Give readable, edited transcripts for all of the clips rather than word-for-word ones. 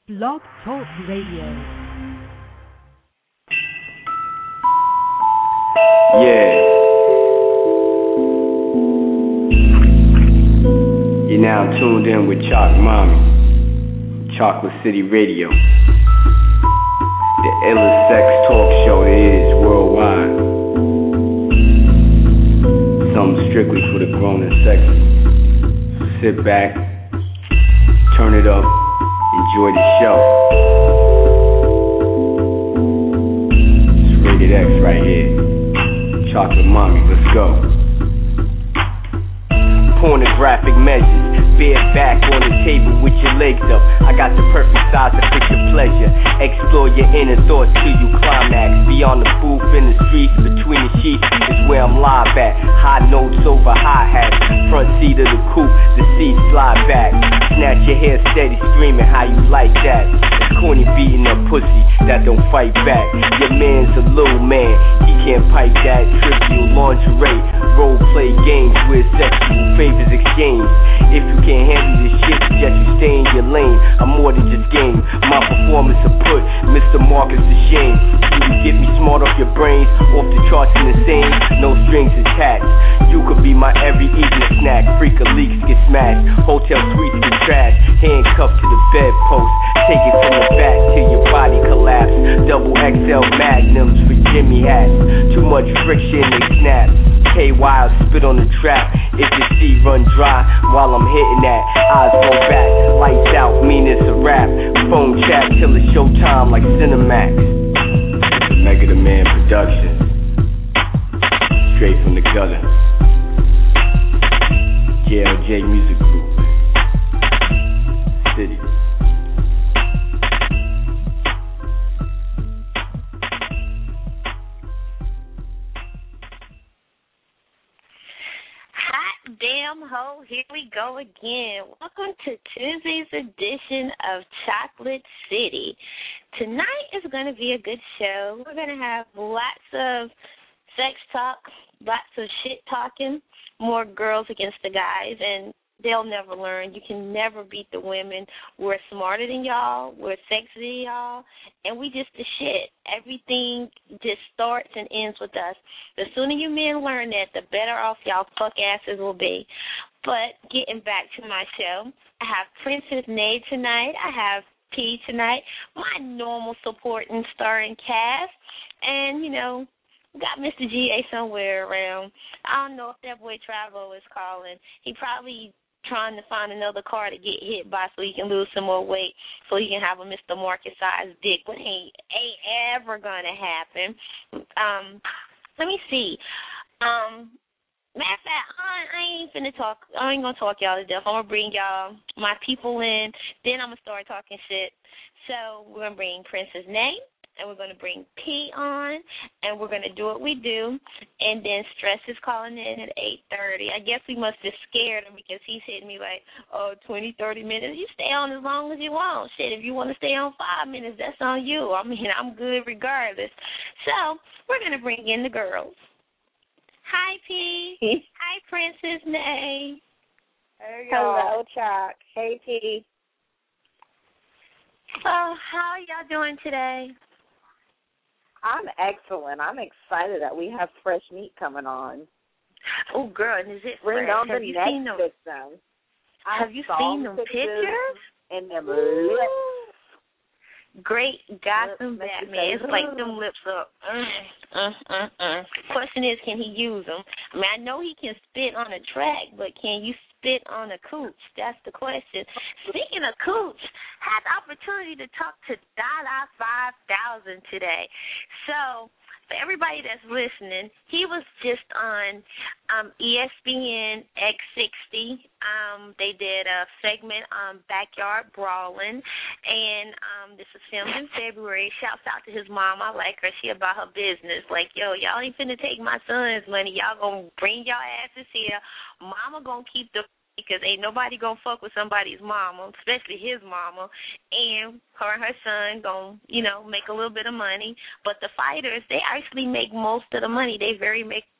Blog Talk Radio. Yeah. You're now tuned in with Chalk Mommy, Chocolate City Radio, the illest sex talk show there is worldwide. Something strictly for the grown and sexy. So sit back, turn it up, enjoy the show. It's Rated X right here. Chocolate Mommy, let's go. Pornographic measures, bare back on the table with your legs up. I got the perfect size to fit your pleasure. Explore your inner thoughts till you climax. Beyond the booth in the streets, between the sheets is where I'm live at. High notes over hi-hats. Front seat of the coupe, the seats slide back. Snatch your hair steady, screaming how you like that. It's corny beating that pussy that don't fight back. Your man's a little man, he can't pipe that. Trivial lingerie, role play games with sexual favors exchanged. If you can't handle this shit, suggest you stay in your lane. I'm more than just game. My performance will put Mr. Marcus to shame. You can get me smart off your brains, off the charts and insane. No strings attached. You could be my every evening snack. Freak of leaks get smashed. Hotel suites get trashed. Handcuffed to the bedpost. Take it from the back till your body collapse. Double XL magnums for Jimmy hats. Too much friction, they snap. KY spit on the trap. If your seat run dry while I'm hitting that, eyes roll back, lights out, mean it's a rap. Phone chat till it's showtime like Cinemax. Mega the Man Production, straight from the gutter. JLJ Music Group, City. Damn ho, here we go again. Welcome to Tuesday's edition of Chocolate City. Tonight is going to be a good show. We're going to have lots of sex talk, lots of shit talking, more girls against the guys, and they'll never learn. You can never beat the women. We're smarter than y'all. We're sexier than y'all. And we just the shit. Everything just starts and ends with us. The sooner you men learn that, the better off y'all fuck asses will be. But getting back to my show, I have Princess Nay tonight. I have P tonight. My normal supporting starring cast. And, you know, got Mr. GA somewhere around. I don't know if that boy Travo is calling. He probably trying to find another car to get hit by so he can lose some more weight so he can have a Mr. Marcus-sized dick, but ain't ever going to happen. Let me see. Matter of fact, I ain't going to talk y'all to death. I'm going to bring y'all my people in, then I'm going to start talking shit. So we're going to bring Princess Nay, and we're going to bring P on, and we're going to do what we do, and then Stress is calling in at 8:30. I guess we must have scared him because he's hitting me like, 20, 30 minutes. You stay on as long as you want. Shit, if you want to stay on 5 minutes, that's on you. I mean, I'm good regardless. So we're going to bring in the girls. Hi, P. Hi, Princess Nay. Hey, hello, Chuck. Hey, P. Oh, how are y'all doing today? I'm excellent. I'm excited that we have fresh meat coming on. Oh, girl, and is it Bring fresh? on the Have you next seen them? victim. Have you seen them pictures? And them lips. Great Gotham Batman. It's like them lips up. Question is, can he use them? I mean, I know he can spit on a track, but can you spit on a cooch? That's the question. Speaking of cooch, had the opportunity to talk to Dada 5000 today. So, for everybody that's listening, he was just on ESPN X60. They did a segment on Backyard Brawling, and this was filmed in February. Shouts out to his mom. I like her. She about her business. Like, yo, y'all ain't finna take my son's money. Y'all gonna bring y'all asses here. Mama gonna keep the because ain't nobody gonna fuck with somebody's mama, especially his mama, and her and her son gonna, make a little bit of money. But the fighters, they actually make most of the money. They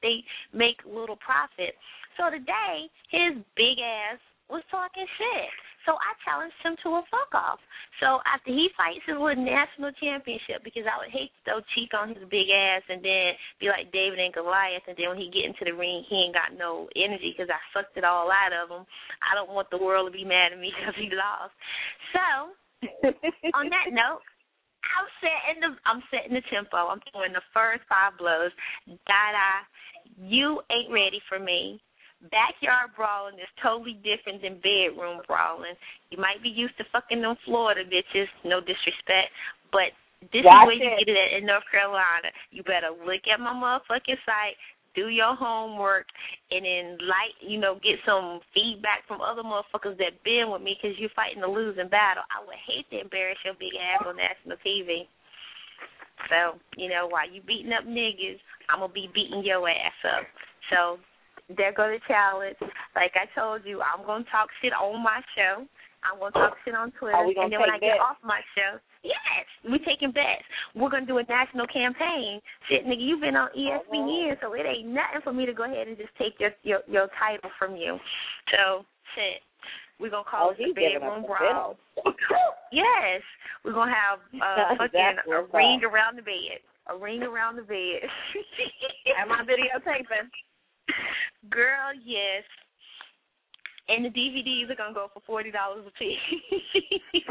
make little profit. So today, his big ass was talking shit. So I challenged him to a fuck-off. So after he fights his little national championship, because I would hate to throw cheek on his big ass and then be like David and Goliath, and then when he get into the ring, he ain't got no energy because I sucked it all out of him. I don't want the world to be mad at me because he lost. So on that note, I'm setting the tempo. I'm throwing the first 5 blows. Dada, you ain't ready for me. Backyard brawling is totally different than bedroom brawling. You might be used to fucking them Florida bitches, no disrespect, but this is where you get it at in North Carolina. You better look at my motherfucking site, do your homework, and then get some feedback from other motherfuckers that been with me because you're fighting a losing battle. I would hate to embarrass your big ass on national TV. So, while you beating up niggas, I'm going to be beating your ass up. So, there go the challenge. Like I told you, I'm going to talk shit on my show. I'm going to talk shit on Twitter. And then when I get off my show, yes, we're taking bets. We're going to do a national campaign. Shit, nigga, you've been on ESPN, so it ain't nothing for me to go ahead and just take your title from you. So, shit, we're going to call it the Bedroom Brawl. Yes, we're going to have a ring around the bed. A ring around the bed. Am I videotaping? Girl, yes. And the DVDs are going to go for $40 a piece.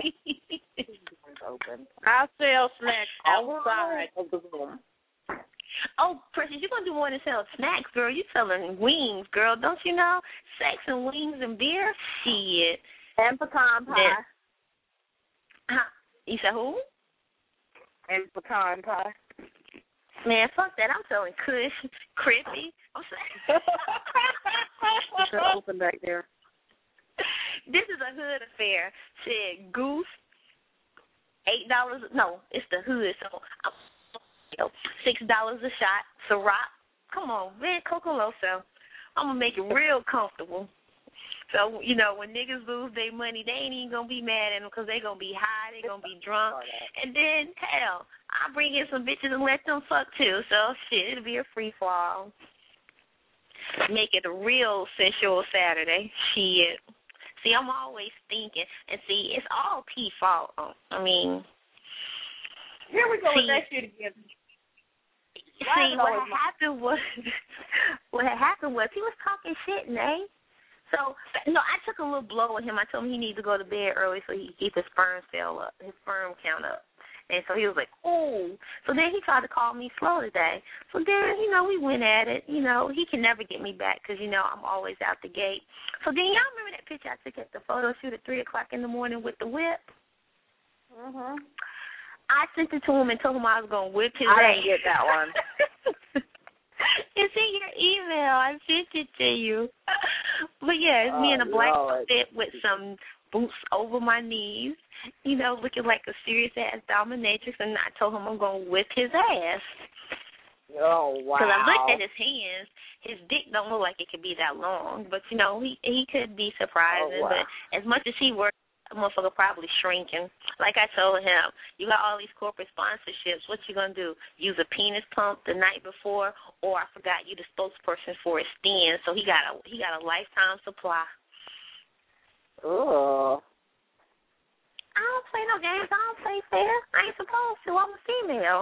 I'll sell snacks outside of the room. Oh, Precious, you're going to do more than sell snacks, girl. You're selling wings, girl. Don't you know? Sex and wings and beer? Shit. And pecan pie. You said who? And pecan pie. Man, fuck that. I'm selling Kush, Crippy. I'm saying. It's open back there. This is a hood affair. Said Goose, $8. No, it's the hood. So $6 a shot. Ciroc. Come on, man, Cocoloso. I'm gonna make it real comfortable. So, when niggas lose their money, they ain't even going to be mad at them because they going to be high, they going to be drunk. And then, hell, I'll bring in some bitches and let them fuck too. So, shit, it'll be a free-for-all. Make it a real sensual Saturday. Shit. See, I'm always thinking. And see, it's all P fault. I mean. Here we go with that shit again. See, what happened was he was talking shit, Nay. So, I took a little blow at him. I told him he needed to go to bed early so he could keep his sperm count up. And so he was like, ooh. So then he tried to call me slow today. So then, we went at it. He can never get me back because, I'm always out the gate. So then y'all remember that picture I took at the photo shoot at 3 o'clock in the morning with the whip? Mm-hmm. I sent it to him and told him I was going to whip his ass. I didn't get that one. It's in your email. I sent it to you. But, yeah, it's me in a black fit with some boots over my knees, looking like a serious-ass dominatrix, and I told him I'm going to whip his ass. Oh, wow. Because I looked at his hands. His dick don't look like it could be that long. But, he could be surprising. But as much as he works, the motherfucker probably shrinking. Like I told him, you got all these corporate sponsorships. What you gonna do? Use a penis pump the night before, or I forgot you the spokesperson for his skin, so he got a lifetime supply. Oh. I don't play no games. I don't play fair. I ain't supposed to. I'm a female.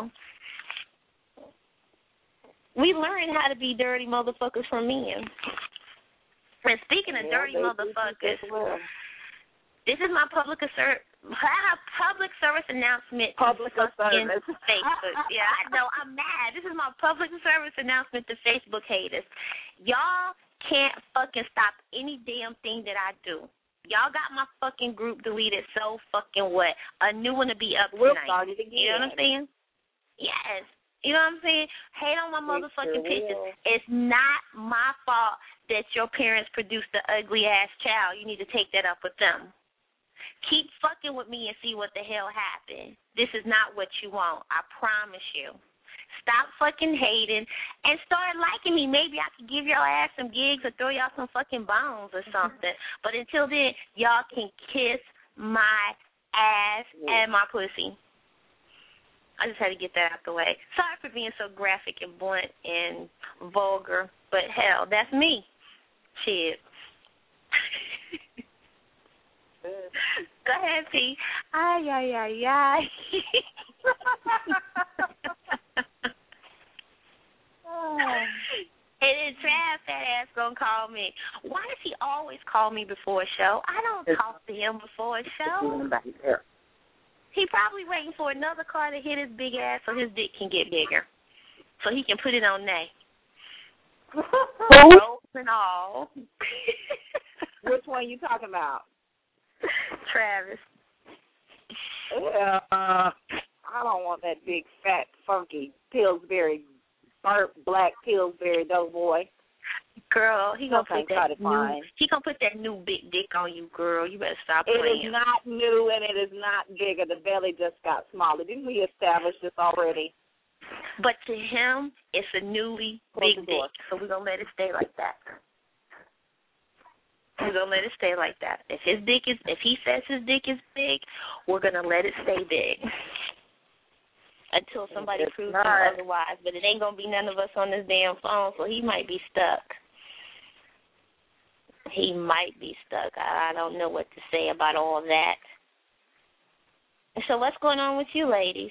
We learn how to be dirty motherfuckers from men. And speaking of dirty motherfuckers. This is my public service announcement to Facebook. Yeah, I know. I'm mad. This is my public service announcement to Facebook haters. Y'all can't fucking stop any damn thing that I do. Y'all got my fucking group deleted, so fucking what? A new one to be up tonight. You know what I'm saying? Yes. You know what I'm saying? Hate on my motherfucking pictures. It's not my fault that your parents produced the ugly-ass child. You need to take that up with them. Keep fucking with me and see what the hell happened. This is not what you want. I promise you. Stop fucking hating and start liking me. Maybe I could give y'all ass some gigs or throw y'all some fucking bones or something. But until then, y'all can kiss my ass and my pussy. I just had to get that out the way. Sorry for being so graphic and blunt and vulgar, but hell, that's me. Shit. Go ahead, P. Ay, ay, ay, ay. And then Trav, that ass, gonna call me. Why does he always call me before a show? I don't talk to him before a show. He probably waiting for another car to hit his big ass so his dick can get bigger, so he can put it on Nay. Ropes and all. Which one you talking about? Travis. I don't want that big, fat, funky Pillsbury, burnt black Pillsbury doughboy. Girl, he gonna put that new big dick on you, girl. You better stop playing. It is not new and it is not bigger. The belly just got smaller. Didn't we establish this already? But to him, it's a newly big dick, so we're gonna let it stay like that. We're gonna let it stay like that. If he says his dick is big, we're gonna let it stay big until somebody proves him otherwise. But it ain't gonna be none of us on this damn phone, so he might be stuck. He might be stuck. I don't know what to say about all that. So what's going on with you ladies?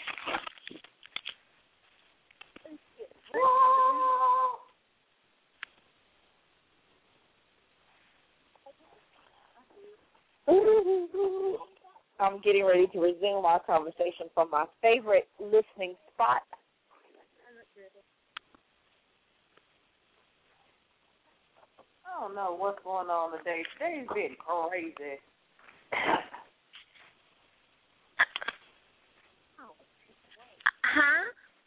I'm getting ready to resume our conversation from my favorite listening spot. I don't know what's going on today. Today's been crazy. Huh?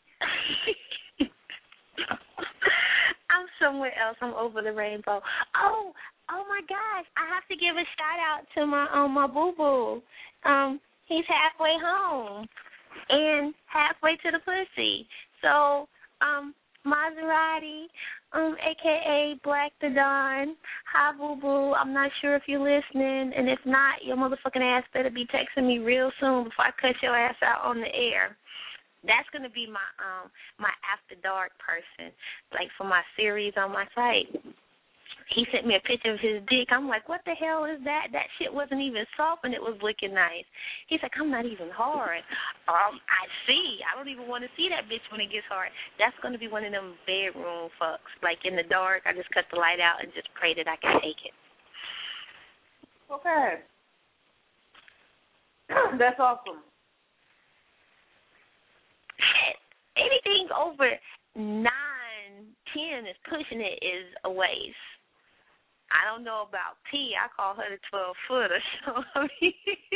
I'm somewhere else. I'm over the rainbow. Oh my gosh! I have to give a shout out to my boo boo. He's halfway home and halfway to the pussy. So, Maserati, aka Black the Don. Hi, boo boo. I'm not sure if you're listening, and if not, your motherfucking ass better be texting me real soon before I cut your ass out on the air. That's gonna be my after dark person, like for my series on my site. He sent me a picture of his dick. I'm like, what the hell is that? That shit wasn't even soft and it was looking nice. He's like, I'm not even hard. I see. I don't even want to see that bitch when it gets hard. That's going to be one of them bedroom fucks. Like in the dark, I just cut the light out and just pray that I can take it. Okay. That's awesome. Shit. Anything over 9, 10 is pushing it is a waste. I don't know about P. I call her the 12-footer. So I mean,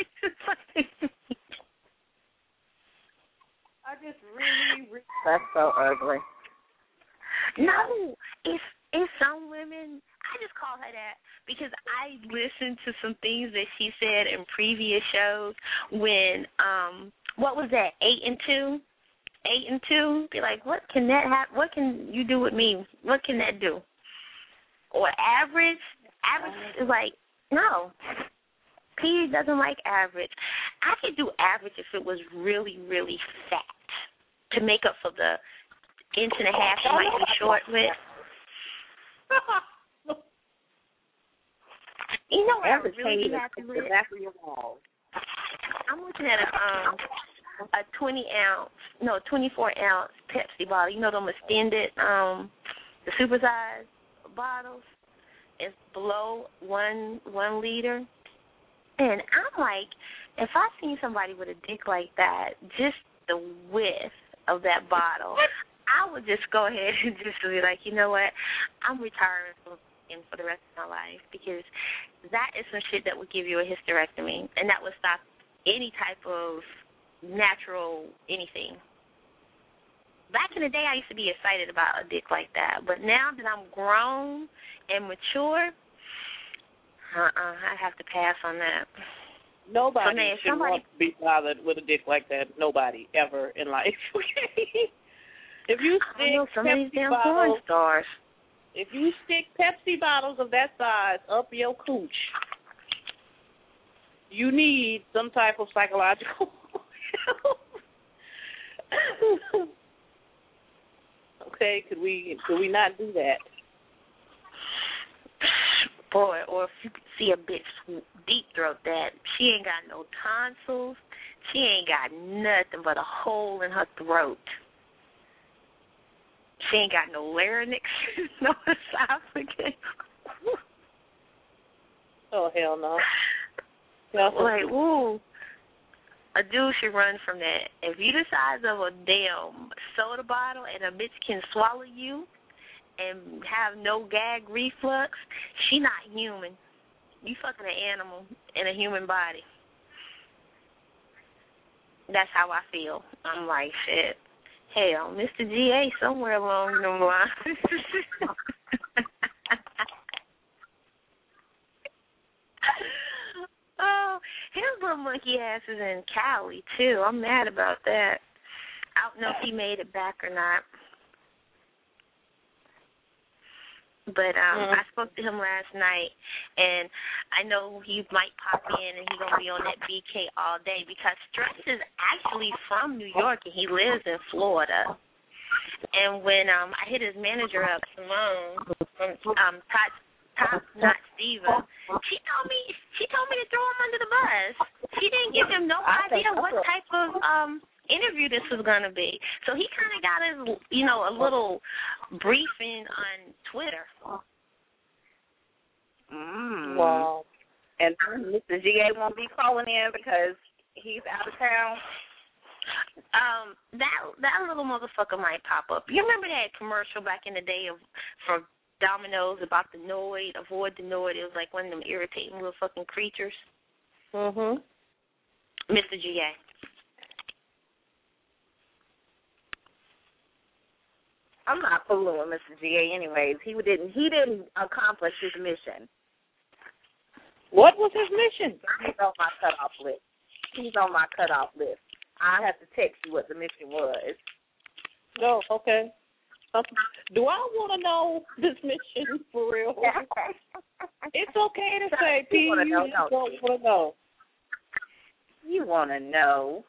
I just really. That's so ugly. No, it's some women. I just call her that because I listened to some things that she said in previous shows when what was that 8 and 2? 8 and 2. Be like, what can that have? What can you do with me? What can that do? Or average. Average is like, no. P doesn't like average. I could do average if it was really, really fat to make up for the 1.5 inch you might be short with. You know what I really happy with? I'm looking at a 24-ounce Pepsi bottle. You know them extended, the supersized bottles. It's below one liter. And I'm like, if I seen somebody with a dick like that, just the width of that bottle, I would just go ahead and just be like, you know what, I'm retiring for the rest of my life because that is some shit that would give you a hysterectomy, and that would stop any type of natural anything. Back in the day, I used to be excited about a dick like that, but now that I'm grown and mature, I have to pass on that. Nobody should want to be bothered with a dick like that. Nobody ever in life. If you stick Pepsi bottles of that size up your cooch, you need some type of psychological help. Okay, could we not do that? Boy, or if you could see a bitch deep throat that she ain't got no tonsils, she ain't got nothing but a hole in her throat. She ain't got no larynx, no esophagus. Oh, hell no. No. Like, ooh. A dude should run from that. If you the size of a damn soda bottle and a bitch can swallow you and have no gag reflux, she not human. You fucking an animal in a human body. That's how I feel. I'm like, shit. Hell, Mr. G.A. somewhere along them lines. Oh, his little monkey ass is in Cali, too. I'm mad about that. I don't know if he made it back or not. But I spoke to him last night, and I know he might pop in and he's going to be on that BK all day because Stress is actually from New York and he lives in Florida. And when I hit his manager up, Simone, from Top Notch Diva, she told me to throw him under the bus. She didn't give him no idea what type of interview this was going to be. So he kind of got his, a little briefing on Twitter. Wow. And Mr. G.A. won't be calling in because he's out of town. That little motherfucker might pop up. You remember that commercial back in the day from Domino's about the Noid, avoid the Noid? It was like one of them irritating little fucking creatures. Mhm. Mr. G.A. I'm not fooling with Mr. G.A. anyways. He didn't accomplish his mission. What was his mission? He's on my cutoff list. I have to text you what the mission was. No, okay. Do I want to know this mission for real? It's okay to say, P. You just don't want to know. You want to know?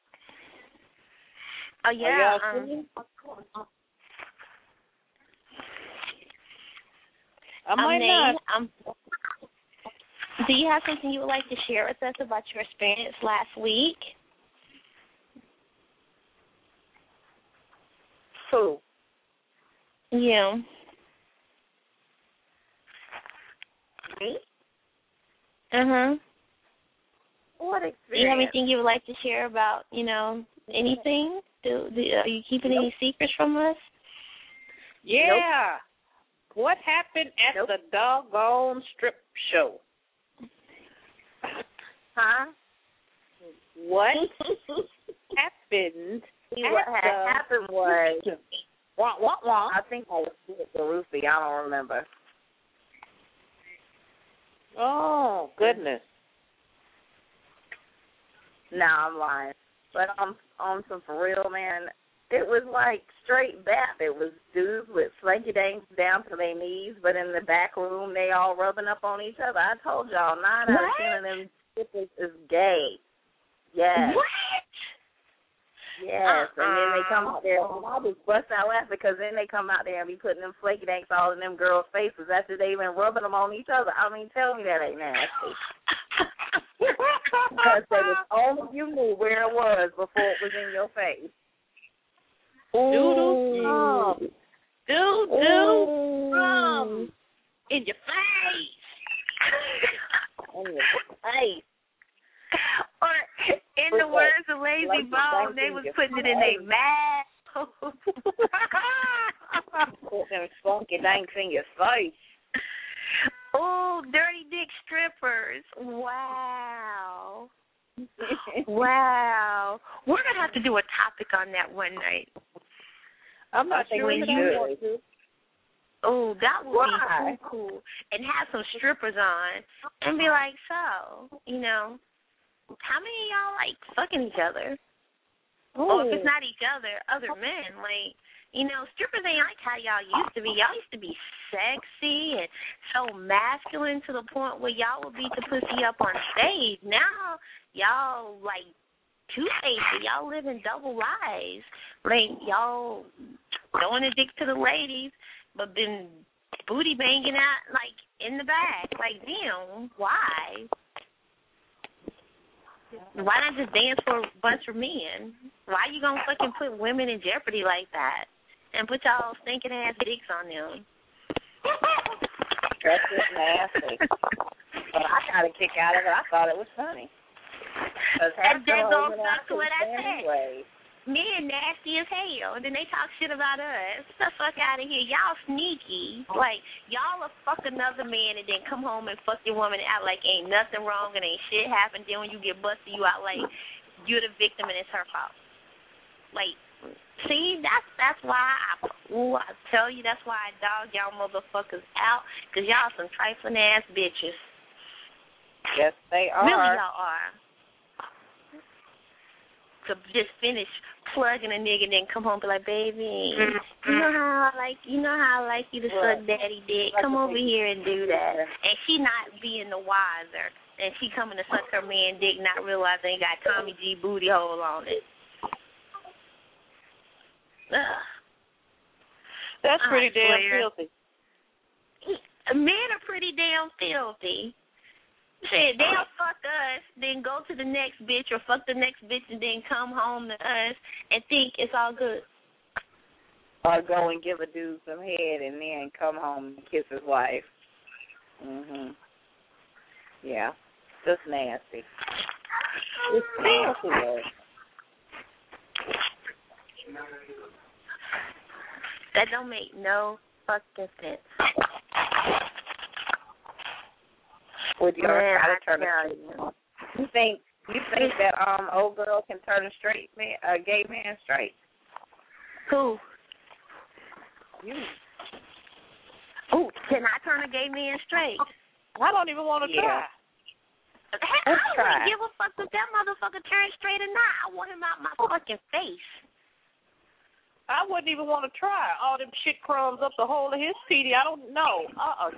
Oh yeah. I might not. Do you have something you would like to share with us about your experience last week? Who? Yeah. Me? What experience? Do you have anything you would like to share about, anything? Are you keeping any secrets from us? Yeah. Nope. What happened at the doggone strip show? Huh? What happened? What happened was, wah. I think I was with the roofie. I don't remember. Oh, goodness. No, I'm lying. But on some for real, man, it was like straight bap. It was dudes with slinky danks down to their knees, but in the back room, they all rubbing up on each other. I told y'all, 9 out of 10 of them strippers is gay. Yes. What? Yes, and then they come out there, and I just bust out laughing because then they come out there and be putting them flaky danks all in them girls' faces after they've been rubbing them on each other. I mean, tell me that ain't nasty. Because if only you knew where it was before it was in your face. Doodle. In your face. In your face. Or in the words of Lazy Bone, they was putting it in their mouth. Put them funky danks in your face. Oh, dirty dick strippers. Wow. Wow. We're going to have to do a topic on that one night. I'm not sure when you want to. Oh, that would be so cool. And have some strippers on and be like, so, how many of y'all like fucking each other? Oh, if it's not each other, other men. Like, strippers ain't like how y'all used to be. Y'all used to be sexy and so masculine to the point where y'all would beat the pussy up on stage. Now, y'all like two-faced. Y'all living double lives. Like, y'all throwing a dick to the ladies, but been booty banging out, like, in the back. Like, damn, why? Why not just dance for a bunch of men? Why you gonna fucking put women in jeopardy like that and put y'all stinking ass dicks on them? That's just nasty. But I got a kick out of it. I thought it was funny. And that goes back to what I said. Anyway. Men nasty as hell, and then they talk shit about us. Get the fuck out of here. Y'all sneaky. Like, y'all will fuck another man and then come home and fuck your woman and act like ain't nothing wrong and ain't shit happened. Then when you get busted, you out like you're the victim and it's her fault. Like, see, that's why I tell you, that's why I dog y'all motherfuckers out, because y'all some trifling ass bitches. Yes, they are. Really, y'all are. To just finish plugging a nigga and then come home and be like, baby, you know how I like you to suck daddy dick. Come over here and do that. And she not being the wiser. And she coming to suck her man dick, not realizing he got Tommy G booty hole on it. Ugh. That's pretty damn filthy. Men are pretty damn filthy. Shit, they'll fuck us, then go to the next bitch or fuck the next bitch and then come home to us and think it's all good. Or go and give a dude some head and then come home and kiss his wife. Yeah, just nasty. It's nasty. That don't make no fucking sense. Would you ever try to turn you think that old girl can turn a gay man straight? Who? You. Who? Can I turn a gay man straight? I don't even want to try. I don't give a fuck if that motherfucker turns straight or not. I want him out my fucking face. I wouldn't even want to try. All them shit crumbs up the hole of his PD. I don't know.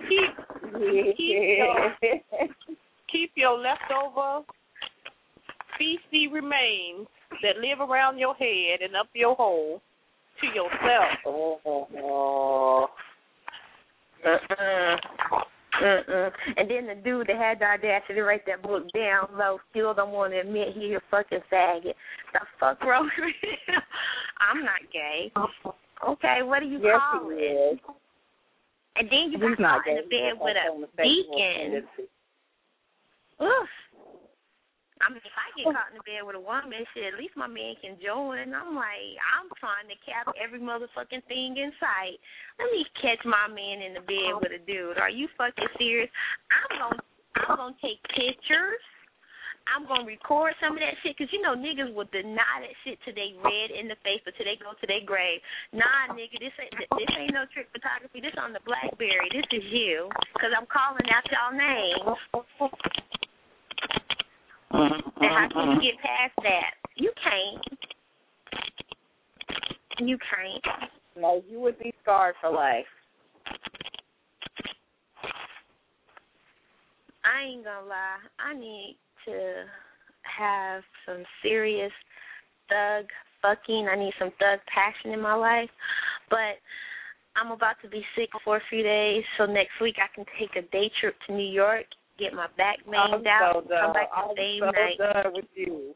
Keep your leftover feces remains that live around your head and up your hole to yourself. And then the dude that had the audacity to write that book down low still don't want to admit he a fucking faggot. The fuck wrong with him? I'm not gay. Okay, what do you call it? And then you got caught in the bed with a deacon. Oof. I mean, if I get caught in the bed with a woman, shit, at least my man can join. I'm like, I'm trying to cap every motherfucking thing in sight. Let me catch my man in the bed with a dude. Are you fucking serious? I'm gonna take pictures. I'm gonna record some of that shit, because you know niggas will deny that shit till they red in the face or till they go to their grave. Nah, nigga, this ain't no trick photography. This on the BlackBerry. This is you, because I'm calling out y'all names. And how can you get past that? You can't. You can't. No, you would be scarred for life. I ain't gonna lie. I need to have some serious thug fucking. I need some thug passion in my life. But I'm about to be sick for a few days, so next week I can take a day trip to New York, get my back manged out, come back the same night. I'm so done with you.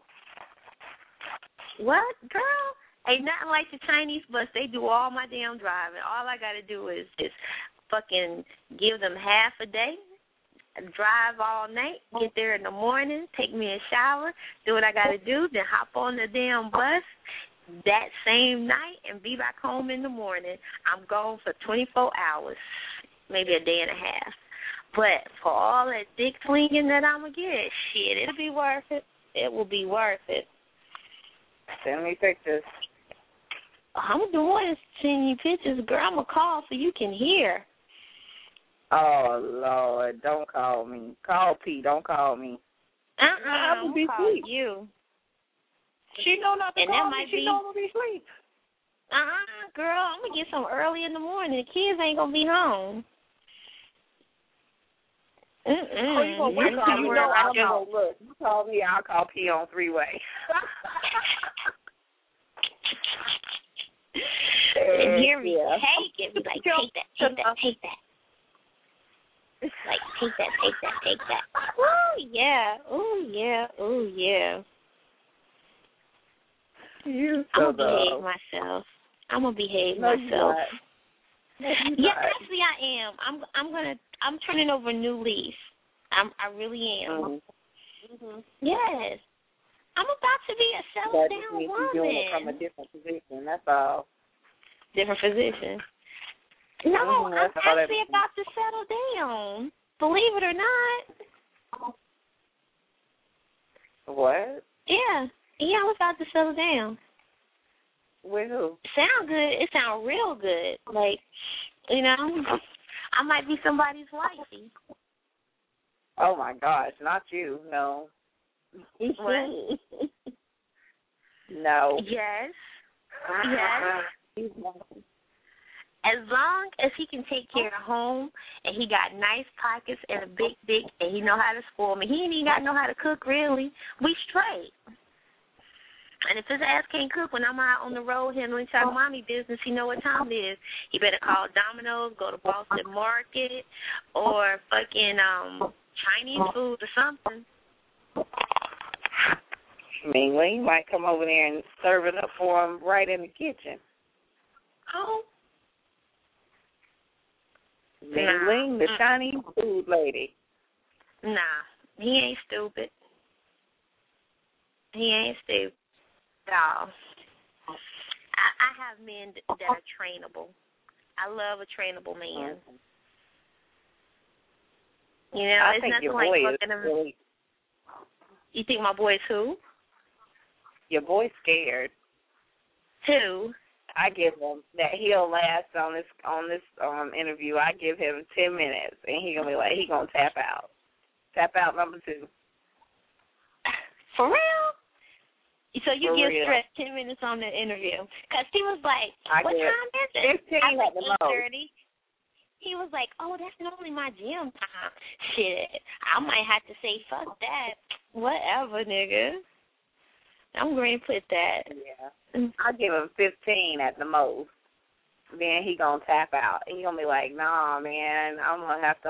What, girl? Ain't nothing like the Chinese bus. They do all my damn driving. All I got to do is just fucking give them half a day, drive all night, get there in the morning, take me a shower, do what I got to do, then hop on the damn bus that same night and be back home in the morning. I'm gone for 24 hours, maybe a day and a half. But for all that dick swinging that I'm going to get, shit, it'll be worth it. It will be worth it. Send me pictures. I'm doing is send you pictures, girl. I'm going to call so you can hear. Oh, Lord, don't call me. Call P, don't call me. I will be asleep. You. She know not to call me. She know I'm going to be asleep. Girl, I'm going to get some early in the morning. The kids ain't going to be home. Oh, you gonna wait till you know I'm gonna look. You call me, I'll call P on three-way. And hear me take it. Be like, take that. Take that. Ooh, yeah. I'm gonna behave myself. Yeah, actually I am. I'm turning over a new leaf. I really am. Mm-hmm. Yes. I'm about to be a settled down woman. You're doing it from a different position, that's all. Different position. No, I'm actually about to settle down. Believe it or not. What? Yeah, I'm about to settle down. With who? Sound good. It sound real good. Like, you know, I might be somebody's wifey. Oh my gosh, not you. No. What? No. Yes. As long as he can take care of home and he got nice pockets and a big dick and he know how to spoil me. He ain't even got to know how to cook, really. We straight. And if his ass can't cook when I'm out on the road handling child mommy business, he know what time it is. He better call Domino's, go to Boston Market, or fucking Chinese food or something. Ming Ling might come over there and serve it up for him right in the kitchen. Oh. Ming Ling, the Chinese food lady. Nah, he ain't stupid. No. I have men that are trainable. I love a trainable man. You know, I it's think nothing your like boy fucking him. really... You think my boy's who? Your boy's scared. Who? I give him that he'll last on this interview. I give him 10 minutes, and he gonna tap out. Tap out number 2. For real? So you give real. Stress 10 minutes on the interview? Because he was like, what time is it? 15 at the most. 8:30. He was like, oh, that's normally my gym time. Shit, I might have to say, fuck that. Whatever, nigga. I'm going to put that. Yeah. I give him 15 at the most. Then he gonna tap out. He gonna be like, nah, man, I'm gonna have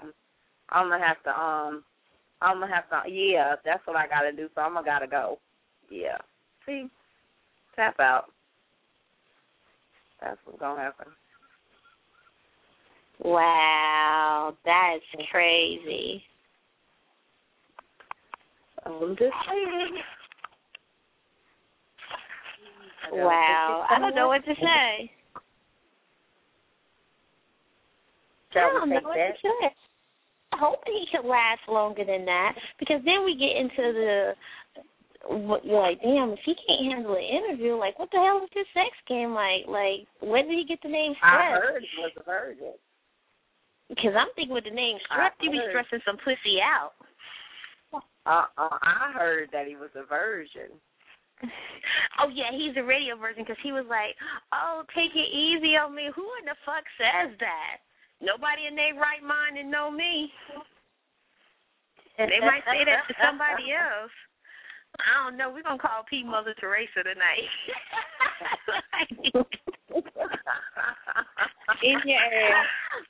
to, yeah, that's what I gotta do, so I'm gonna gotta go. Yeah. See? Tap out. That's what's gonna happen. Wow, that's crazy. I'm just saying. Wow, I don't know what to say. I don't know what to say. I hope he could last longer than that, because then we get into you're like, damn, if he can't handle an interview, like, what the hell is this sex game like? Like, when did he get the name Stress? I heard he was a virgin. Because I'm thinking with the name Stress, you be stressing some pussy out. I heard that he was a virgin. Oh, yeah, he's a radio version, because he was like, oh, take it easy on me. Who in the fuck says that? Nobody in their right mind and know me. They might say that to somebody else. I don't know. We're going to call P Mother Teresa tonight. In your ass.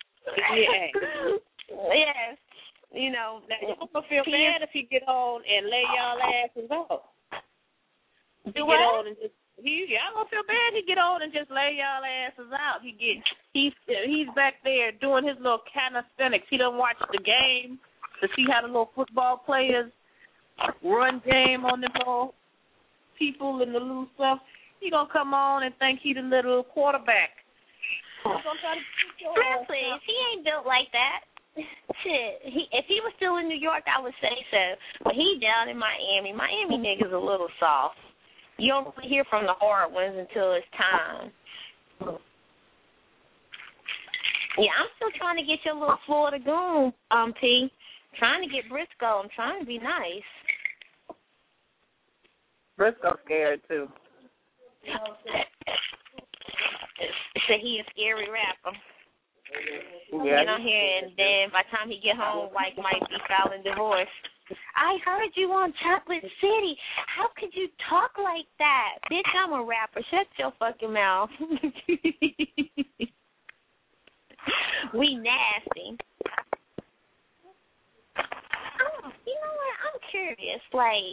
Yes. You know. I'm going to feel bad if he get on and lay y'all asses out. Do what? I'm going to feel bad he get on and just lay y'all asses out. He's back there doing his little calisthenics. He don't watch the game to see how the little football players run game on the little people and the little stuff. He gonna come on and think he the little quarterback. Please, he ain't built like that. Shit, if he was still in New York, I would say so. But he down in Miami. Miami niggas a little soft. You don't hear from the hard ones until it's time. Yeah, I'm still trying to get your little Florida goon, P. Trying to get Briscoe. I'm trying to be nice. Briscoe's scared, too. So he a scary rapper. Yeah. Get on here, and then by the time he get home, wife might be filing divorce. I heard you on Chocolate City. How could you talk like that? Bitch, I'm a rapper. Shut your fucking mouth. We nasty. know what? I'm curious. Like,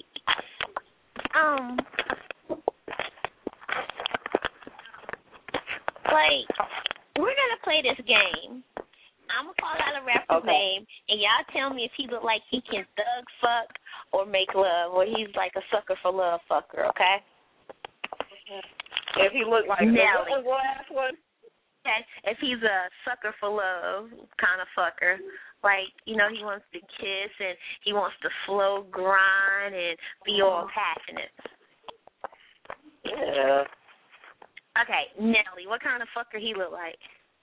we're gonna play this game. I'm gonna call out a rapper's name, and y'all tell me if he look like he can thug fuck or make love, or he's like a sucker for love fucker. Okay. If he look like Nelly. the last one. Okay. If he's a sucker for love kind of fucker, like, you know, he wants to kiss and he wants to slow grind and be all passionate. Yeah. Okay, Nelly, what kind of fucker he look like?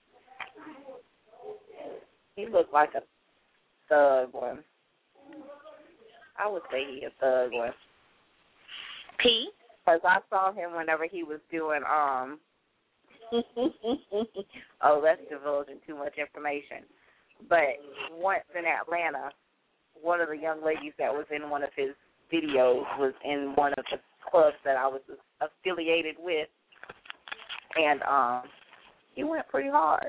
He looked like a thug one. I would say he a thug one. P? Because I saw him whenever he was doing, oh, that's divulging too much information. But once in Atlanta, one of the young ladies that was in one of his videos was in one of the clubs that I was affiliated with. And he went pretty hard.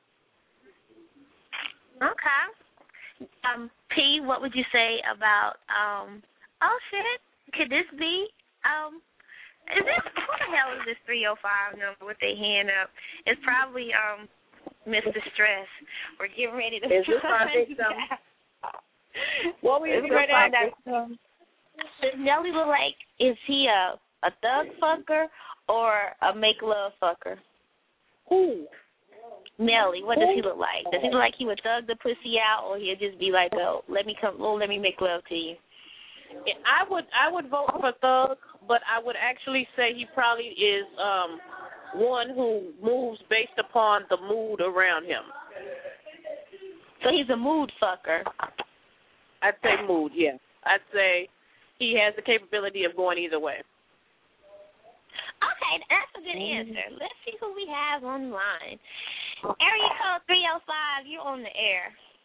Okay. P, what would you say about, oh, shit, could this be, is this, who the hell is this 305 number with their hand up? It's probably Mr. Stress. We're getting ready to Is this our victim? What were you trying to find out? Does Nelly look like, is he a thug fucker or a make love fucker? Who? Nelly, what does he look like? Does he look like he would thug the pussy out, or he'll just be like, oh, let me make love to you? I would vote for thug, but I would actually say he probably is one who moves based upon the mood around him. So he's a mood fucker. I'd say mood, yeah. I'd say he has the capability of going either way. Okay, that's a good answer. Let's see who we have online. Area code 305, you're on the air.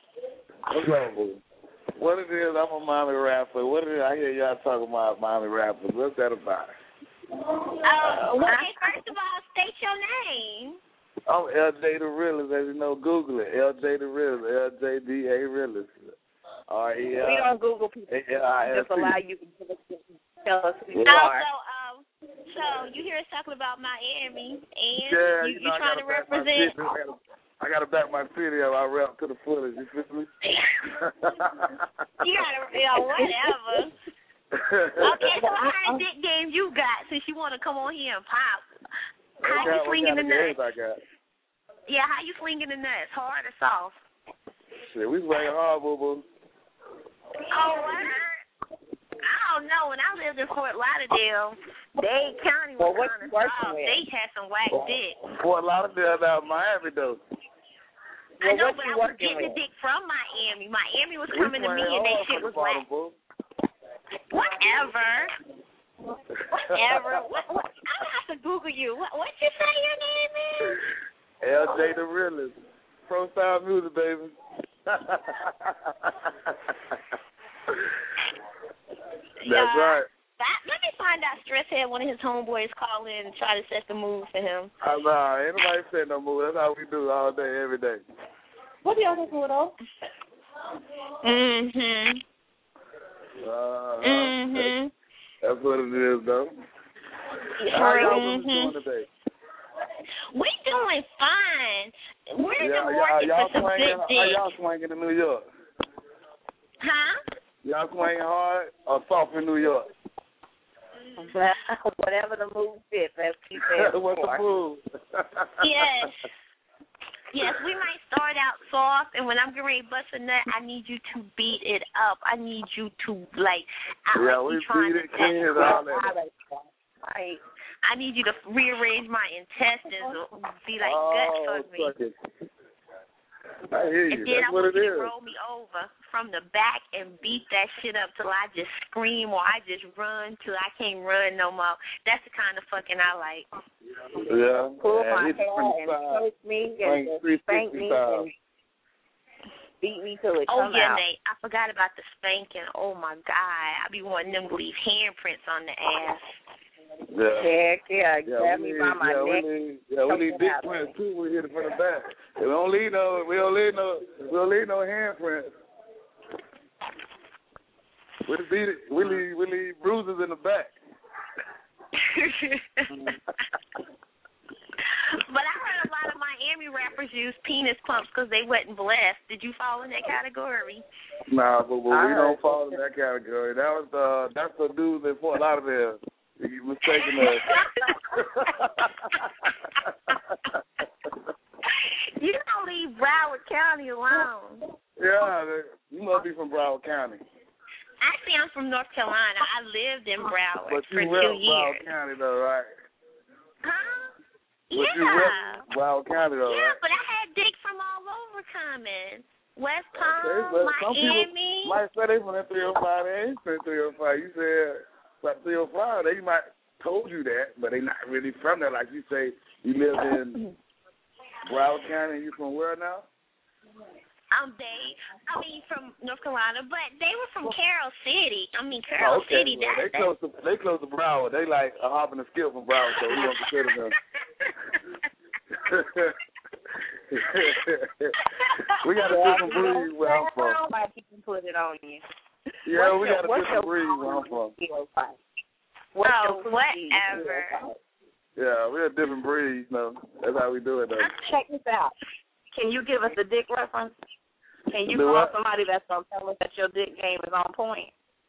What it is, I'm a Miami rapper. What it is, I hear y'all talking about Miami rappers. What's that about? Okay, first of all, state your name. I'm LJ the Realist, as you know, Google it. LJ the Realist, LJDA Realist. We don't Google people. Just allow you to tell us who you are. So you hear us talking about Miami, and you you're trying to represent. I got to back my city up. I rap to the fullest. You feel me? You got to, whatever. Okay, so what kind of dick game you got since you want to come on here and pop? How you slinging the nuts? Yeah, how you slinging the nuts? Hard or soft? Shit, we swinging hard, boo-boo. Oh, what? I don't know. When I lived in Fort Lauderdale, Dade County was kind of soft. They had some whack dick. Fort Lauderdale out of Miami, though. I know, but I was getting the dick from Miami. Miami was coming to me, and they shit was whack. Whatever. What? I'm gonna have to Google you. What you say your name is? LJ the Realist. Pro style music, baby. That's right. Let me find out. Stress had one of his homeboys call in and try to set the mood for him. Nah, ain't nobody setting no mood. That's how we do all day, every day. What do y'all think of though? That's what it is, though. How y'all doing today? We doing fine. We're in the market for some good dick. How y'all swinging in New York? Huh? Y'all swinging hard or soft in New York? Whatever the move fits, that's keep it. What's the move? Yes, we might start out soft, and when I'm getting ready to bust a nut, I need you to beat it up. I need you to, like, we beat it, kids, all that. I need you to rearrange my intestines or be like, gut fuck me. I hear you. And then That's I what want it you is. to roll me over from the back and beat that shit up till I just scream or I just run till I can't run no more. That's the kind of fucking I like. Yeah. Pull my hair and choke me and spank me and beat me till it comes out. Nate, I forgot about the spanking. Oh, my God. I be wanting them to leave handprints on the ass. Yeah, grab me by my neck. We need dick prints too. We hit it from the back. We don't leave no handprints. We leave bruises in the back. But I heard a lot of Miami rappers use penis pumps because they wasn't blessed. Did you fall in that category? Nah, but we don't fall in that category. That's the dudes in Fort Lauderdale. You mistaken us. You don't leave Broward County alone. Yeah, you must be from Broward County. Actually, I'm from North Carolina. I lived in Broward for 2 years. Broward County, though, right? Huh? But you Broward County, though, yeah, right? but I had dick from all over coming. West Palm, Miami. Some people might say they from that 305. They ain't from 305. You said like 305. They might told you that, but they not really from there. Like you say, you live in Broward County. You from where now? From North Carolina, but they were from Carroll City. Carroll City. Well, they close to Broward. They like a hop and a skip from Broward, so we don't consider them. We got a different breed where I'm from. Like you can put it on you. Yeah, we got a different breed where I'm from. Whatever. Yeah, we're a different breed. No, that's how we do it, though. Check this out. Can you give us a dick reference? Can you call somebody that's going to tell us that your dick game is on point?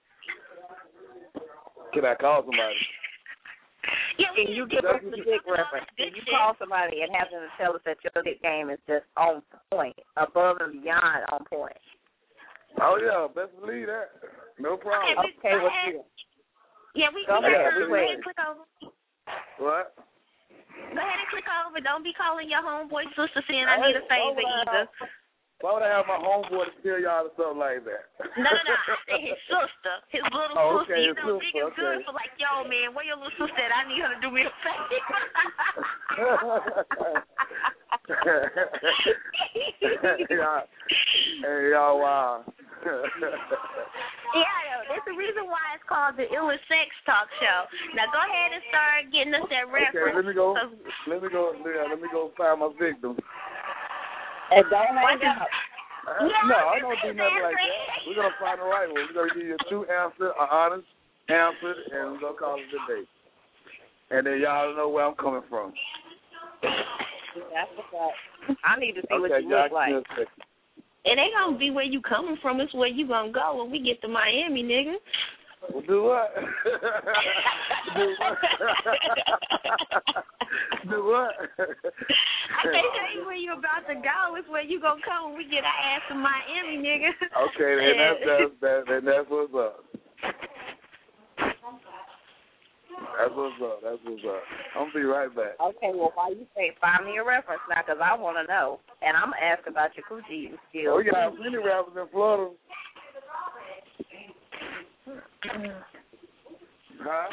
Can I call somebody? Yeah, can you give us the dick reference? Can you call somebody and have them tell us that your dick game is just on point, above and beyond on point? Oh, yeah, best believe that. No problem. Okay, what's it? Yeah, go ahead and click over. What? Go ahead and click over. Don't be calling your homeboy sister saying I need a favor either. Why would I have my homeboy to tell y'all or something like that? No. I said his sister, his little sister. Okay, you know, big and good for like, yo, man, where your little sister at? I need her to do me a favor. Hey, y'all, wow. Yeah, there's a reason why it's called the Illest Sex Talk Show. Now go ahead and start getting us that reference. Okay, let me go find my victim. And don't hang up. No, I don't do nothing like that. We're gonna find the right one. We're gonna give you a true answer, an honest answer, and we're gonna call it a day. And then y'all know where I'm coming from. That's what's up. I need to see what you look like. It ain't gonna be where you coming from. It's where you gonna go when we get to Miami, nigga. Well, do what? Do what? I can't tell you where you about to go. It's where you gonna come when we get our ass to Miami, nigga. Okay, then that's what's up. That's what's up. I'm gonna be right back. Okay, well, while you say, find me a reference now, because I want to know. And I'm going to ask about your coochie skills. Oh, you got plenty rappers in Florida. Huh?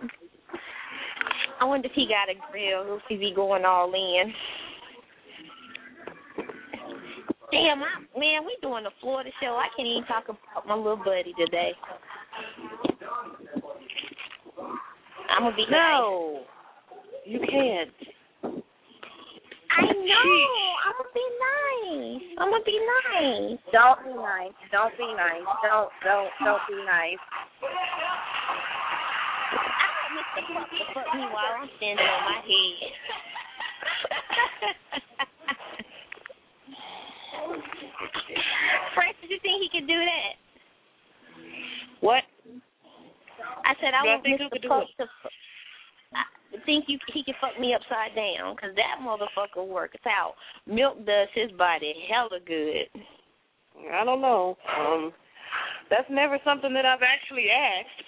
I wonder if he got a grill. We'll see if he going all in. Damn, man, we doing the Florida show. I can't even talk about my little buddy today. I'm going to be No, you can't. I know. I'm going to be nice. Don't be nice. Don't be nice. Don't be nice. I want Mr. Fuck to fuck me while I'm standing on my head. Fresh, did you think he could do that? What? I said I want think Mr. Fuck to think he can fuck me upside down, because that motherfucker works out. Milk does his body hella good. I don't know. That's never something that I've actually asked.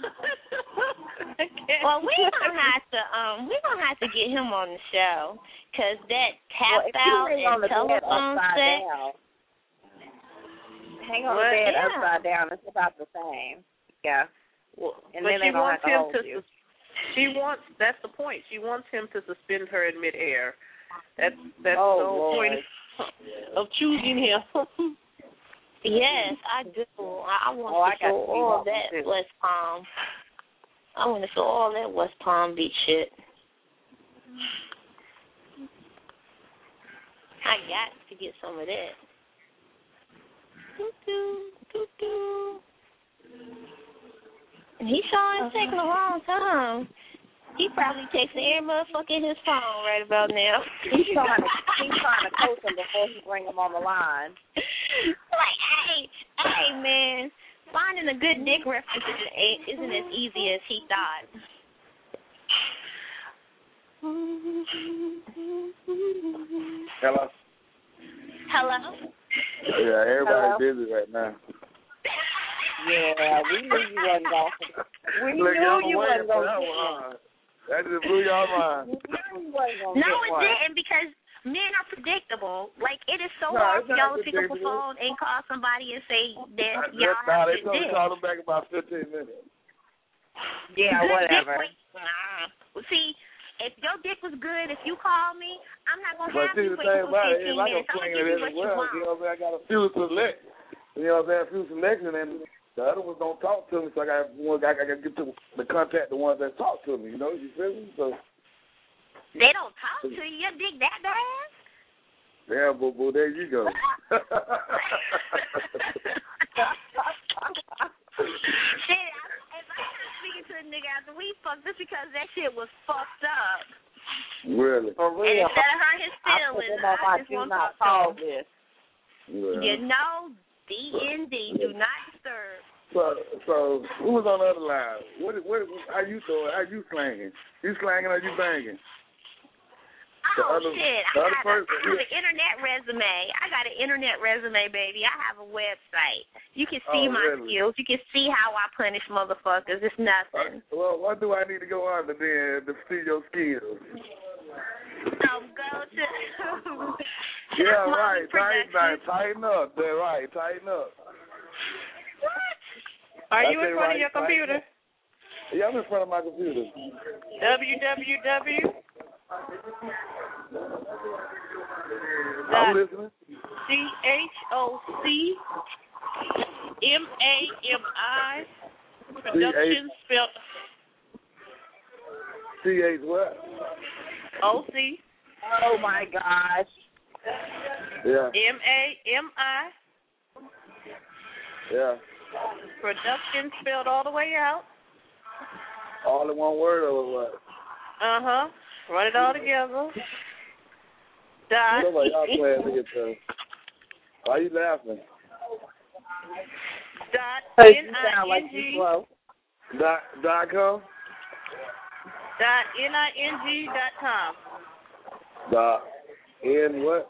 Well, we're gonna have to get him on the show, because that tap out and telephone sex. Hang on the bed upside down. It's about the same. Yeah. Well, and but then they don't have to hold you. That's the point. She wants him to suspend her in midair. That's the whole point of choosing him. Yes, I do. I want to show all that West Palm. I want to show all that West Palm Beach shit. I got to get some of that. Doo-doo, doo-doo. He sure is taking a long time. He probably takes every motherfucker in his phone right about now. He's trying to coach him before he bring him on the line. Like, hey, man, finding a good dick reference isn't as easy as he thought. Hello? Hello? Yeah, everybody's busy right now. Yeah, we knew you wasn't going to. We Look, knew you wasn't going to. That just blew your mind. No, it didn't, because men are predictable. Like, it is so hard for y'all to pick up a phone and call somebody and say that y'all have they to told me call them back about 15 minutes. Yeah, whatever. See, if your dick was good, if you call me, I'm not going to have see, you the wait thing for about 15 it, I'm minutes. I'm going to give you what you want. You know what I'm saying? I got a few select. You know what I'm saying? A few selection, and the other ones don't talk to me, so I got to get to the contact the ones that talk to me. You know, you feel me? So they don't talk to you. Your dick that bad? yeah, boo, there you go. Shit, if I was speaking to a nigga after we fucked, just because that shit was fucked up. Really? For real. And instead of hurt his feelings, I just want to talk to him. Yeah. You know, DND, do not disturb. So who was on the other line? What how you doing? How you slanging? You slanging or you banging? Oh, shit. I have an internet resume. I got an internet resume, baby. I have a website. You can see my skills. You can see how I punish motherfuckers. It's nothing. Well, what do I need to go under then to see your skills? So go to... Yeah, right. Tighten up. They're right. Tighten up. What? Are you in front of your computer? Yeah, I'm in front of my computer. www. I'm listening. CHOCMAMI production spelled CH what? OC. Oh my gosh. Yeah. MAMI. Yeah. Production spelled all the way out. All in one word or what? Uh-huh. Run it all together. Dot. Y'all playing to get to. Why you laughing? Dot You sound like you slow. Dot com? Dot NING.com. Dot N what?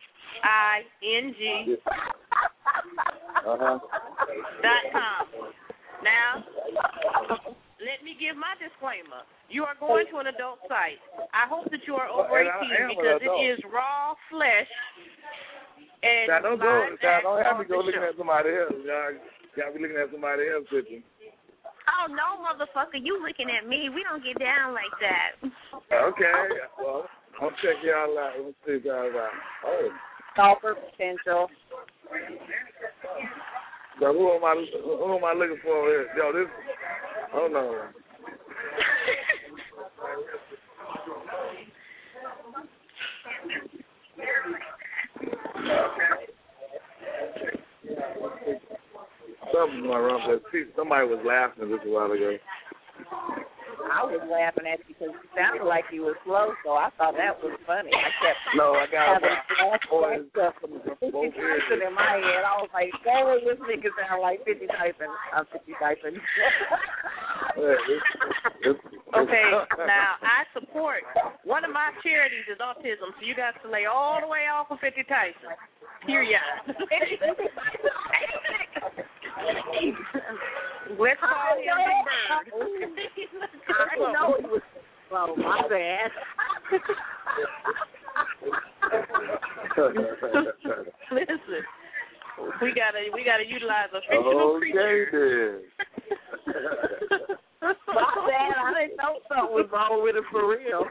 ING. Uh-huh. .com. Now, let me give my disclaimer. You are going to an adult site. I hope that you are over 18 because it is raw flesh. And now, don't have me go looking at somebody else. Y'all be looking at somebody else's picture. Oh, no, motherfucker. You looking at me. We don't get down like that. Okay. Well, I'll check y'all out. Let's see y'all out. Oh. Golfer potential. So who am I looking for here? Yo, this, oh no. Something wrong with that. Somebody was laughing just a while ago. I was laughing at you because you sounded like you were slow, so I thought that was funny. I kept having stuff in my head. I was like, "Dang, this nigga sound like 50 typing." I'm 50 typing. Okay, now I support one of my charities is autism, so you got to lay all the way off of 50 Tyson. Period. Let's call him Big Bird. I know he was slow. My bad. Listen, we gotta utilize a fictional creature. My bad. I didn't know something was wrong with it for real.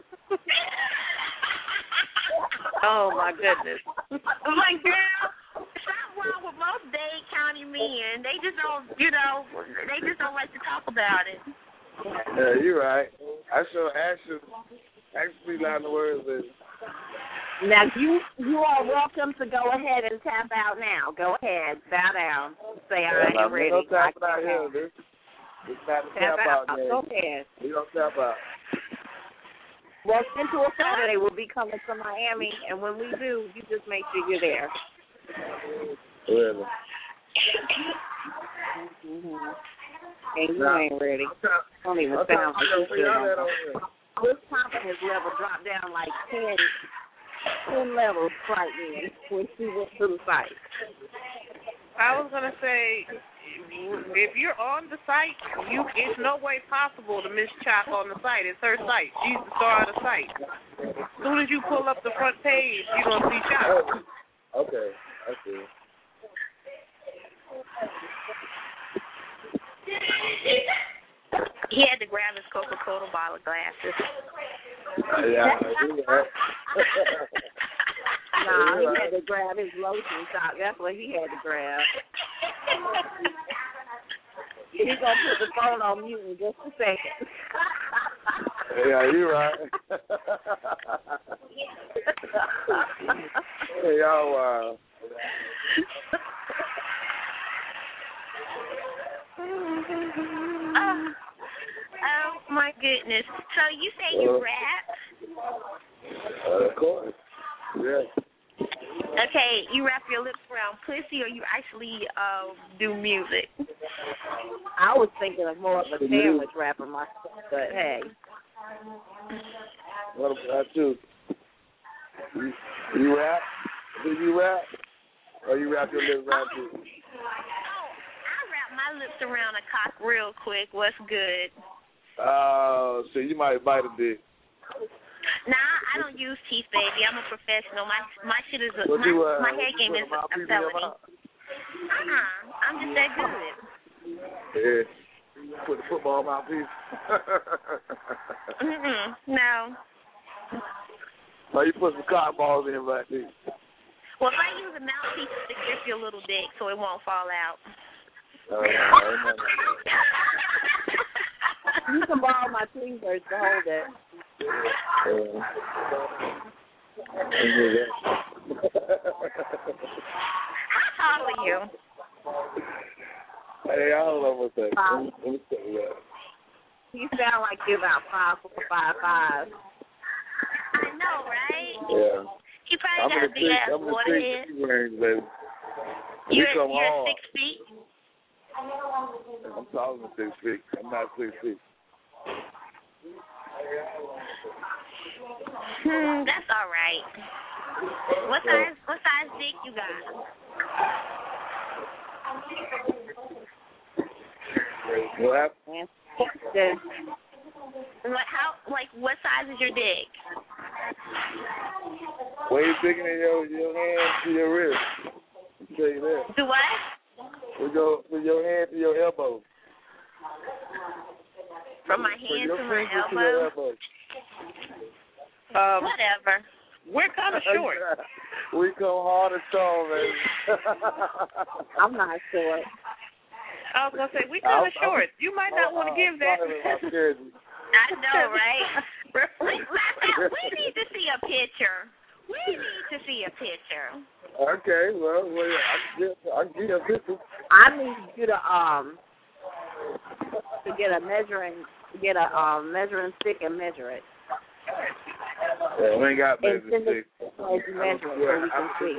Oh my goodness. Like, girl, something wrong with most Dade County men. They just don't, they just don't like to talk about it. Yeah, you're right. I should actually line the words in. Now, you are welcome to go ahead and tap out now. Go ahead. Bow down. Say, I am ready. No tap out here, dude. It's not to Tap tap out. out, man. Go ahead. We don't tap out. Well, Sensual Saturday will be coming to Miami, and when we do, you just make sure you're there. Really? Mm-hmm. And you ain't ready. Don't even sound like you should. His confidence level dropped down like 10 levels right then when she went to the site. I was gonna say, if you're on the site, it's no way possible to miss Chalk on the site. It's her site. She's the star of the site. As soon as you pull up the front page, you're gonna see Chalk. Okay, I see. He had to grab his Coca-Cola bottle glasses. Yeah, Nah, he had to grab his lotion shot. That's what he had to grab. He's going to put the phone on mute in just a second. Yeah, you're right. Hey, y'all, wow. Oh, my goodness. So you say you rap? Of course. Yeah. Okay, you wrap your lips around pussy or you actually do music? I was thinking of more of a sandwich wrapper myself, but hey. What about you? You rap? Do you rap? Or you wrap your lips around too? Oh, I wrap my lips around a cock real quick. What's good? So you might bite a dick. Nah, I don't use teeth, baby. I'm a professional. My shit is my head game is a felony. I'm just that good. Yeah. Put the football mouthpiece. No. Oh, you put some cotton balls in right there. Well, if I use a mouthpiece to grip your little dick so it won't fall out. You can borrow my tweezers to hold it. How tall are you? Hey, I don't know what's that. Let me tell you that. You sound like you're about 5'4", 5'5". I know, right? Yeah. He probably got a big ass waterhead. You're 6 feet? I'm taller than 6 feet. I'm not 6 feet. That's all right. What size dick you got? What happened? What size is your dick? Way bigger than your hand to your wrist. I'll tell you that. Do what? With your hand to your elbow. From my hand to my elbow? To your elbow. Whatever. We're kind of short. We come hard and strong, baby. I'm not short. I was going to say, we kind of short. You might not want to give that. I know, right? We need to see a picture. Okay, well I can give you a picture. I need you to get a measuring stick and measure it. Yeah, we ain't got measuring stick. Measure it so we can see.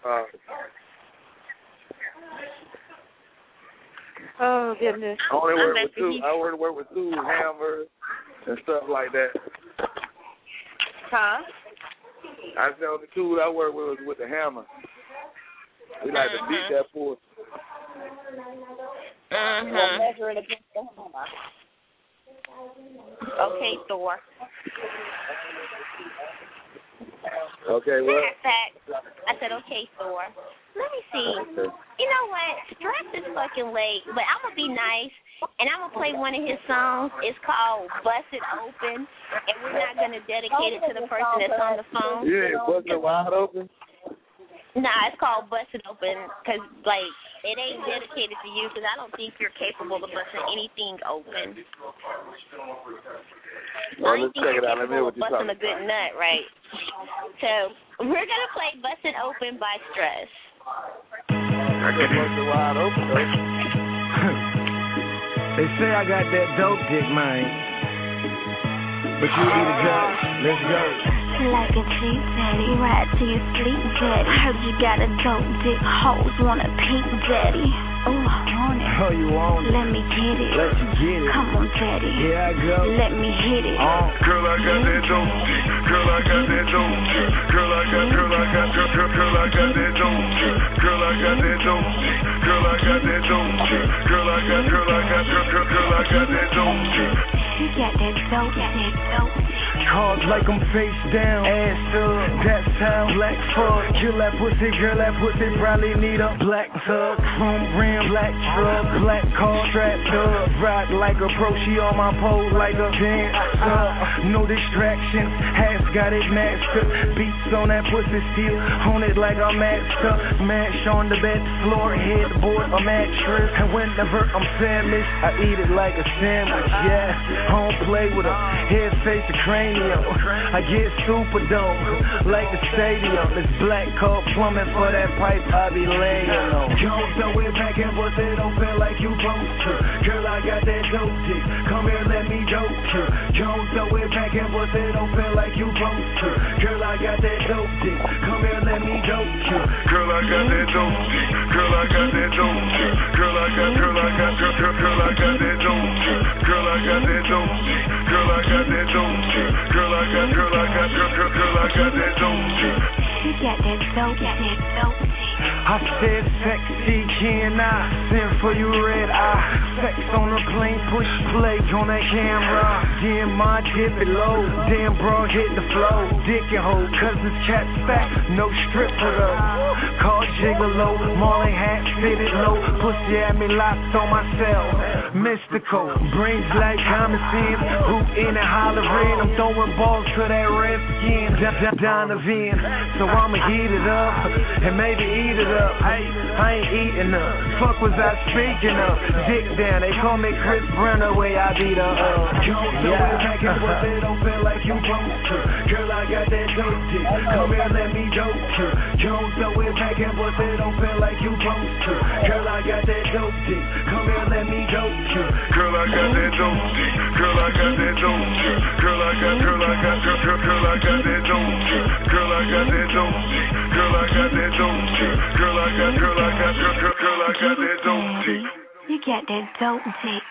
Oh goodness! I only work with tools, hammers, and stuff like that. Huh? I said the tool I work with was with the hammer. We like to beat that force. We'll measure it against the hammer. Okay, Thor. Okay, well. Matter of fact, I said, okay, Thor. Let me see. Okay. You know what? Stress is fucking late, but I'm going to be nice, and I'm going to play one of his songs. It's called Bust It Open, and we're not going to dedicate it to the person that's on the phone. Yeah, bust it wide open? Nah, it's called Bust It Open because, like, it ain't dedicated to you because I don't think you're capable of busting anything open. Well, let's check it out. Let me hear what you're talking about. Busting a good nut, right? So we're going to play Bust It Open by Stress. I can bust it wide open, though. They say I got that dope dick, man. But you be the judge. Let's go. Like a Jeep daddy, ride till you sleep daddy. Heard you got a dope dick, hoes want a pink daddy. Oh, I want it. Oh, you want it? Let me get it. Let you get it. Come on, daddy. Here I go. Let me hit it. Girl, I got that dope dick. Girl, I got that dope dick. Girl, I got that dope dick. Girl, I got that dope dick. Girl, I got that dope dick. Girl, I got that dope dick. You got that dope dick. Cards like I'm face down, ass up. That's how black fuck. Kill that pussy, girl, that pussy probably need a black tug. Chrome rim, black truck, black car strapped up. Rock like a pro, she on my pole like a dancer. No distractions, hats got it mastered. Beats on that pussy still, on it like a master. Mash on the bed floor, headboard, a mattress. And whenever I'm famished, I eat it like a sandwich, yeah. I don't play with a head, face, or cranium. I get super dope, like the stadium. It's black coat plumbing for that pipe I be laying on. Don't throw it back and bust it open like you supposed to. Girl, I got that dope dick. Come here, let me dope you. Don't throw it back and bust it open like you supposed to. Girl, I got that dope dick. Come here, let me dope you. Girl, I got that dope dick. Girl, I got that dope dick. Girl, I got that dope dick. Girl, I got that dope dick. Girl, I got that dope dick. Girl, I got that dope dick. Girl, I got that dope dick. You got that dope dick. I said sexy, can I send for you red eye? Sex on the plane, push play on that camera. Then my dip it low, then bro hit the flow. Dick and hoe, cause it's cat stack, no stripper though. Call gigolo, Marley hat fitted low. Pussy at me locked on myself. Mystical, brains like Thomasin. Hoop in and hollering, I'm throwing balls to that red skin. Donovan, so I'ma heat it up and maybe eat it up. Hey, I ain't eating up. Fuck was I speaking of? Dick down, they call me Chris Brown the way I beat up. Back and forth, it don't feel like you supposed to. Girl, I got that dope dick. Come here, let me dope you. Don't throw it back and forth, it don't feel like you supposed to. Girl, I got that dope dick. Come here, let me dope you. Girl, I got that dope dick. Girl, I got that dope dick. Girl, I got that dope dick. Girl, I got that dope dick. Girl, I got that dope dick. Girl, I got that dope dick. You got that dope dick.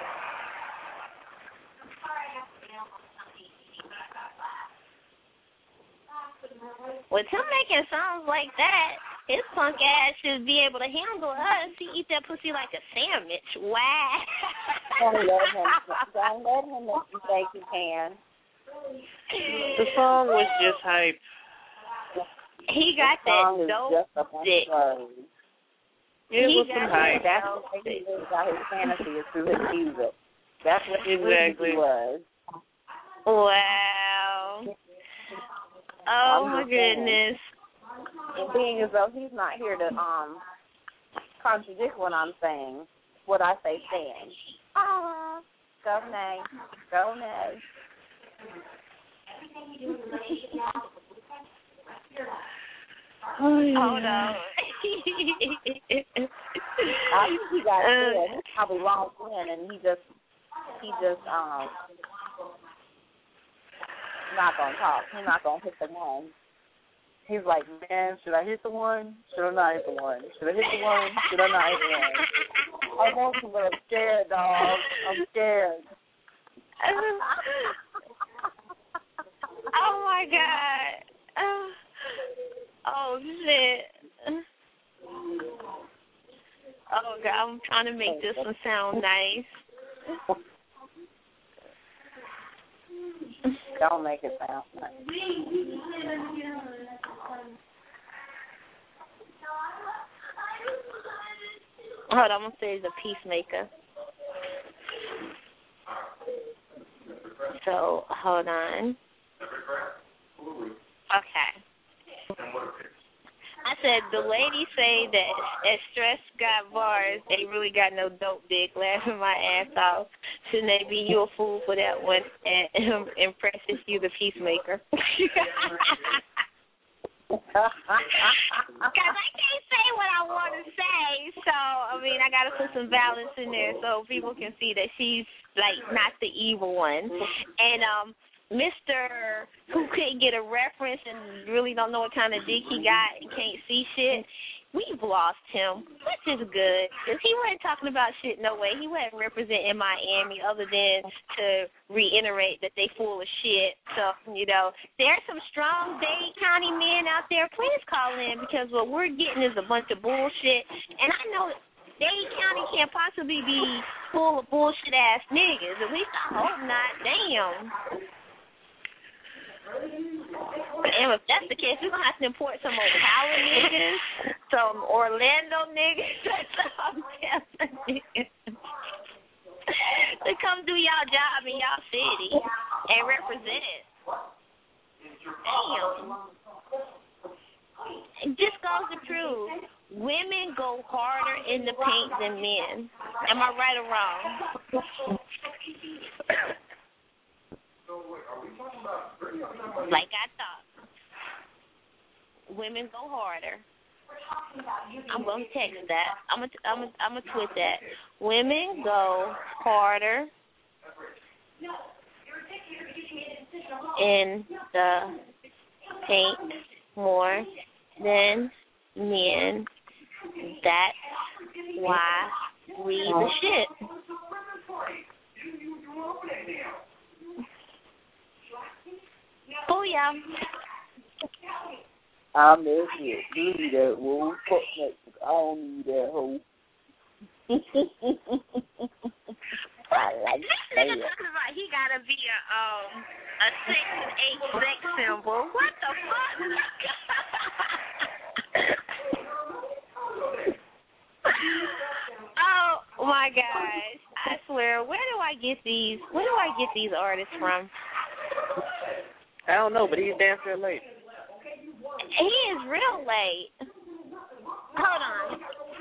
With him making songs like that, his punk ass should be able to handle us. He eat that pussy like a sandwich. Wow. Don't let him make you think he can. The song was just hype. He got that dope dick. It was some hype. That's what he is about his fantasy is through his music. That's what exactly was. Wow. Oh my goodness. And being as though he's not here to contradict what I'm saying, what I say stands. Go Nay. Go Nay. Hold on. I think he got scared. He's probably lost in, and he just not gonna talk. He's not gonna hit the one. He's like, man, should I hit the one? Should I not hit the one? Should I hit the one? Should I not hit the one? I want to, but I'm scared, dog. I'm scared. Oh my God. Oh shit. Oh God, I'm trying to make this one sound nice. Don't make it sound nice. Hold on, I'm gonna say the Peacemaker. So hold on. Okay. I said the ladies say that as Stress got bars, they really got no dope dick. Laughing my ass off. Shouldn't they be you a fool for that one? And Precious, you the Peacemaker. Because I can't say what I want to say, so, I mean, I got to put some balance in there so people can see that she's, like, not the evil one. And, Mr. who couldn't get a reference and really don't know what kind of dick he got and can't see shit, we've lost him, which is good, because he wasn't talking about shit no way. He wasn't representing Miami other than to reiterate that they full of shit. So, you know, there's some strong Dade County men out there. Please call in, because what we're getting is a bunch of bullshit. And I know Dade County can't possibly be full of bullshit-ass niggas. At least I hope not. Damn. And if that's the case, we're going to have to import some Ocala niggas, some Orlando niggas, some Tampa niggas to come do y'all job in y'all city and represent. Damn. It just goes to prove women go harder in the paint than men. Am I right or wrong? Like I thought. Women go harder. I'm gonna text that. I'm gonna tweet that. Women go harder in the paint more than men. That's why we the shit. Booyah. I'm that shit. You need that hoe. Fuck Mexico. I don't need that hoe. I like this nigga talking about he gotta be a 6 and 8 sex symbol. What the fuck? Oh my gosh. I swear, where do I get these artists from? I don't know, but he's dancing late. He is real late. Hold on.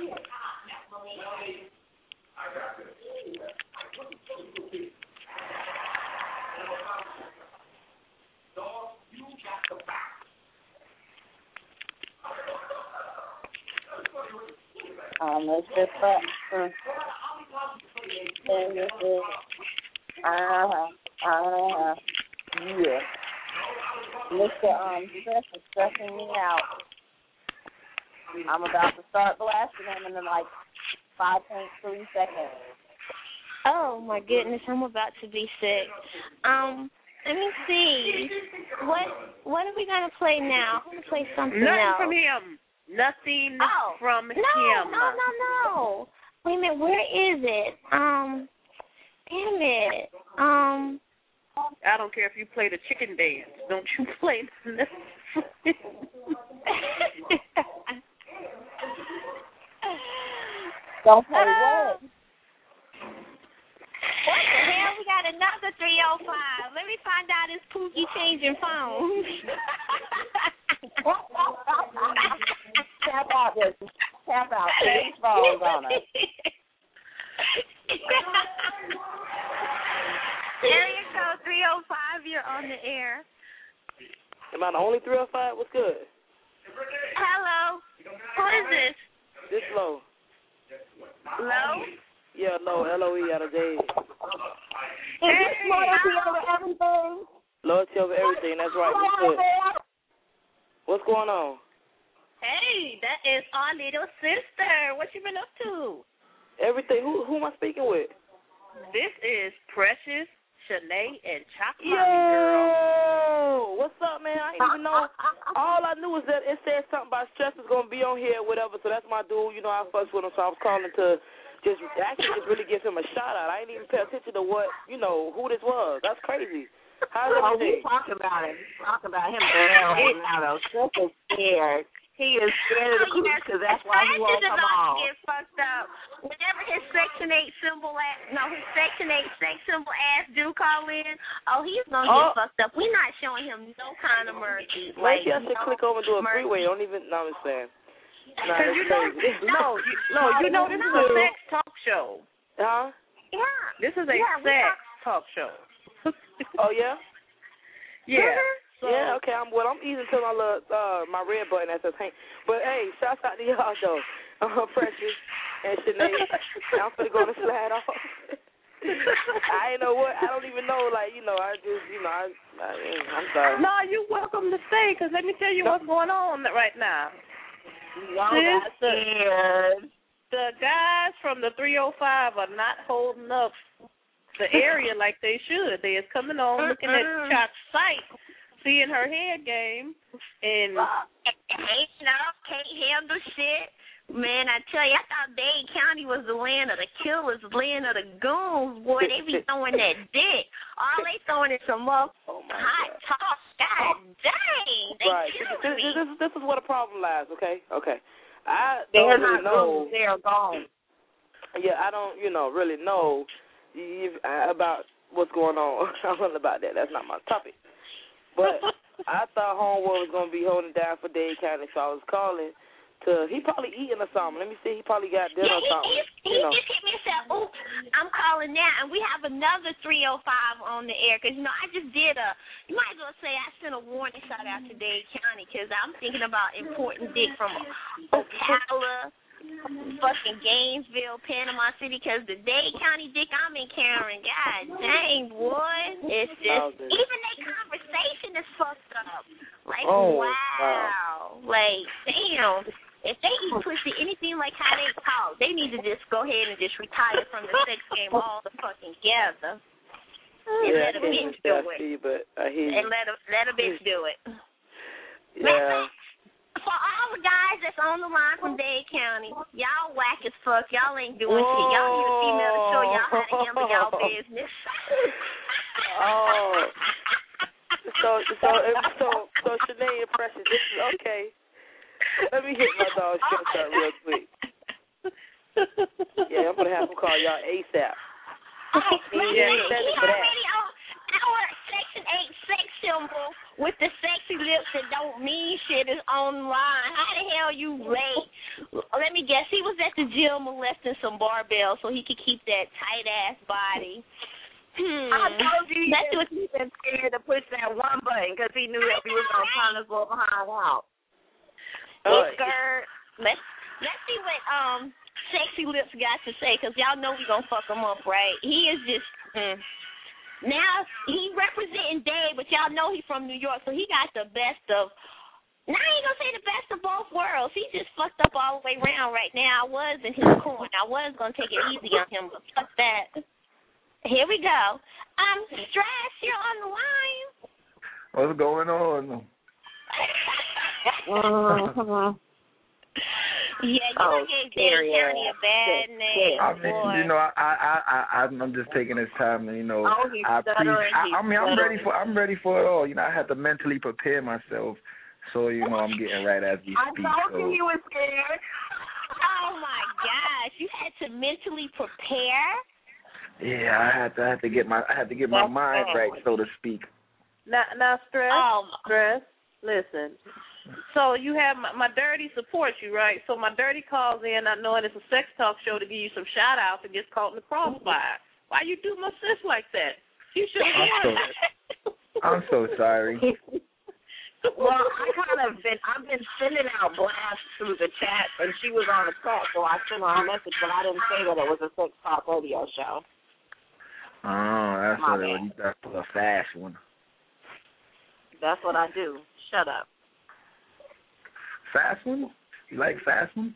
Let's just yeah. Mr. Stress is stressing me out. I'm about to start blasting him in like 5.3 seconds. Oh my goodness, I'm about to be sick. Let me see. What are we gonna play now? I'm gonna play something Nothing else. from him. Nothing from him. No. Wait a minute, where is it? Damn it. I don't care if you play the chicken dance. Don't you play the Don't play what? What the hell? We got another 305. Let me find out is Pookie changing phones. Tap out. Change phones on us. Area code 305, you're on the air. Am I the only 305? What's good? Hello. Who is this? This Low. Low? Yeah, Low. L-O-E out of Jade. Is this loyalty over everything? Loyalty over everything. That's right. What's good? What's going on? Hey, that is our little sister. What you been up to? Everything. Who am I speaking with? This is Precious, Shanae, and Chocolate Girl. What's up, man? I didn't even know. All I knew was that it said something about Stress is going to be on here or whatever, so that's my dude. You know, I fucks with him, so I was calling to just really give him a shout-out. I didn't even pay attention to what, who this was. That's crazy. How's everything? We talk about him. Talk about him right now, though. Stress is scared. He is scared of the cooch because that's why he won't come on. Get fucked up. Whenever his Section 8 sex symbol ass do call in, he's gonna get fucked up. We're not showing him no kind of mercy. Maybe I should click over and do a freeway. Don't even. No, I'm just saying. Because you know this is a sex talk show. Huh? Yeah. This is a sex talk show. Oh yeah. Yeah. So. Yeah, okay. I'm easing to my little my red button that says Hank. But hey, shouts out to y'all though, Precious and Sinead. I'm finna go to slide off. I ain't know what. I don't even know. Like I just I'm sorry. No, you're welcome to stay. Cause let me tell you what's going on right now. Y'all got scared. The guys from the 305 are not holding up the area like they should. They is coming on looking at Chop's site, seeing her head game, and can't handle shit. Man, I tell you, I thought Dade County was the land of the killers, the land of the goons. Boy, they be throwing that dick. All they throwing is some hot talk. God dang, they killing me. This is where the problem lies. Okay. I They're don't really not know. goons. They're gone. Yeah, I don't, really know about what's going on. I don't know about that. That's not my topic. But I thought Homeboy was going to be holding down for Dade County, so I was calling he probably eating or something. Let me see. He probably got dinner or something. He just hit me and said, oops, I'm calling now. And we have another 305 on the air. Because, I just did you might as well say I sent a warning shout out to Dade County because I'm thinking about importing dick from Ocala, fucking Gainesville, Panama City, because the Dade County dick I'm encountering, god dang, boy, it's just, even their conversation is fucked up. Like, wow. Like, damn. If they eat pussy anything like how they talk, they need to just go ahead and just retire from the sex game all the fucking together. And let a bitch do it. And let a bitch do it. Yeah. For all the guys that's on the line from Dade County, y'all whack as fuck. Y'all ain't doing shit. Y'all need a female to show y'all how to handle y'all business. So Sinead and Precious, this is okay. Let me hit my dog Stretch up real quick. Yeah, I'm gonna have him call y'all ASAP. He already on our Section 8 sex symbol with the sexy lips that don't mean shit is online. How the hell you late? Let me guess. He was at the gym molesting some barbells so he could keep that tight ass body. I told you he's been scared to push that one button because he knew that we was gonna turn us all behind out. Let's see what Sexy Lips got to say, because y'all know we gonna fuck him up, right? He is just now he representing Dade, but y'all know he from New York, so he got the best of. Now I ain't gonna say the best of both worlds. He just fucked up all the way around right now. I was in his corner. I was gonna take it easy on him, but fuck that. Here we go. Stress, you're on the line. What's going on? Yeah, you gave Dade County a bad name. I'm just taking this time, and I'm ready for it all. I had to mentally prepare myself, so I'm getting right as we speak. I told you were scared. Oh my gosh, you had to mentally prepare. Yeah, I had to get my mind right, so to speak. Now, Stress. Listen. So you have my dirty supports you, right? So my dirty calls in, not knowing it's a sex talk show, to give you some shout outs and gets caught in the crossfire. Why you do my sis like that? You should have warned her. I'm so sorry. Well, I've been sending out blasts through the chat, and she was on the chat, so I sent her a message, but I didn't say that it was a sex talk radio show. Oh, that's what it was. You got a fast one. That's what I do. Shut up. Fast one? You like fast one?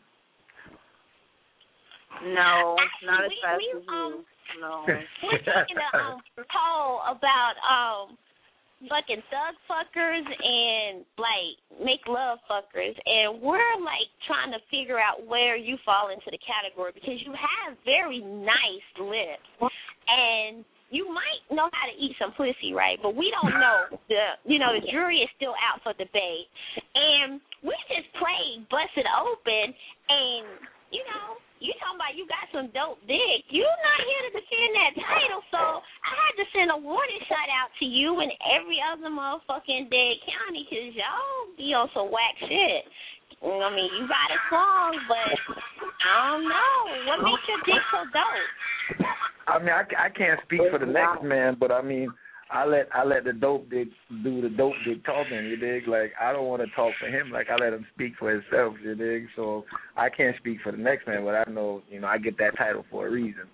No, not as fast as you. No. We're taking a poll about fucking thug fuckers and like make love fuckers, and we're like trying to figure out where you fall into the category, because you have very nice lips and you might know how to eat some pussy, right? But we don't know. The jury is still out for debate. And we just played Bust It Open, and, you talking about you got some dope dick. You're not here to defend that title, so I had to send a warning shot out to you and every other motherfucking Dade County, because y'all be on some whack shit. I mean, you got a song, but I don't know. What makes your dick so dope? I mean, I can't speak for the next man, but I mean, I let the dope dick do the dope dick talking, you dig? Like, I don't want to talk for him. Like, I let him speak for himself, you dig? So I can't speak for the next man, but I know, I get that title for a reason.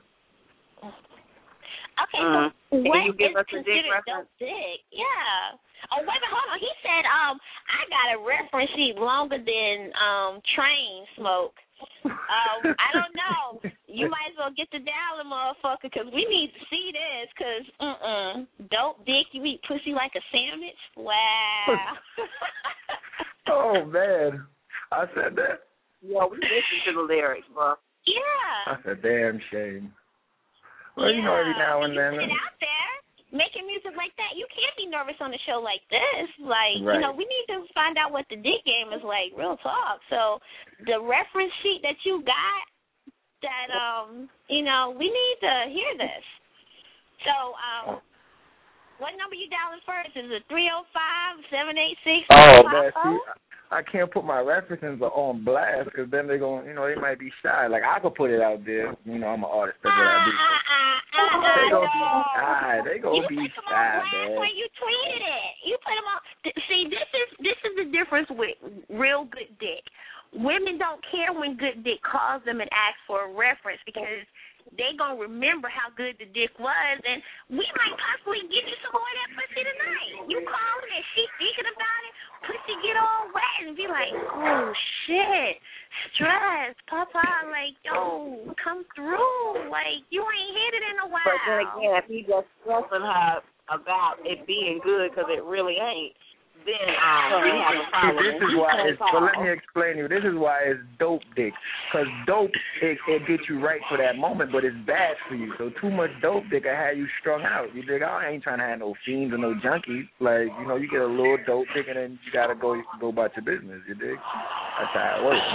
Okay, so what you give is us a considered dope dick? Yeah. Oh, wait a minute, hold on. He said, I got a reference sheet longer than train smoke. I don't know. You might as well get the dialing, motherfucker, because we need to see this, because, dope dick, you eat pussy like a sandwich? Wow. Oh, man. I said that. Yeah, we listen to the lyrics, bro. Yeah. That's a damn shame. Well, every now and then. Get out there. Making music like that, you can't be nervous on a show like this. Like, right. We need to find out what the dick game is like, real talk. So the reference sheet that you got, that, we need to hear this. So, what number you dialing first? Is it 305-786? Oh, man, see, I can't put my references on blast because then they're going, they might be shy. Like, I could put it out there. I'm an artist. That's what I do. They gonna be shy. They gonna be shy, man. When you tweeted it, you put them on. See, this is the difference with real good dick. Women don't care when good dick calls them and asks for a reference because they gonna remember how good the dick was, and we might possibly get you some more of that pussy tonight. You call her and she thinking about it, pussy get all wet and be like, oh shit, stress, Papa, like, yo, come through, like you ain't hit it in a while. But then again, if you just stressing her about it being good because it really ain't, then we have a problem. This is why but let me explain to you. This is why it's dope dick. Because dope, it gets you right for that moment, but it's bad for you. So too much dope dick will have you strung out. You dig? I ain't trying to have no fiends or no junkies. Like, you get a little dope dick and then you got to go about your business. You dig? That's how it works.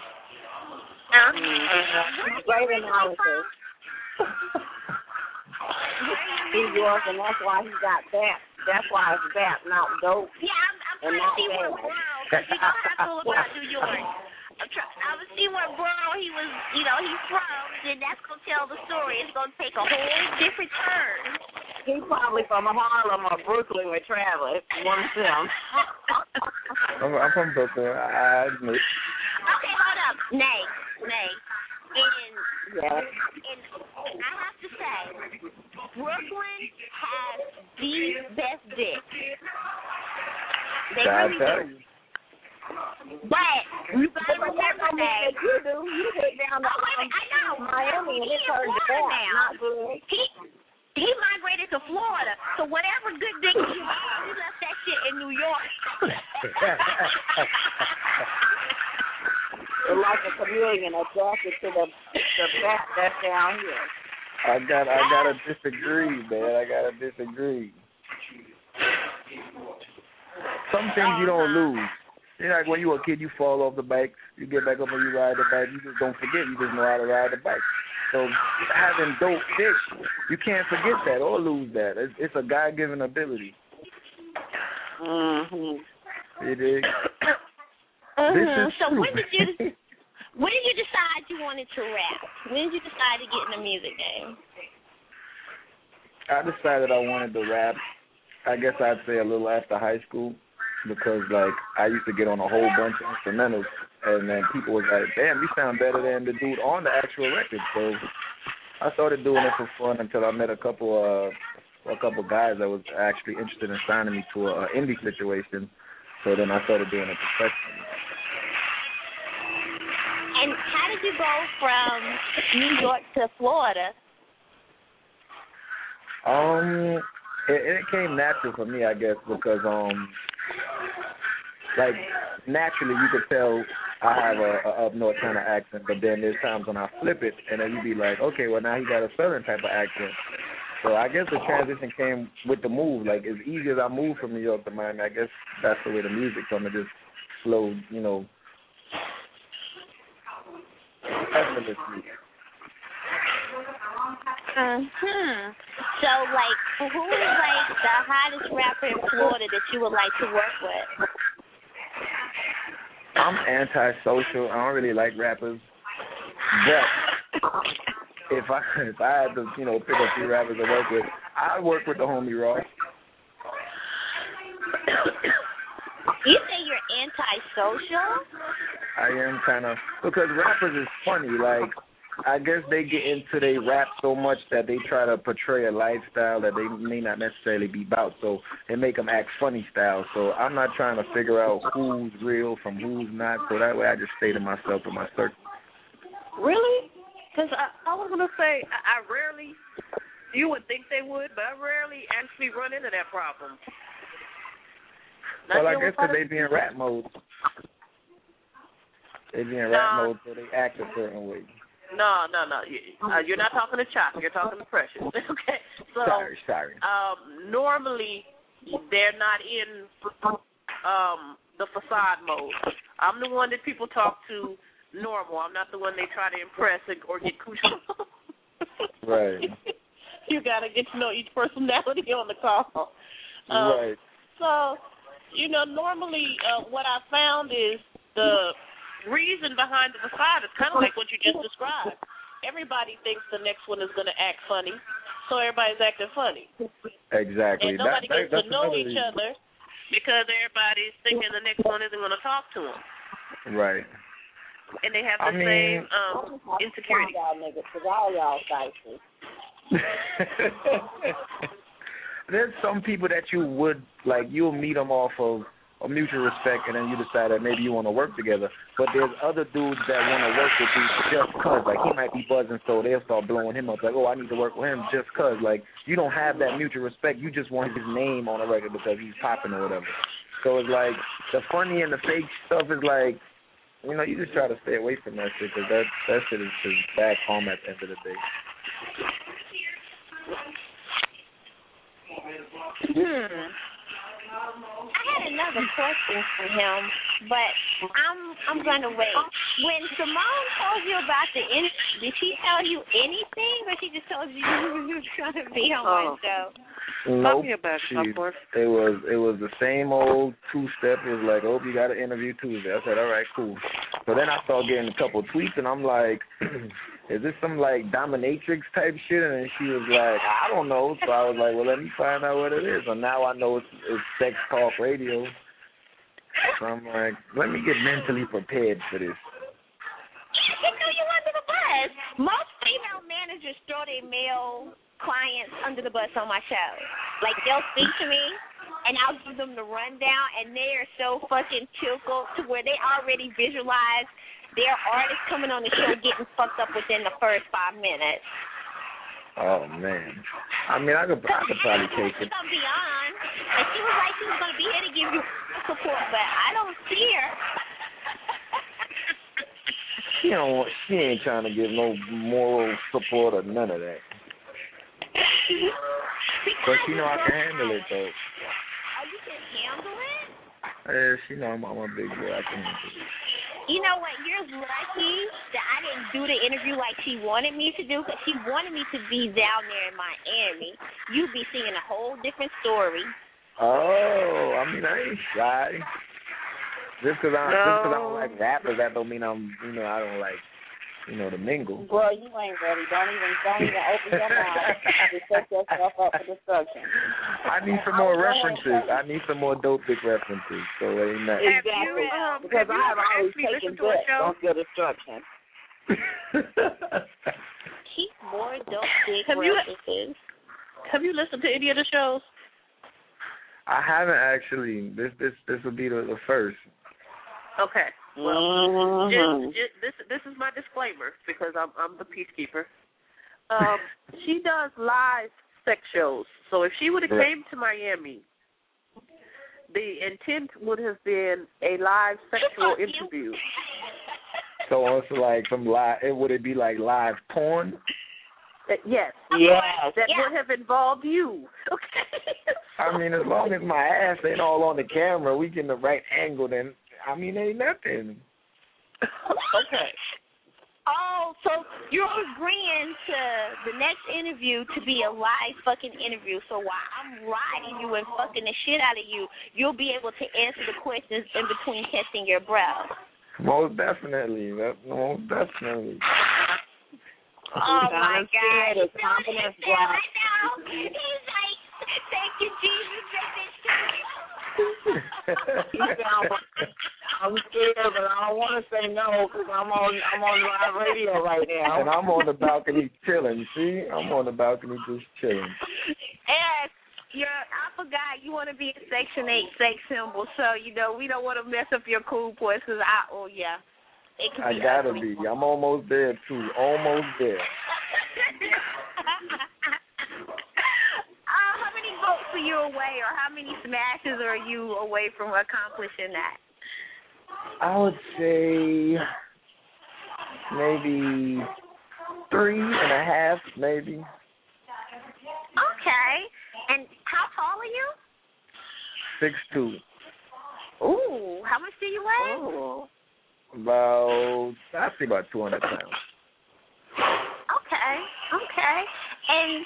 Great analysis. New York, and that's why he got that. That's why it's that, not dope. Yeah, I'm trying to see what borough, because you know how I feel about New York. I was see what borough he was, he's from, then that's going to tell the story. It's going to take a whole different turn. He's probably from Harlem or Brooklyn with Travis. One of them. I'm from Brooklyn. I admit. Okay, hold up. Nay. And I have to say, Brooklyn has the best dick. They really do. But you gotta remember that you do. You hit down to Miami and it turned to that. Not good. He migrated to Florida, so whatever good dick he had, he left that shit in New York. Like a chameleon adapted to the bat that's down here. I gotta disagree, man. I gotta disagree. Some things you don't lose. Like when you were a kid, you fall off the bike, you get back up and you ride the bike. You just don't forget. You just know how to ride the bike. So having dope dick, you can't forget that or lose that. It's a God-given ability. It is. This is so true. when did you decide you wanted to rap? When did you decide to get in the music game? I decided I wanted to rap, I guess I'd say a little after high school, because, I used to get on a whole bunch of instrumentals, and then people was like, damn, you sound better than the dude on the actual record. So I started doing it for fun until I met a couple guys that was actually interested in signing me to an indie situation. So then I started doing it professionally. And how did you go from New York to Florida? It came natural for me, I guess, because naturally you could tell I have a up north kind of accent, but then there's times when I flip it, and then you be like, okay, well now he got a southern type of accent. So I guess the transition came with the move. Like, as easy as I moved from New York to Miami, I guess that's the way the music come. It just flowed, effortlessly. So, who is, the hottest rapper in Florida that you would like to work with? I'm antisocial. I don't really like rappers. But if I had to, pick a few rappers to work with, I I work with the homie Ross. You say you're antisocial? I am kind of, because rappers is funny. Like, I guess they get into their rap so much that they try to portray a lifestyle that they may not necessarily be about, so they make them act funny style. So I'm not trying to figure out who's real from who's not, so that way I just stay to myself in my circle. Really? Because I was going to say, I rarely, you would think they would, but I rarely actually run into that problem. Well, I guess because they be in rap mode. They be in rap mode, so they act a certain way. No. You're not talking to Chop. You're talking to Precious. Okay. So, sorry. Normally, they're not in the facade mode. I'm the one that people talk to normal. I'm not the one they try to impress or get coochie. Right. You got to get to know each personality on the call. Right. So, normally what I found is the reason behind the facade is kind of like what you just described. Everybody thinks the next one is going to act funny, so everybody's acting funny. Exactly. And nobody gets to know each other because everybody's thinking the next one isn't going to talk to them. Right. And they have the same insecurity. Y'all niggas, because all y'all spicy. There's some people that you would, like, you'll meet them off of a mutual respect, and then you decide that maybe you want to work together. But there's other dudes that want to work with you just because, like, he might be buzzing, so they'll start blowing him up, like, oh, I need to work with him just because. Like, you don't have that mutual respect. You just want his name on the record because he's popping or whatever. So it's like the funny and the fake stuff is like, you just try to stay away from that shit because that shit is just bad karma at the end of the day. I had another question for him, but I'm gonna wait. When Simone told you about the interview, did she tell you anything, or she just told you you were gonna be on my show? Nope. It was the same old two-step. It was like, oh, you got an interview Tuesday. I said, all right, cool. So then I started getting a couple of tweets, and I'm like, is this some, like, dominatrix type shit? And then she was like, I don't know. So I was like, well, let me find out what it is. And now I know it's sex talk radio. So I'm like, let me get mentally prepared for this. You under the bus. Most female managers throw their male clients under the bus on my show. Like, they'll speak to me, and I'll give them the rundown, and they are so fucking tickled to where they already visualize their artist coming on the show getting fucked up within the first 5 minutes. Oh, man. I mean, I could probably take it. Beyond, and she was like she was going to be here to give you support, but I don't see her. She ain't trying to give no moral support or none of that. But she know I can handle it, though. Oh, you can handle it? Yeah, she know I'm a big boy. I can handle it. You know what? You're lucky that I didn't do the interview like she wanted me to do, because she wanted me to be down there in Miami. You'd be seeing a whole different story. Oh, I mean, I ain't shy. Just because I don't like rappers, that don't mean I don't like, to mingle. Well, you ain't ready. Don't even open your mouth to set yourself up for destruction. I need some more references. I need some more dope dick references. So ain't that exactly? Because I have always taken bets. Don't feel destruction. Keep more dope dick references. Have you listened to any of the shows? I haven't actually. This will be the first. Okay. Well, this is my disclaimer because I'm the peacekeeper. She does live sex shows, so if she would have came to Miami, the intent would have been a live sexual interview. So it's like some live. Would it be like live porn? Yes. Yes. That would have involved you. Okay. I mean, as long as my ass ain't all on the camera, we get the right angle, then, I mean, ain't nothing. Okay. Oh, so you're agreeing to the next interview to be a live fucking interview. So while I'm riding you and fucking the shit out of you, you'll be able to answer the questions in between catching your breath. Most definitely. Most definitely. Oh, my God. His confidence dropped. Right now, he's you, Jesus. I'm scared, but I don't want to say no because I'm on live radio right now. And I'm on the balcony chilling. See, I'm on the balcony just chilling. Yes, I forgot you want to be a Section 8 sex symbol, so we don't want to mess up your cool points because it can I be gotta ugly. be. I'm almost there too. Almost there. How many votes are you away, or how many smashes are you away from accomplishing that? I would say maybe 3.5, maybe. Okay. And how tall are you? 6'2". Ooh, how much do you weigh? Ooh. I'd say about 200 pounds. Okay. And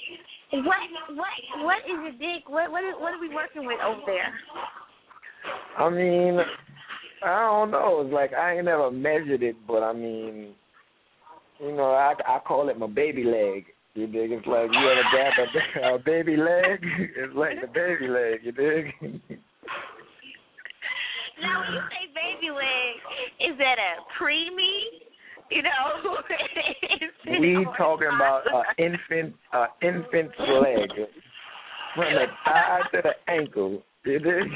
what is your dick? What are we working with over there? I mean, I don't know. It's like I ain't never measured it, but I mean, I call it my baby leg. You dig? It's like you ever grab a baby leg? It's like the baby leg. You dig? Now, when you say baby leg, is that a preemie? We talking about infant's leg from the thigh to the ankle. You dig?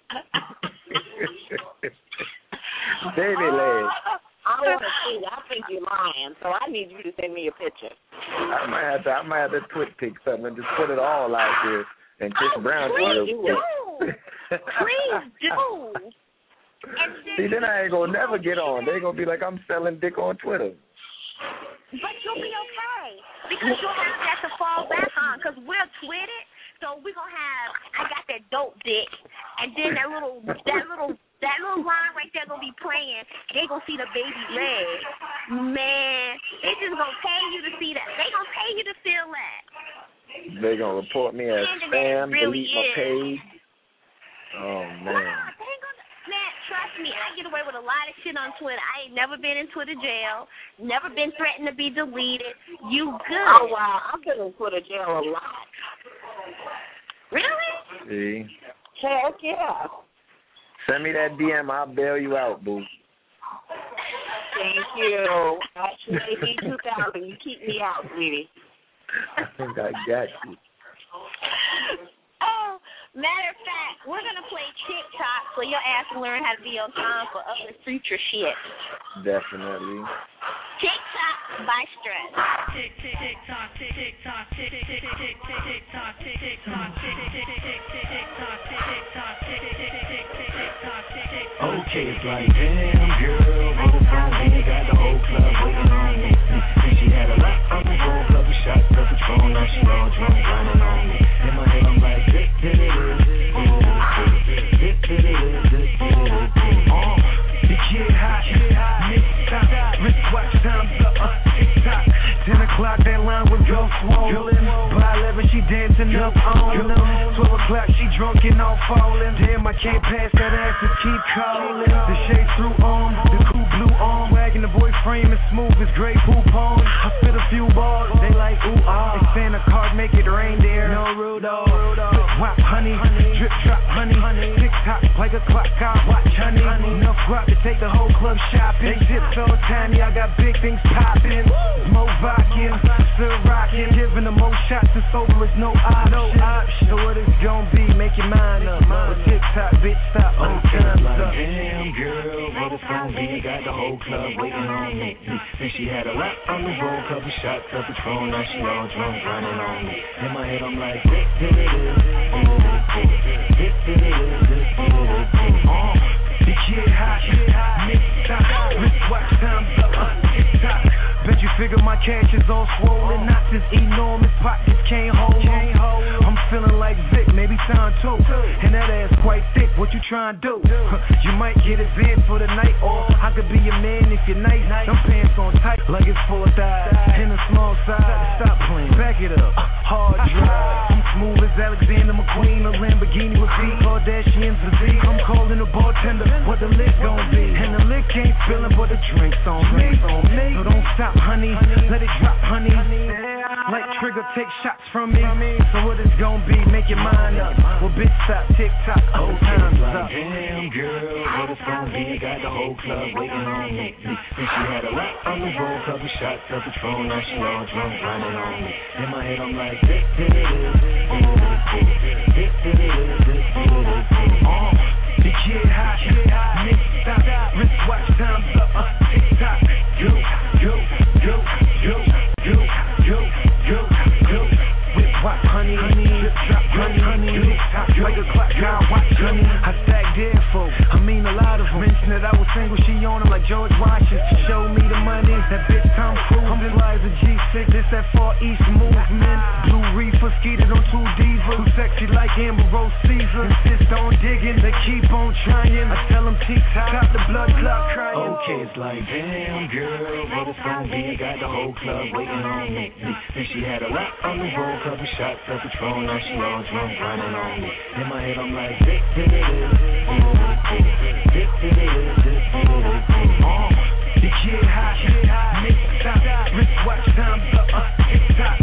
Baby leg. I want to see. I think you're lying, so I need you to send me a picture. I might have to twit pick something and just put it all out there. And Chris Brown please do. Please do. See, then I ain't gonna never get on. They gonna be like, I'm selling dick on Twitter. But you'll be okay because you'll have that to fall back on. Because we're twitted, so we're gonna have. I got that dope dick, and then that little line right there gonna be playing. They gonna see the baby leg. Man, they just gonna pay you to see that. They gonna pay you to feel that. They gonna report me as spam, really delete my page. Oh man. Man, trust me, I get away with a lot of shit on Twitter. I ain't never been in Twitter jail, never been threatened to be deleted. You good? Oh wow, I've been in Twitter jail a lot. Really? See. Heck yeah. Send me that DM, I'll bail you out, boo. Thank you. Actually, 2000, you keep me out, sweetie. I think I got you. Oh, matter of fact, we're going to play TikTok so your ass can learn how to be on time for other future shit. Definitely. TikTok by Stress. TikTok, TikTok, TikTok, TikTok, TikTok, TikTok, TikTok. Okay, it's like, damn, girl, whole family got the whole club waiting on me. And she had a lot on the whole club, we shot the Patron, now she all drunk, running on me. In my head, I'm like, the kid hot, mid-top, wristwatch time's up, tick-tock. 10 o'clock, that line would go swollen. By 11, she dancing up on them. 12 o'clock, she drunk and all falling. Damn, I can't pass that ass, just keep calling. The shades through arm, the cool blue arm. Wagging the boy frame as smooth as Grey Poupon. I spit a few balls, they like, ooh, ah. They saying a card make it rain there. No Rudolph. Wop, honey, drip, drop, honey. Tick-tock, like a clock, I watch, honey. Enough rock to take the whole club shopping. They dip so tiny, I got big things popping. Mo Vodkin, still rocking. Giving them more shots and sober is no option. So what it's gonna be, make your mind up. But TikTok, bitch, stop, oh, time's up. Damn, girl, what it's gonna be, got the whole club waiting on me. And she had a lot on the road, couple shots of Patron, now she all drunk, running on me. In my head, I'm like, the kid hot, mid-top, wristwatch time's up, tick-tock. Bet you figure my cash is all swollen, not this enormous pockets can't hold. I'm feeling like Vic, maybe time too. And that ass quite thick, what you trying to do? You might get advanced for the night, or I could be your man if you're nice. Them pants on tight, like it's full of thighs. In a small size, stop playing, back it up, hard drive. I'm smooth as Alexander McQueen, a Lamborghini with feet, Kardashians physique. I'm calling the bartender, what the lick gon' be? And the lick ain't spilling, but the drink's on me. So don't stop, honey, let it drop, honey. Like Trigger, take shots from me. So what it's gon' be, make your mind beer, got the whole club waiting on me. Then she had a lot on the road, couple shots of Patron, now she all drunk, grinding on me. In my head I'm like, this. The kid hot, mix stop, wristwatch time, tick-tock, go, whip wop, honey, drip drop, honey, tick-tock, like a clock, now watch, honey, I stacked there for, a lot of them, mentioned that I was single, she on him like George Washington, she showed me the money, that bitch Tom Cruise, I'm fly as a G6, this that Far East movement, Blue Reefer, skeeted on 2 divas, too sexy like Amber Rose Caesar, insist on digging, they keep on trying, I tell them T-top, got the blood clot crying. Okay, it's like, damn girl, what it's gonna be, I got the whole club waiting on me. Then she had a lot on the road, couple shots of Patron, now she all drunk, grinding on me. In my head I'm like, the kid hot, mix stop, wristwatch time, tick-tock.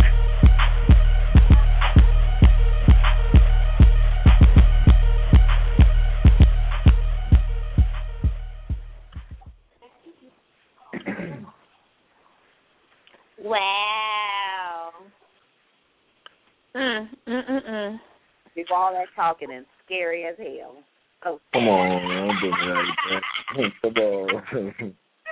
Wow. If all that talking and scary as hell. Oh. Come on, man. Don't do me like that. Come on.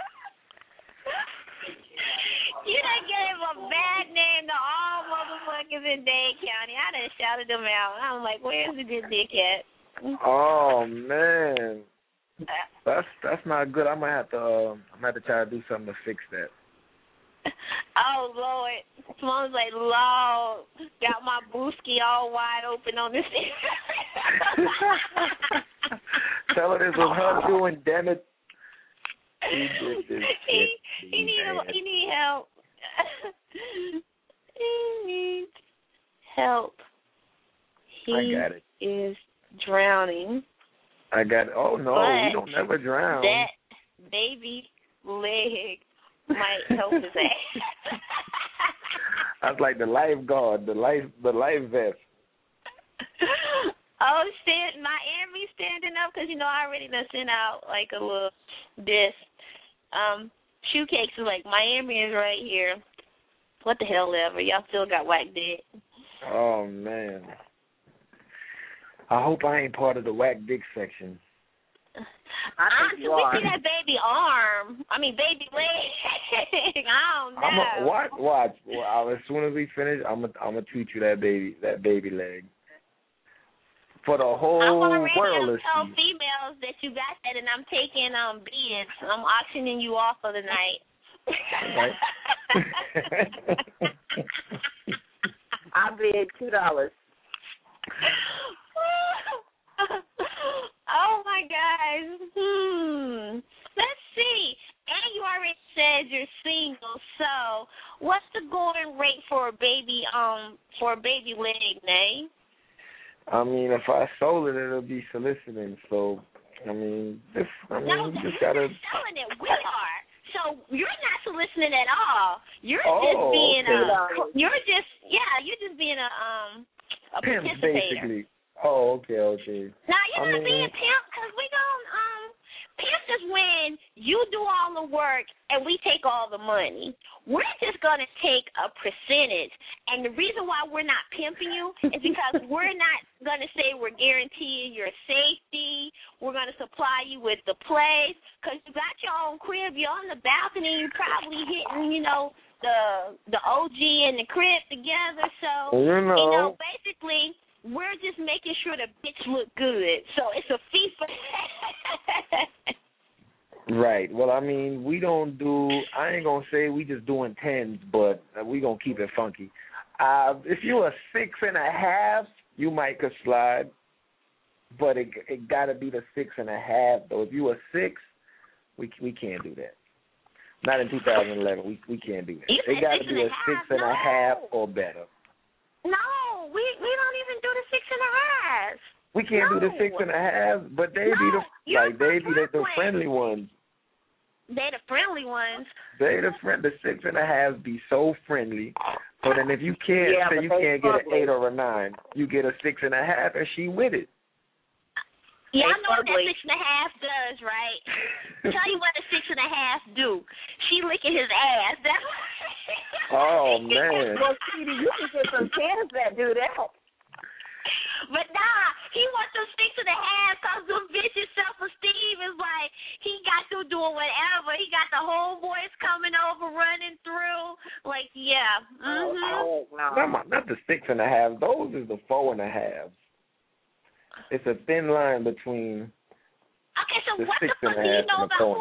You done gave a bad name to all motherfuckers in Dade County. I done shouted them out. I'm like, where's the good dick at? Oh man, that's not good. I'm gonna have to try to do something to fix that. Oh Lord, Simone's like, Lord, got my booski all wide open on this. Tell her this was her doing. Damn it. He need help. He needs help. I got it. Is drowning. I got it. Oh no, we don't never drown. That baby leg might help his ass. That's like the lifeguard, the life vest. Oh shit, Miami's standing up because I already done sent out like a little disc. Shoe Cakes is like, Miami is right here. What the hell ever. Y'all still got whack dick. Oh man. I hope I ain't part of the whack dick section. We see that baby arm. I mean, baby leg. I don't know. Watch. Well, as soon as we finish, I'm gonna tweet you that baby leg. For the whole world to see. Tell females that you got that, and I'm taking bids. I'm auctioning you off for the night. I bid $2. Oh my guys. Let's see. And you already said you're single, so what's the going rate for a baby leg, Nay? I mean, if I sold it, it'll be soliciting. So, you just gotta. Selling it. We are. So you're not soliciting at all. You're just being you're just being a pimp, participator. Basically. Oh, okay. Now you're not being pimp because we don't pimp is when you do all the work and we take all the money. We're just going to take a percentage. And the reason why we're not pimping you is because we're not going to say we're guaranteeing your safety. We're going to supply you with the place because you got your own crib. You're on the balcony. You're probably hitting, the OG and the crib together. So, basically, we're just making sure the bitch look good. So it's a fee for Right. Well, we don't do, I ain't going to say we just doing 10s, but we going to keep it funky. If you're a 6.5, you might could slide, but it got to be the 6.5, though. If you a 6, we can't do that. Not in 2011. We can't do that. It got to be a 6.5 or better. No, we don't even do the 6.5. We can't do the 6.5, but they be the friendly ones. They the friendly ones. The 6.5 be so friendly. So then if you can't you can't get an 8 or a 9, you get a 6.5 and she with it. Y'all know what that 6.5 does, right? Tell you what a 6.5 do. She licking his ass. That's Oh, man. Well, Speedy, you can get some cans that do that. But nah, he wants them 6.5 because them bitches' self-esteem is like, he got them doing whatever. He got the homeboys coming over, running through. Like, yeah. Oh, no. Not the 6.5. Those is the 4.5. It's a thin line between Okay, so the what the 6.5 fuck do you know and the about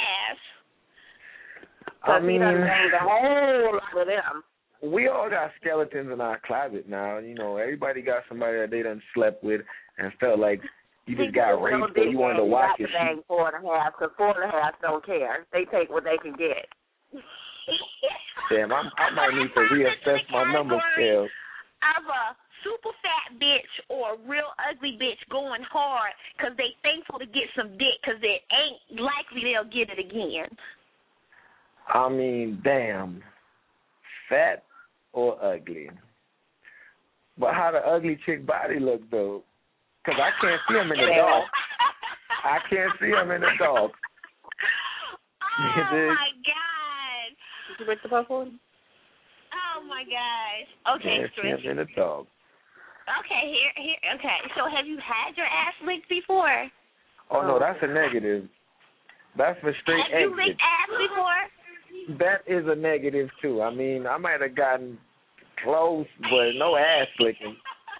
4.5. 4.5? I mean, he done named a whole lot of them. we all got skeletons in our closet now. You know, everybody got somebody that they done slept with and felt like you just got raped or you wanted to watch it. 4.5, because 4.5 don't care. They take what they can get. Damn, I might need to reassess my number scale. Of a super fat bitch or a real ugly bitch going hard because they thankful to get some dick because it ain't likely they'll get it again. I mean, damn. Fat or ugly. But how the ugly chick body look, though? Because I can't see them in the dark. I can't see them in the dark. Oh, my God. Did you break the puff on? Oh, my gosh. Okay, can't see them in the dark. Okay, here. Okay, so have you had your ass licked before? Oh, no, that's a negative. That's for straight Have you exit. licked ass before? That is a negative, too. I mean, I might have gotten close, but no ass licking.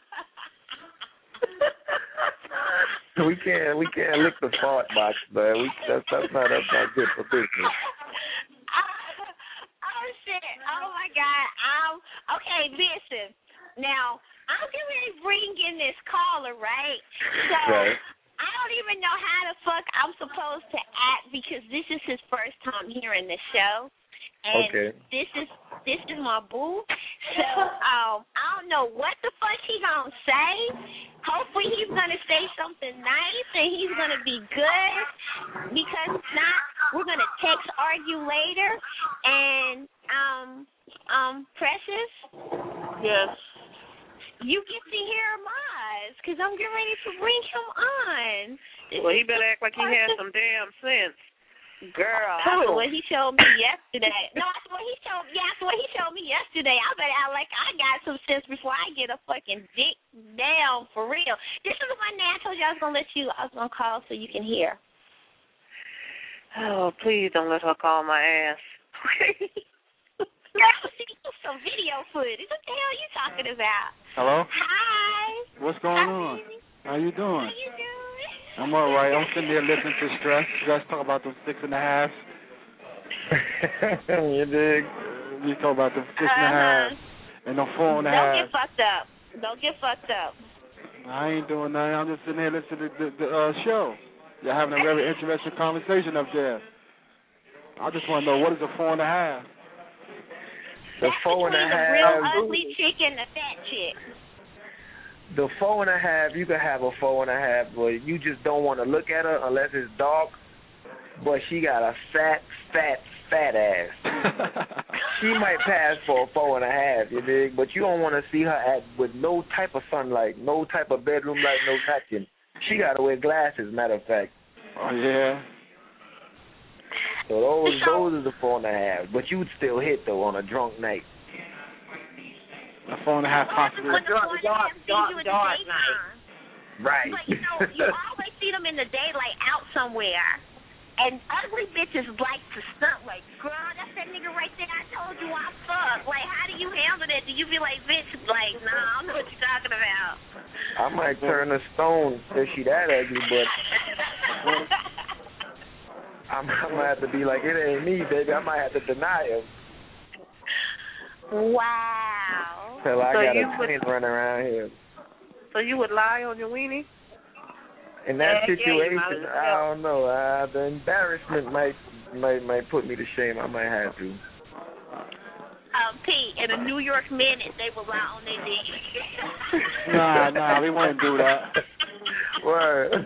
We can't lick the fart box, but that's not good for business. Oh shit! Oh my God! Okay. Listen. Now I'm getting ready to bring in this caller, right? So right. I don't even know how the fuck I'm supposed to act because this is his first time hearing the show. And okay. This is my boo. So I don't know what the fuck he gonna say. Hopefully he's gonna say something nice and he's gonna be good. Because if not, we're gonna text argue later. And Precious. Yes. You get to hear mine because I'm getting ready to bring him on. Well, he better act like he has some damn sense. Girl, that's what he showed me yesterday. No, that's what he showed. Yeah, that's what he showed me yesterday. I better act like I got some sense before I get a fucking dick down for real. This is the one day I told you I was gonna call so you can hear. Oh, please don't let her call my ass. Girl, see some video footage. What the hell are you talking about? Hello? Hi. What's going on? How you doing? How you doing? I'm all right. I'm sitting there listening to Stress. You guys talk about them 6.5. You dig? We talk about them 6.5 and them 4.5. Don't get fucked up. I ain't doing nothing. I'm just sitting here listening to the show. You're having a very interesting conversation up there. I just want to know, what is a 4.5? The 4.5. The real ugly chick and the fat chick. The 4.5, you can have a 4.5, but you just don't want to look at her unless it's dark. But she got a fat ass. She might pass for a 4.5, you dig? But you don't want to see her with no type of sunlight, no type of bedroom light, no nothing. She got to wear glasses, matter of fact. Oh, yeah? So those are the 4.5. But you'd still hit, though, on a drunk night. A 4.5 possibly. Dark night. Right. But, you always see them in the daylight out somewhere. And ugly bitches like to stunt like, girl, that's that nigga right there. I told you I fuck. Like, how do you handle that? Do you be like, bitch, like, nah, I don't know what you're talking about. I might turn a stone if she that ugly, but I might have to be like, it ain't me, baby. I might have to deny him. Wow. Till I got a twin running around here. So you would lie on your weenie? In that situation, I don't know. The embarrassment might put me to shame. I might have to. Pete, in a New York minute, they will lie on their dick. Nah, we wouldn't do that. Word.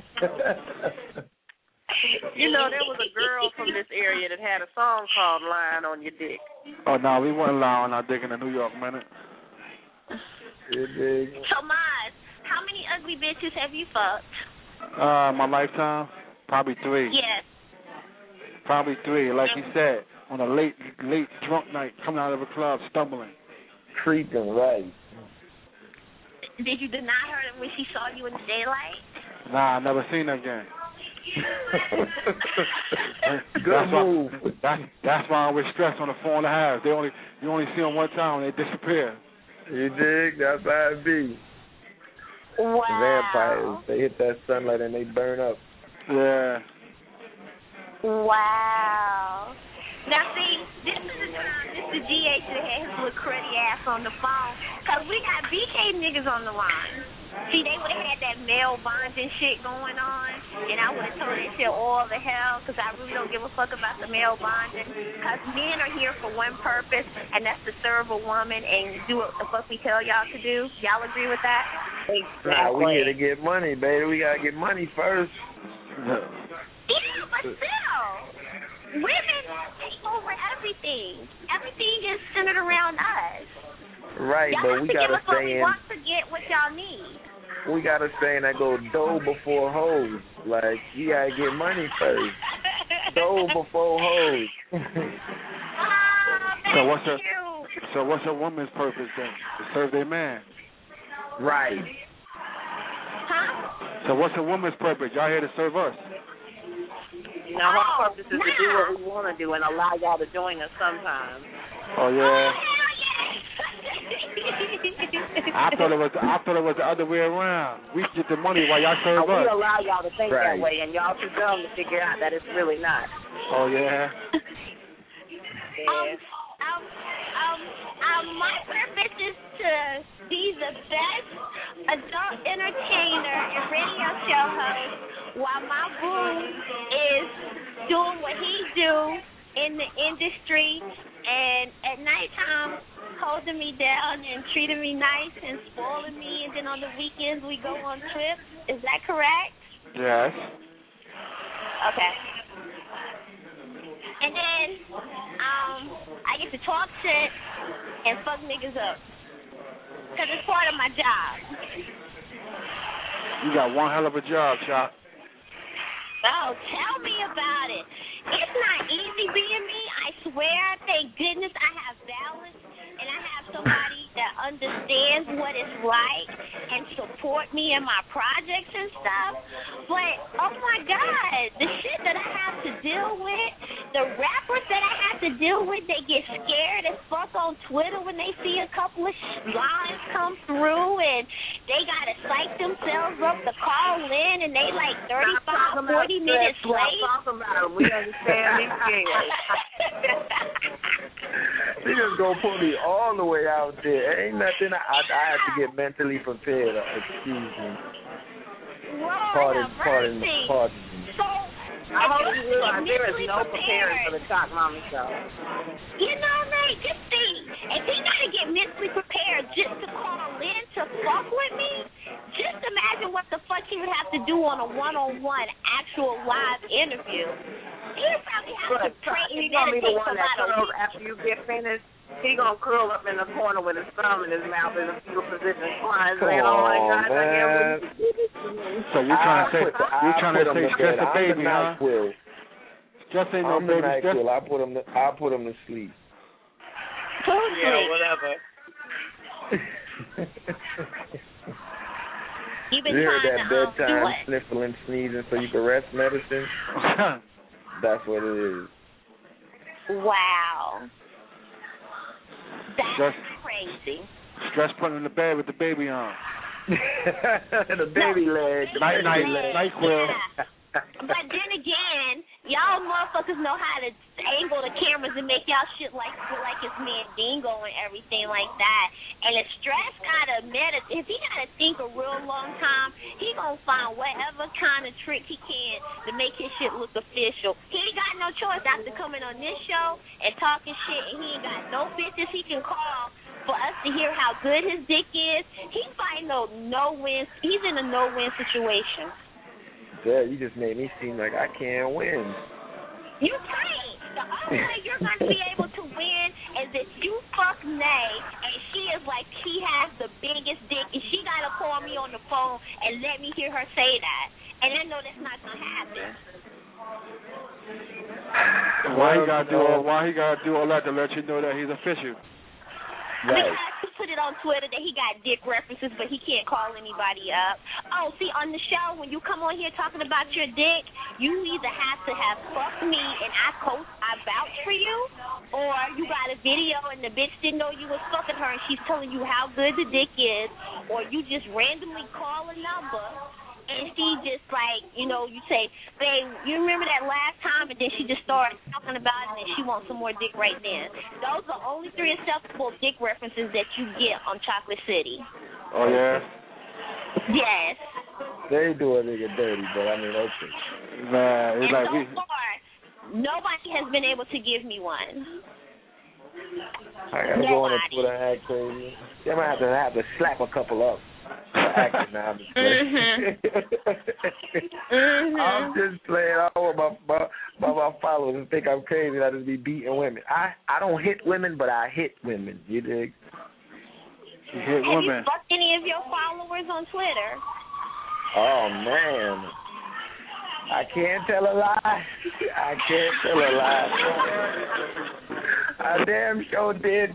You know, there was a girl from this area that had a song called Lying on Your Dick. Oh, no, we wouldn't lie on our dick in a New York minute. So, Maz, how many ugly bitches have you fucked? My lifetime, probably 3. Yes. Probably 3. Like you said, on a late drunk night, coming out of a club, stumbling. Creeping, right. Did you deny her when she saw you in the daylight? Nah, I never seen her again. Good move. That's why I always stress on the 4.5. You only see them one time and they disappear. You dig? That's how it be. Wow. Vampires, they hit that sunlight and they burn up. Yeah. Wow. Now, see, this is the time Mr. GH should have his little cruddy ass on the phone, because we got BK niggas on the line. See, they would have had that male bonding shit going on, and I would have told that shit all the hell, because I really don't give a fuck about the male bonding, because men are here for one purpose, and that's to serve a woman and do what the fuck we tell y'all to do. Y'all agree with that? Exactly. Nah, we here to get money, baby. We got to get money first. Yeah, but still, women take over everything. Everything is centered around us. Right, y'all but we got to stay in. Want to get what y'all need. We got a saying that goes dough before hoes. Like, you got to get money first. Dough before hoes. So what's a woman's purpose then? To serve their man. Right. Huh? So what's a woman's purpose? Y'all here to serve us. Now, her purpose is to do what we want to do and allow y'all to join us sometimes. Oh, yeah. I thought it was the other way around. We get the money while y'all serve us. We allow y'all to think that way, and y'all too dumb to figure out that it's really not. Oh, yeah. My purpose is to be the best adult entertainer and radio show host while my boo is doing what he do in the industry and at nighttime holding me down and treating me nice and spoiling me, and then on the weekends we go on trips. Is that correct? Yes. Okay. And then I get to talk shit and fuck niggas up. Because it's part of my job. You got one hell of a job, Chop. Oh, tell me about it. It's not easy being me. I swear, thank goodness I have balance and I have somebody that understands what it's like and support me in my projects and stuff. But, oh my God, the shit that I have to deal with, the rappers that I have to deal with, they get scared as fuck on Twitter when they see a couple of lines come through and they got to psych themselves up to call in and they like 35, 40 minutes late. Talk about them. We understand these things. She just gonna put me all the way out there. Ain't nothing. I have to get mentally prepared. Excuse me. Pardon me. So, I hope you realize there is no preparing for the Shock Mama show. You know, like, just think, if he gotta get mentally prepared just to call in to fuck with me, just imagine what the fuck he would have to do on a one-on-one actual live interview. He would probably have to pray and meditate for a lot of weeks. After you get finished, he gonna curl up in the corner with his thumb in his mouth in a fetal position, crying, saying, "Oh my God, I can't believe." So you're trying to say stress a baby, huh? Just ain't no baby stress. I put him to sleep. Yeah, whatever. You've been you heard trying that to bedtime sniffling, sneezing, so you can rest medicine? That's what it is. Wow. That's crazy. Stress putting in the bed with the baby on. The baby leg. NyQuil. Yeah. But then again, y'all motherfuckers know how to angle the cameras and make y'all shit like it's Mandingo and everything like that. And if Stress gotta if he gotta think a real long time, he gonna find whatever kind of trick he can to make his shit look official. He ain't got no choice after coming on this show and talking shit, and he ain't got no bitches he can call for us to hear how good his dick is. He's fighting no-win. He's in a no-win situation. Yeah, you just made me seem like I can't win. You can't. The only way you're going to be able to win is says that you fuck Nay, and she is like she has the biggest dick, and she gotta call me on the phone and let me hear her say that. And I know that's not gonna happen. Why he gotta do all that to let you know that he's official? Right. Because he put it on Twitter that he got dick references, but he can't call anybody up. Oh, see, on the show, when you come on here talking about your dick, you either have to have fucked me and I vouch for you, or you got a video and the bitch didn't know you was fucking her and she's telling you how good the dick is, or you just randomly call a number and she just like, you know, you say, babe, you remember that last time? And then she just starts talking about it and she wants some more dick right then. Those are only 3 acceptable dick references that you get on Chocolate City. Oh, yeah? Yes. They do a nigga dirty, but I mean, okay. Man, it's like so far, nobody has been able to give me one. I gotta go on Twitter and act crazy. They might have to slap a couple up. Acting now, I'm just playing. I'm just playing. I don't want my followers to think I'm crazy. I just be beating women. I don't hit women, but I hit women. You dig? You hit women. Have you fucked any of your followers on Twitter? Oh man, I can't tell a lie. I can't tell a lie. I damn sure did.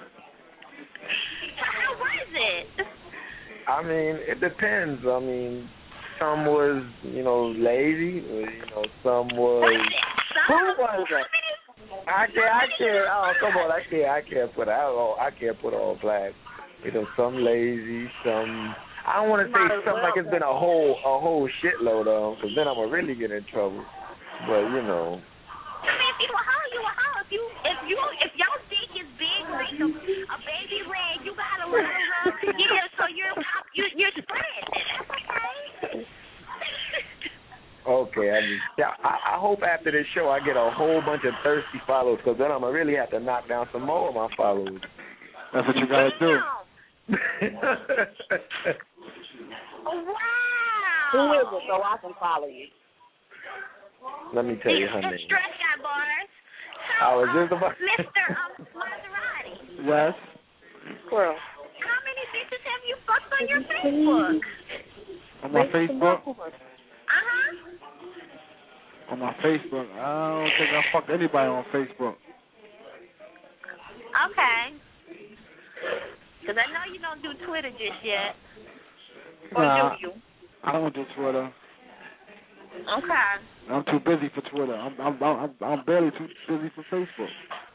How was it? I mean, it depends. I mean, some was, you know, lazy. Or, you know, some was. Who was it? I can't. Oh, come on. I can't put all black. You know, some lazy, some. I don't want to say something like it's been a whole shitload of them, because then I'm gonna really get in trouble. But you know. I mean, people holler you a holler. If your dick is big like a baby leg, you got a little love to give, so you're spread. That's okay. Okay, I hope after this show I get a whole bunch of thirsty followers, because then I'm gonna really have to knock down some more of my followers. That's what you gotta do. Wow. Who is it so I can follow you? Let me tell you her name. It's Stress Guy Bars. So, I was just about. Mr. Maserati. Yes. Squirrel. How many bitches have you fucked on your Facebook? On my Facebook? On my Facebook? I don't think I fucked anybody on Facebook. Okay. Because I know you don't do Twitter just yet. Or do you? I don't do Twitter. Okay. I'm too busy for Twitter. I'm barely too busy for Facebook.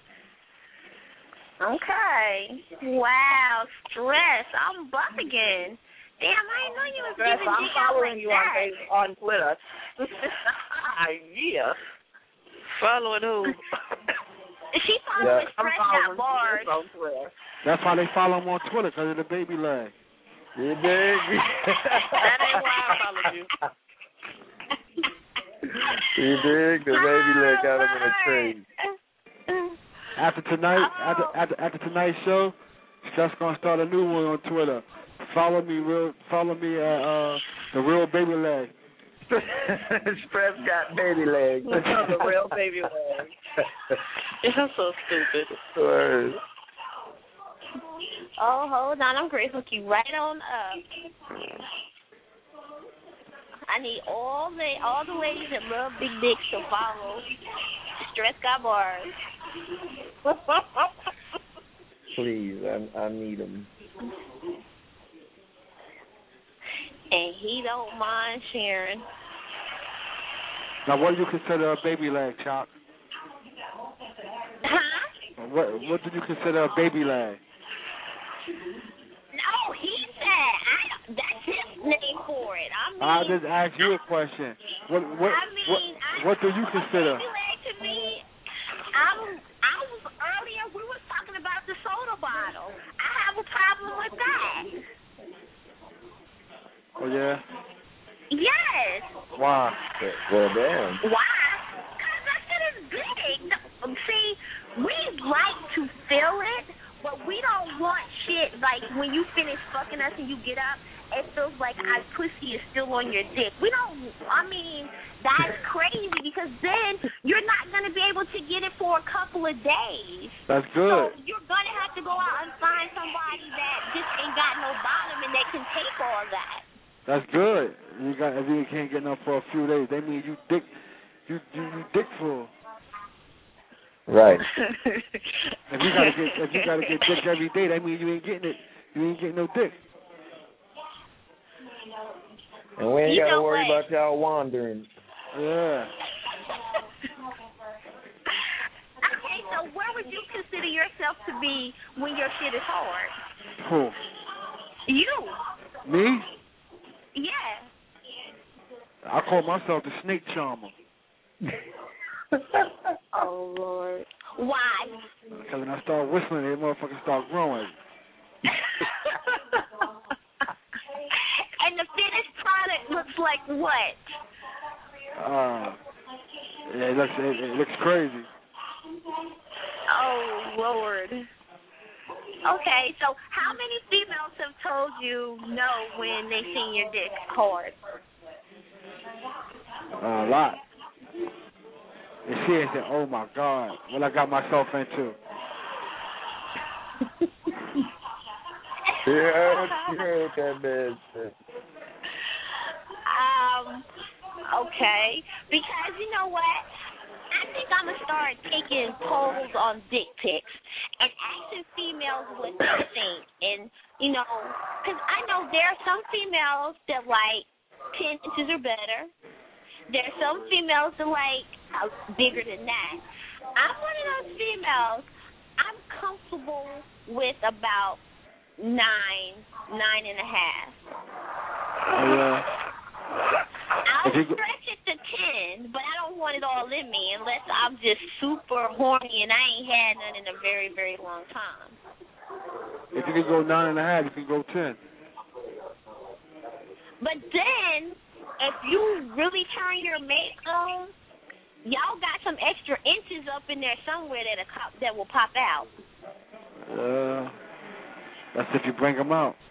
Okay. Wow, Stress. I'm buff again. Damn, I didn't know you was Stress, giving I'm following you on Twitter. Yeah. Following who? She following Stress Got Bars. On Twitter. That's why they follow him on Twitter, because of the baby leg. You dig? That ain't why I follow you. You dig? The baby leg got him in a trade. After tonight's show, Stress gonna start a new one on Twitter. Follow me at the real baby leg. Stress got baby legs. The real baby leg. You're so stupid. Word. Oh, hold on. I'm grateful to you right on up. I need all the ladies that love big dicks to follow Stress Got Bars. Please, I need them. And he don't mind sharing. Now, what do you consider a baby leg, Chop? Huh? What do you consider a baby leg? No, he said that's his name for it. I just asked you a question. What do you consider? Baby leg to me, earlier we were talking about the soda bottle. I have a problem with that. Oh yeah. Yes. Why? Well, damn. Why? Because that shit is big. See, we like to feel it, but we don't want shit like when you finish fucking us and you get up, it feels like our pussy is still on your dick. We don't, I mean, that's crazy because then you're not going to be able to get it for a couple of days. That's good. So you're going to have to go out and find somebody that just ain't got no bottom and that can take all that. That's good. If you can't get enough for a few days, they mean you dick full. Right. If you gotta get dick every day, that means you ain't getting it. You ain't getting no dick. And we ain't gotta worry about y'all wandering. Yeah. Okay, so where would you consider yourself to be when your shit is hard? Who? You. Me? Yeah. I call myself the snake charmer. Oh, Lord. Why? Because when I start whistling, they motherfuckers start growing. And the finished product looks like what? Yeah, it looks crazy. Oh, Lord. Okay, so how many females have told you no when they seen your dick hard? A lot. And she said, "Oh my God, what I got myself into." Yeah, I heard that man said. Okay, because you know what? I think I'm going to start taking polls on dick pics and asking females what they think. And, you know, because I know there are some females that like 10 inches or better. There are some females that like bigger than that. I'm one of those females. I'm comfortable with about 9.5. I'll stretch it to 10, but I don't want it all in me unless I'm just super horny and I ain't had none in a very, very long time. If you can go 9.5, you can go 10. But then, if you really turn your mate on, y'all got some extra inches up in there somewhere that will pop out. That's if you bring them out.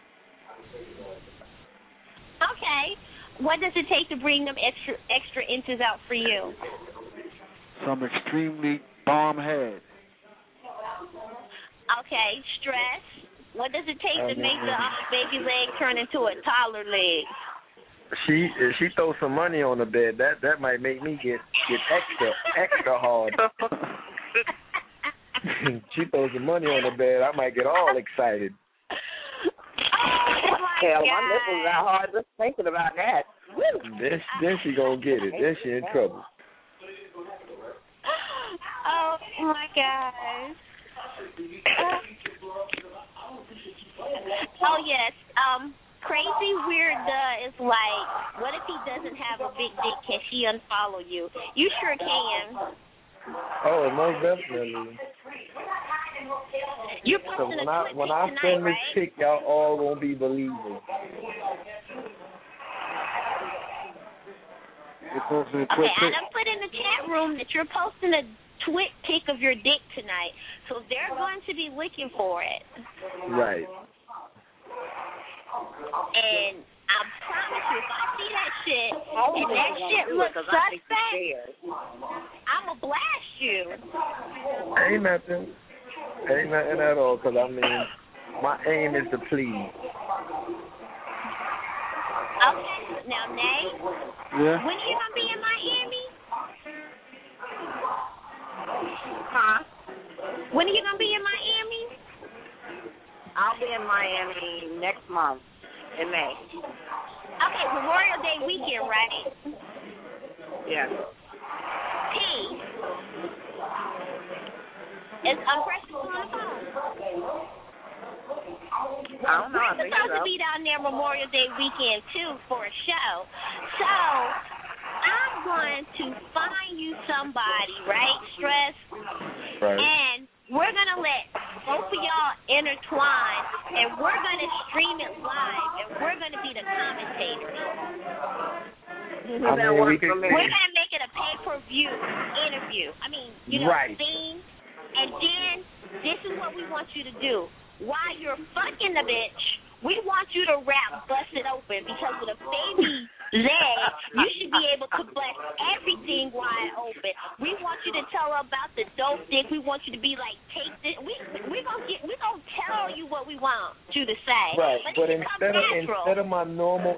Okay. What does it take to bring them extra inches out for you? Some extremely bomb head. Okay. Stress. What does it take to make the baby leg turn into a toddler leg? If she throws some money on the bed, that might make me get extra hard. She throws some money on the bed, I might get all excited. Hell, my nipples are hard just thinking about that. Then she gonna get it. Then she in trouble. Oh my gosh. Oh yes. Crazy Weird is like, what if he doesn't have a big dick? Can she unfollow you? You sure can. Oh, most definitely. You're posting when I send this pic, y'all all gonna be believing. Okay, I done put in the chat room that you're posting a twit pic of your dick tonight, so they're going to be looking for it. Right. And I promise you, if I see that shit and that shit looks suspect, I'ma blast you. Ain't nothing at all, because, I mean, my aim is to please. Okay, now, Nate, yeah? When are you going to be in Miami? Huh? When are you going to be in Miami? I'll be in Miami next month, in May. Okay, Memorial Day weekend, right? Yes. Is Precious on the phone? I don't know. We're supposed to be down there Memorial Day weekend, too, for a show. So, I'm going to find you somebody, right, Stress? Right. And we're going to let both of y'all intertwine, and we're going to stream it live, and we're going to be the commentators. I mean, we're going to make it a pay-per-view interview. I mean, you know, right. thing. And then this is what we want you to do. While you're fucking the bitch, we want you to rap Bust It Open, because with a baby leg, you should be able to bust everything wide open. We want you you to tell her about the dope dick. We want you to be like, take this. We gonna tell you what we want you to say. Right, but instead of my normal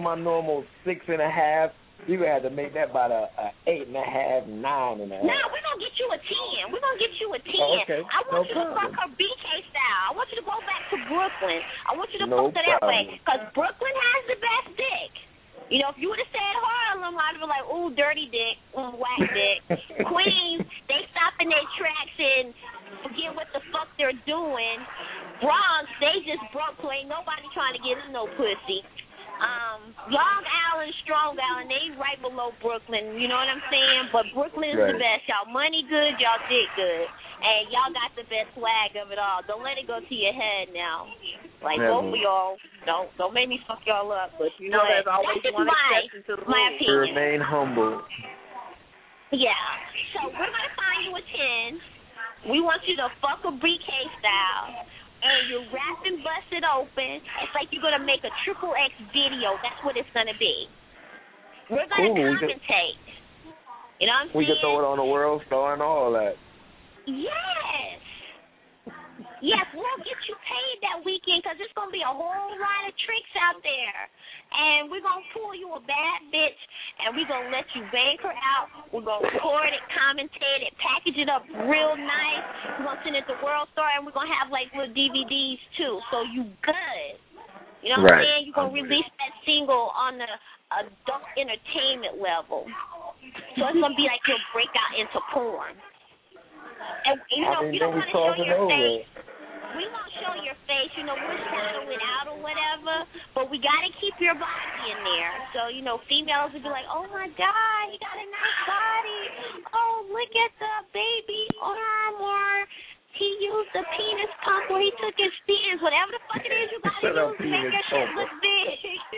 6.5, you gonna have to make that about a 8.5, 9.5. No, we're gonna get you a 10. We're gonna get you a 10. Oh, okay. I want you to fuck her BK style. I want you to go back to Brooklyn. I want you to fuck her that way, because Brooklyn has the best dick. You know, if you would have said Harlem, I'd have been like, ooh, dirty dick, whack dick. Queens, they stop in their tracks and forget what the fuck they're doing. Bronx, they just broke, so ain't nobody trying to get us no pussy. Long Island, Strong Island, they right below Brooklyn, you know what I'm saying? But Brooklyn's the best. Y'all money good, y'all dick good. And y'all got the best swag of it all. Don't let it go to your head now. Like, both of y'all, don't make me fuck y'all up. But you know there's always one exception to the rule. My opinion. Remain humble. Yeah. So we're going to find you a 10. We want you to fuck a BK style. And you wrap and bust it open. It's like you're going to make a XXX video. That's what it's going to be. We're going to commentate. You know what I'm saying? We can throw it on the World Star and all that. Yes. Yes, we'll get you paid that weekend, because there's going to be a whole lot of tricks out there. And we're going to pull you a bad bitch, and we're going to let you bank her out. We're going to record it, commentate it, package it up real nice. We're going to send it to World Star, and we're going to have, like, little DVDs, too. So you good. You know what I'm saying? You're going to release that single on the adult entertainment level. So it's going to be like you'll break out into porn. And, you know, you don't want to show your face. We won't show your face. You know, we'll shadow it out or whatever. But we got to keep your body in there. So, you know, females will be like, oh, my God, he got a nice body. Oh, look at the baby arm, or he used the penis pump where he took his spins. Whatever the fuck it is you got to use to make your shit look big.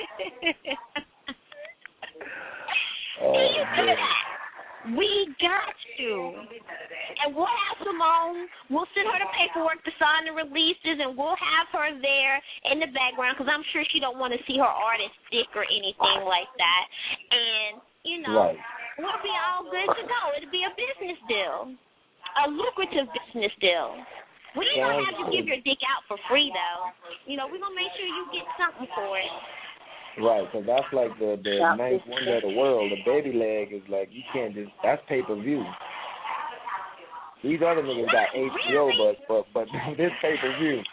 And you do that. We got you. And we'll have Simone. We'll send her the paperwork to sign the releases, and we'll have her there in the background, because I'm sure she don't want to see her artist dick or anything like that. And, you know, we'll be all good to go. It'll be a business deal, a lucrative business deal. We ain't going to have you give your dick out for free, though. You know, we're going to make sure you get something for it. Right, because that's like the ninth wonder of the world. The baby leg is like, you can't just, that's pay-per-view. These other niggas got HBO, but this pay-per-view.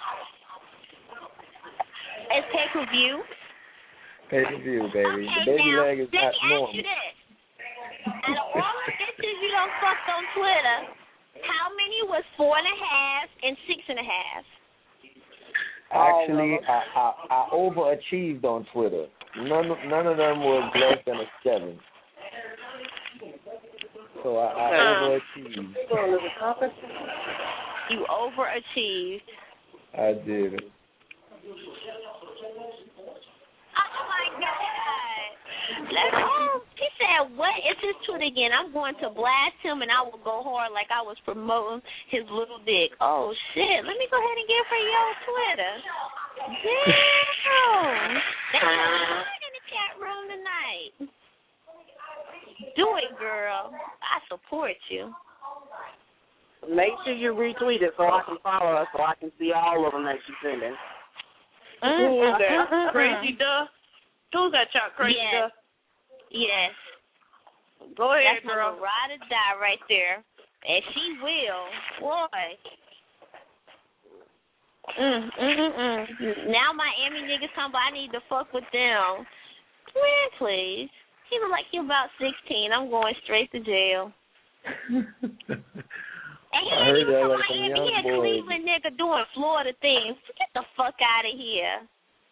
It's pay-per-view? Pay-per-view, baby. Okay, the baby leg is not normal. Let me ask you this. Out of all the bitches you done fucked on Twitter, how many was 4.5 and 6.5? Actually, I overachieved on Twitter. None of them were less than a 7. So I overachieved. You overachieved. I did. Oh my God! He said, "What is his Twitter again? I'm going to blast him, and I will go hard like I was promoting his little dick." Oh shit! Let me go ahead and give her your Twitter. Damn! That's in the chat room tonight. Do it, girl. I support you. Make sure you retweet it so I can follow her, so I can see all of them that you're sending. Who's that? Crazy Duh? Who's that child? Crazy Duh? Yes. Go ahead, That's girl. That's ride or die right there. And she will. Boy. Now Miami niggas come by, I need to fuck with them. Man, please. He look like he about 16. I'm going straight to jail. And he ain't even from Miami. He a Cleveland nigga doing Florida things. Get the fuck out of here.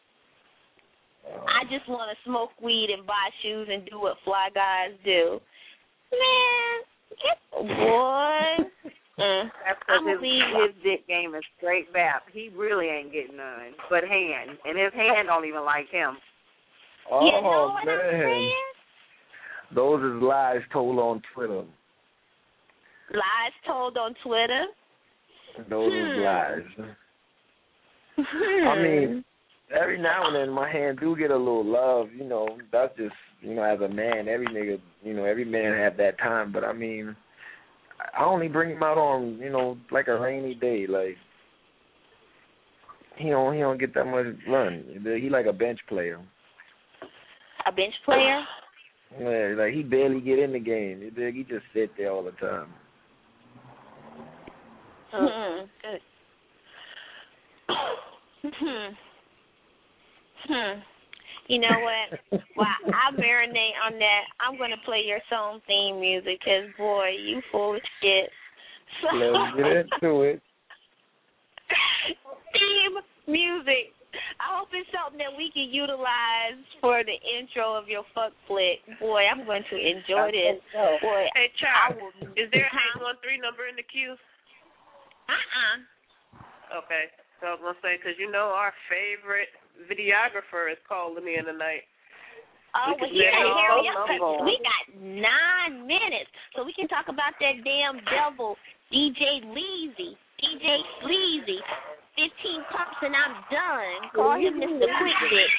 I just want to smoke weed and buy shoes and do what fly guys do. Man, get boy. That's because his dick game is straight bap. He really ain't getting none but hand. And his hand don't even like him. Oh, you know what man. I'm saying? Those is lies told on Twitter. Lies told on Twitter? Those is lies. I mean, every now and then my hand do get a little love, you know. That's just, you know, as a man, every nigga, you know, every man have that time. But I mean, I only bring him out on, like a rainy day. Like he don't get that much run. He like a bench player. A bench player? Yeah, like he barely get in the game. He just sit there all the time. Good. You know what? While I marinate on that, I'm going to play your song theme music because, boy, you full of shit. So, let's get into it. Theme music. I hope it's something that we can utilize for the intro of your fuck flick. Boy, I'm going to enjoy this. Boy, hey, Charles, is there an 813 number in the queue? Okay. So I was going to say, because our favorite videographer is calling in tonight. Oh, well, he got to hurry up because we got 9 minutes, so we can talk about that damn devil, DJ Leezy. DJ Sleazy. 15 pumps and I'm done. Call him Mr. Quick Dick.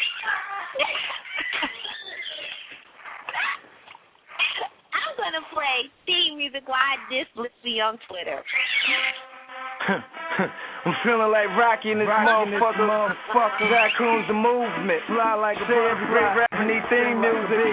I'm going to play theme music while I diss Lizzie on Twitter. I'm feeling like Rocky in this motherfucker. Raccoon's the movement. Fly like a bird. Every great rapper need theme music.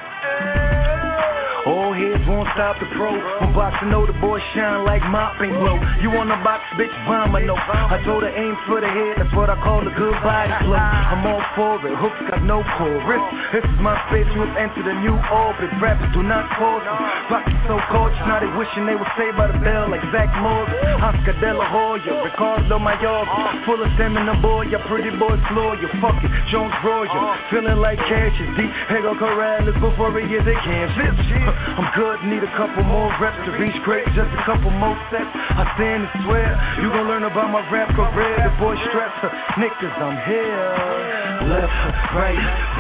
All heads won't stop the pro. When boxing, know the boy shine like mopping glow. You wanna box, bitch, bomber, no. I told her aim for the head, that's what I call a good body flow. I'm all for it, hooks got no chorus. This is my space, you have entered a new orbit. Rappers do not cause me. Boxing so gorgeous, now they wishing they were saved by the bell like Zach Morris. Oscar De La Hoya, Ricardo Mayorga. Full of stamina, boy, ya pretty boy floor. You fuck it, Jones Royer. Feeling like cash is deep. Hego Corrales before he is a canvas. I'm good, need a couple more reps to reach great, just a couple more sets. I stand and swear, you gon' learn about my rap career. The boy straps, niggas, I'm here. Left, right,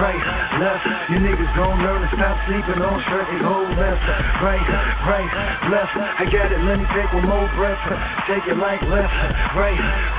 left. You niggas gon' learn to stop sleeping on stress. Hold left, right, left. I got it, let me take one more breath. Take it like left, right,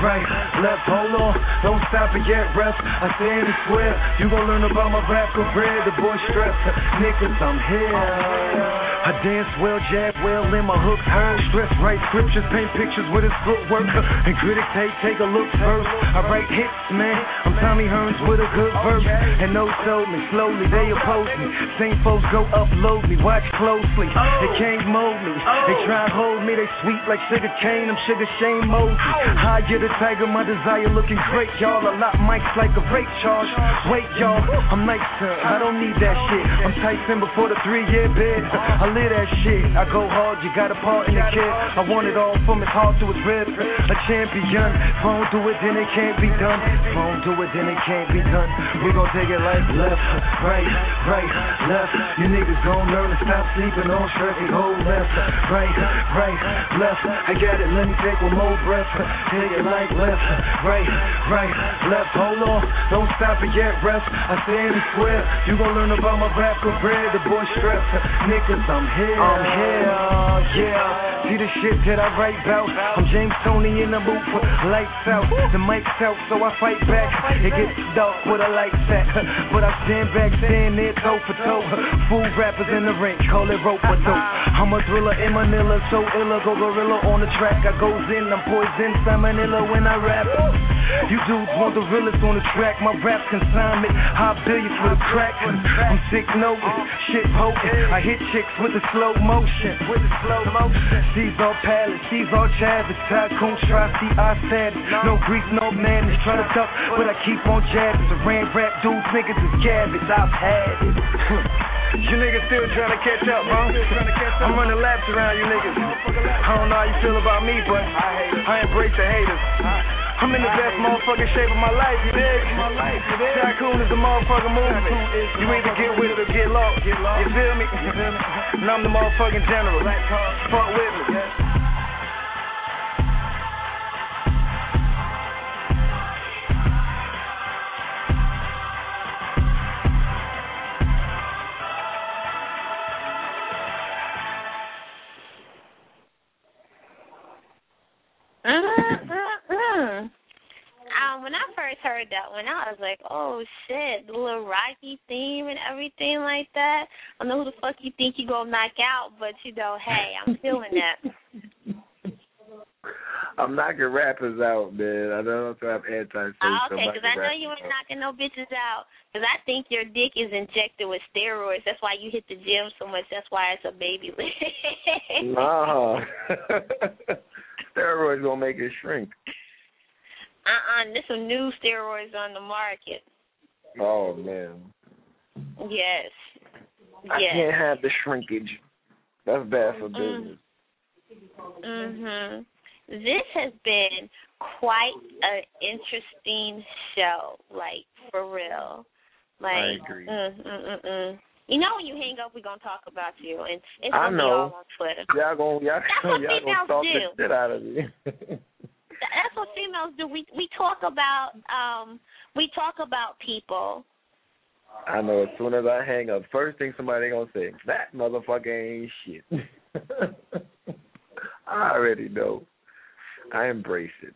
left. Hold on, don't stop it yet, ref. I stand and swear, you gon' learn about my rap career. The boy straps, niggas, I'm here. I dance well, jab well, and my hooks heard. Stress, write scriptures, paint pictures with his footwork. And critics take a look first. I write hits, man. I'm Tommy Hearns with a good verse. And those told me slowly, they oppose me. Same folks go upload me, watch closely. They can't mold me. They try to hold me, they sweet like sugar cane. I'm Sugar Shane Mosey. High get a tiger, my desire looking great, y'all. A lot mics like a rape charge. Wait, y'all, I'm nice, sir. I don't need that shit. I'm Tyson before the 3-year bid. I live that shit. I go hard, you got a part in the kid. I want it all from his heart to his ribs. A champion. If I don't do it, then it can't be done. If I don't do it, then it can't be done. We gon' take it like left, right, left. You niggas gon' learn to stop sleeping on stress. Hold left, right, left. I got it, let me take one more breath. Take it like left, right, left. Hold on, don't stop it yet, ref. I stand and swear, you gon' learn about my rap career. The boy stress, niggas, I'm here, yeah. See the shit that I write about. I'm James Tony in the booth, lights out, the mic's out, so I fight back. It gets dark with a light set, but I stand back, stand there toe for toe. Fool rappers in the ring, call it rope or dope. I'm a thriller in Manila, so illa, go gorilla on the track. I goes in, I'm poison, salmonella when I rap. You dudes want the realest on the track. My rap consignment, high billions for the crack. I'm sick noting, shit potent. I hit chicks with the slow motion. Caesar Palace, Caesar Chavez, Tycoon Strassi, I said no grief, no madness. Try to duck, but I keep on jabbing. Saran rap dudes, niggas is gabbage. I've had it. You niggas still trying to catch up, bro. I'm running laps around you niggas. I don't know how you feel about me, but I embrace the haters. I'm in the best motherfucking shape of my life, you dig? Tycoon is the motherfucking movement. You either get with it or get lost. You feel me? And I'm the motherfucking general. Fuck with me. When I first heard that one, I was like, oh, shit, the little Rocky theme and everything like that. I don't know who the fuck you think you going to knock out, but, you know, hey, I'm feeling that. I'm knocking rappers out, man. I don't know if I have airtime. Okay, because I know you ain't knocking no bitches out. Because I think your dick is injected with steroids. That's why you hit the gym so much. That's why it's a baby leg. Nah. Steroids gonna make it shrink. There's some new steroids on the market. Oh, man. Yes. I can't have the shrinkage. That's bad for business. Mhm. This has been quite an interesting show, like, for real. Like, I agree. You know, when you hang up, we're gonna talk about you, and it's I gonna know. be all on Twitter. Y'all gonna talk do. the shit out of me. That's what females do. We talk about people. I know. As soon as I hang up, first thing somebody gonna say, that motherfucker ain't shit. I already know. I embrace it.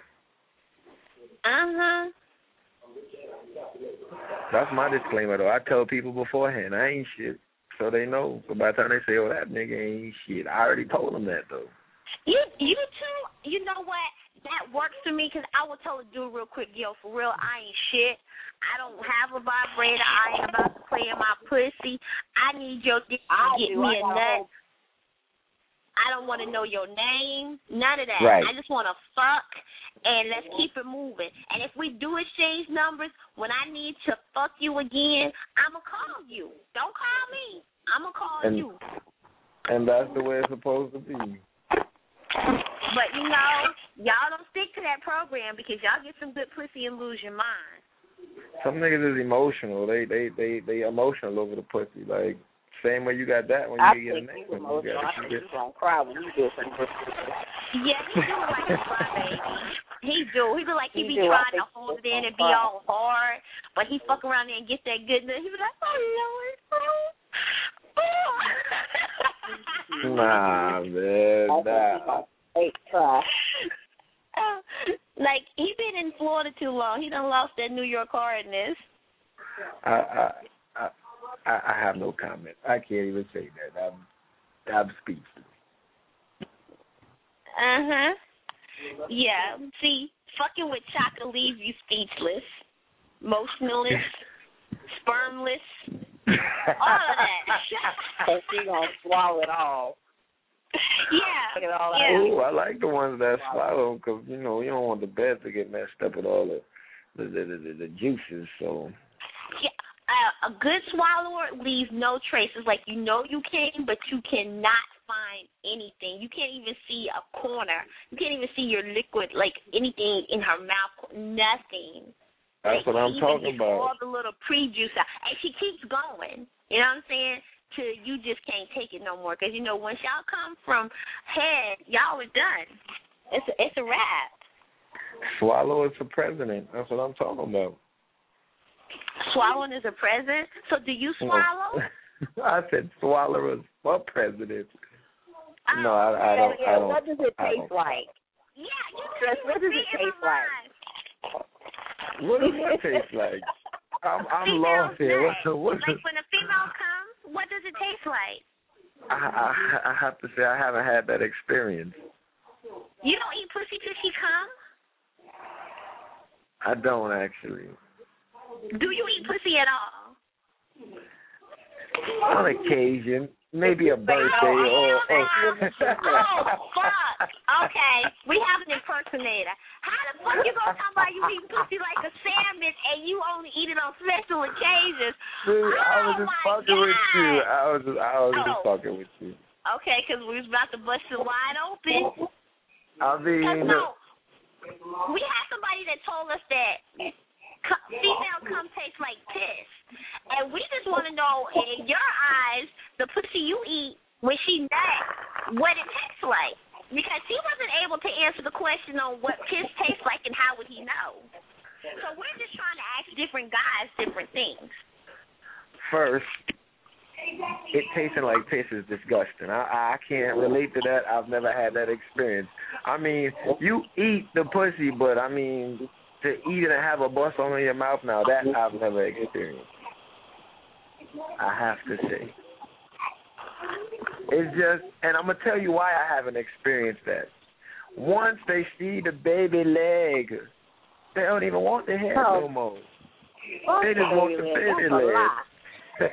That's my disclaimer, though. I tell people beforehand, I ain't shit, so they know. So by the time they say, oh, that nigga ain't shit, I already told them that, though. You too, you know what? That works for me, because I will tell a dude real quick, yo, for real, I ain't shit. I don't have a vibrator. I ain't about to play in my pussy. I need your dick to get me a nut. I don't want to know your name. None of that. Right. I just want to fuck, and let's keep it moving. And if we do exchange numbers, when I need to fuck you again, I'm going to call you. Don't call me. I'm going to call you. And that's the way it's supposed to be. But, you know, y'all don't stick to that program because y'all get some good pussy and lose your mind. Some niggas is emotional. They emotional over the pussy. Like, same way you got that when you get a name. I think he's gonna cry when you do something. Yeah, he do like a crybaby. He do. He be like he be trying to hold it in and be all hard, but he fuck around there and get that good nut. He be like, oh Lord, Nah, man, nah. Like he been in Florida too long. He done lost that New York hardness. I have no comment. I can't even say that. I'm speechless. Yeah. See, fucking with Chaka leaves you speechless, motionless, spermless, all of that. And she gonna swallow it all. Yeah. Ooh, I like the ones that swallow because you know you don't want the bed to get messed up with all the juices. So. Yeah. A good swallower leaves no traces. Like, you know you came, but you cannot find anything. You can't even see a corner. You can't even see your liquid, like anything in her mouth. Nothing. That's what I'm talking about. All the little pre-juice out. And she keeps going. You know what I'm saying? Till you just can't take it no more. Because, you know, once y'all come from head, y'all are done. It's a wrap. Swallow is for president. That's what I'm talking about. Swallowing is a present? So do you swallow? I said swallow is for president. No, I don't. What does it taste like? Yeah, what does it taste like? What does it taste like? I'm lost here. Like when a female comes, what does it taste like? I have to say I haven't had that experience. You don't eat pussy till she comes? I don't actually. Do you eat pussy at all? On occasion. Maybe a birthday or oh, fuck. Okay, we have an impersonator. How the fuck you gonna talk about you eat pussy like a sandwich and you only eat it on special occasions? Dude, I was just fucking with you. I was just fucking with you. Okay, because we was about to bust it wide open. I mean, we had somebody that told us that female cum tastes like piss. And we just want to know, in your eyes, the pussy you eat when she nut, what it tastes like. Because he wasn't able to answer the question on what piss tastes like and how would he know. So we're just trying to ask different guys different things. First, it tasting like piss is disgusting. I can't relate to that. I've never had that experience. I mean, you eat the pussy, but I mean, to eat it and have a bus on in your mouth, now that I've never experienced. I have to say. It's just, and I'm going to tell you why I haven't experienced that. Once they see the baby leg, they don't even want the head no more. They just want the baby leg.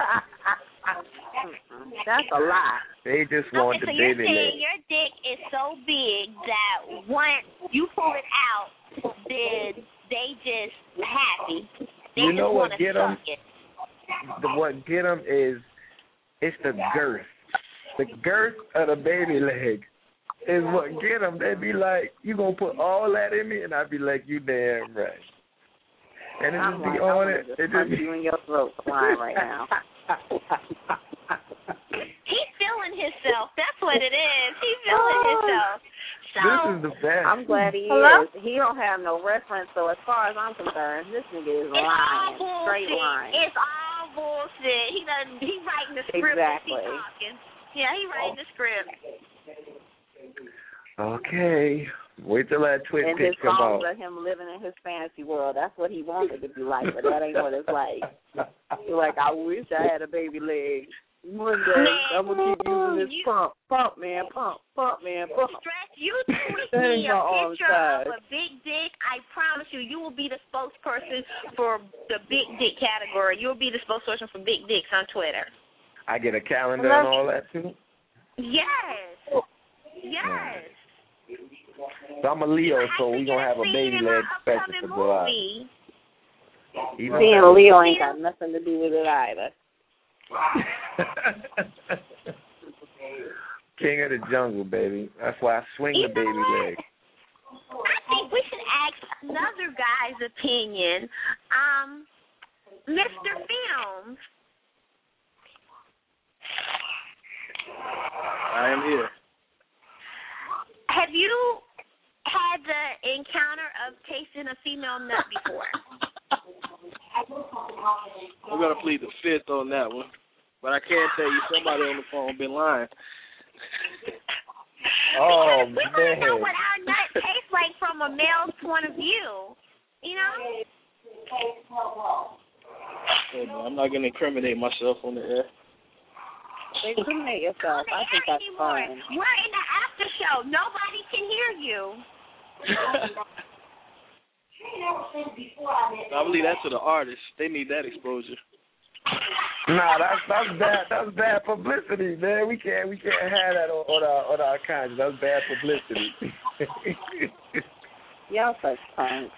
That's a lie. They just want the baby leg. So you're saying your dick is so big that once you pull it out, then they just happy. They you know just what want get to them? suck it. What get them is it's the girth. The girth of the baby leg is what get them. They be like, you going to put all that in me? And I be like, you damn right. And it I'm just like, be on it. It just be you in your throat flying right now. He's feeling himself. That's what it is. He's feeling himself. So, this is the best. I'm glad he is. He don't have no reference, so as far as I'm concerned, this nigga is lying. Straight lying. It's all bullshit. He writing the script. Exactly. He's talking. Yeah, he writing the script. Okay. Wait till that twist and pitch his come songs out. are him living in his fantasy world. That's what he wanted to be like, but that ain't what it's like. He's like, I wish I had a baby leg. One day, I'm going to keep using this pump. Pump, man, pump. Stress, you tweet me a picture of a big dick. I promise you, you will be the spokesperson for the big dick category. You'll be the spokesperson for big dicks on Twitter. I get a calendar and all that, too? Yes. So I'm a Leo, so we're going to have a baby leg special for July. Being a Leo ain't got nothing to do with it either. King of the jungle, baby. That's why I swing the baby leg. I think we should ask another guy's opinion. Mr. Films. I am here. Have you had the encounter of tasting a female nut before? I'm going to plead the fifth on that one. But I can tell you somebody on the phone been lying. Oh, we want to know what our nut tastes like from a male's point of view. You know? Hey, man, I'm not going to incriminate myself on the air. Incriminate yourself. I think that's fine. We're in the after show. Nobody can hear you. I believe that's for the artists. They need that exposure. Nah, that's bad. That's bad publicity, man. We can't have that on our conscience. That's bad publicity. Y'all such punks.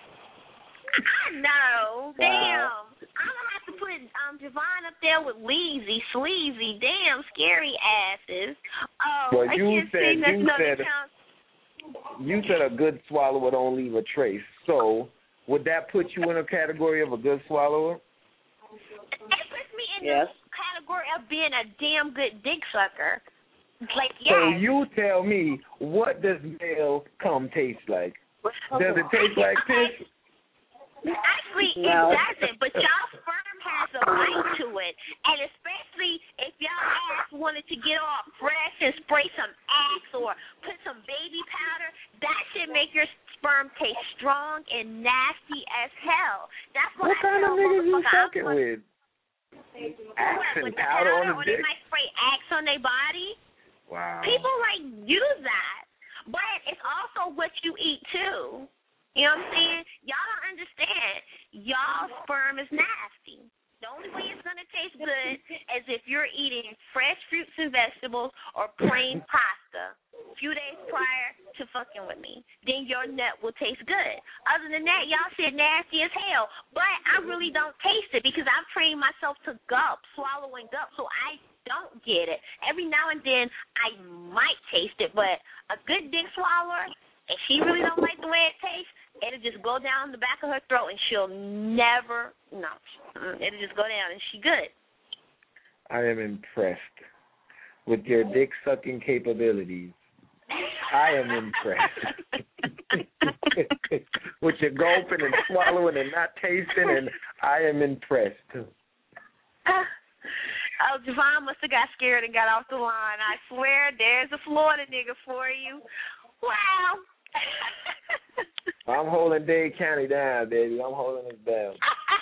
No, damn. I'm gonna have to put Javon up there with sleazy, damn scary asses. Oh, well, I can't sing that's another count. You said a good swallower don't leave a trace. So would that put you in a category of a good swallower? It puts me in the category of being a damn good dick sucker. Like, yes. So you tell me, what does male cum taste like? Does it taste like piss? Actually, it doesn't, but y'all sperm has a bite to it. And especially if y'all ass wanted to get all fresh and spray some Axe or put some baby powder, that should make your sperm taste strong and nasty as hell. That's what kind of niggas you fucking with? Axe and powder on the dick? Or they might spray Axe on their body. Wow. People, use that. But it's also what you eat, too. You know what I'm saying? Y'all don't understand. Y'all sperm is nasty. The only way it's going to taste good is if you're eating fresh fruits and vegetables or plain pasta a few days prior to fucking with me. Then your nut will taste good. Other than that, y'all said nasty as hell. But I really don't taste it because I've trained myself to swallow and gulp, so I don't get it. Every now and then I might taste it, but a good dick swallower, if she really don't like the way it tastes, it'll just go down the back of her throat and she'll never, it'll just go down and she good. I am impressed with your dick-sucking capabilities. I am impressed. With your gulping and swallowing and not tasting, and I am impressed. Oh, Javon must have got scared and got off the line. I swear, there's a Florida nigga for you. Wow. I'm holding Dade County down, baby. I'm holding it down.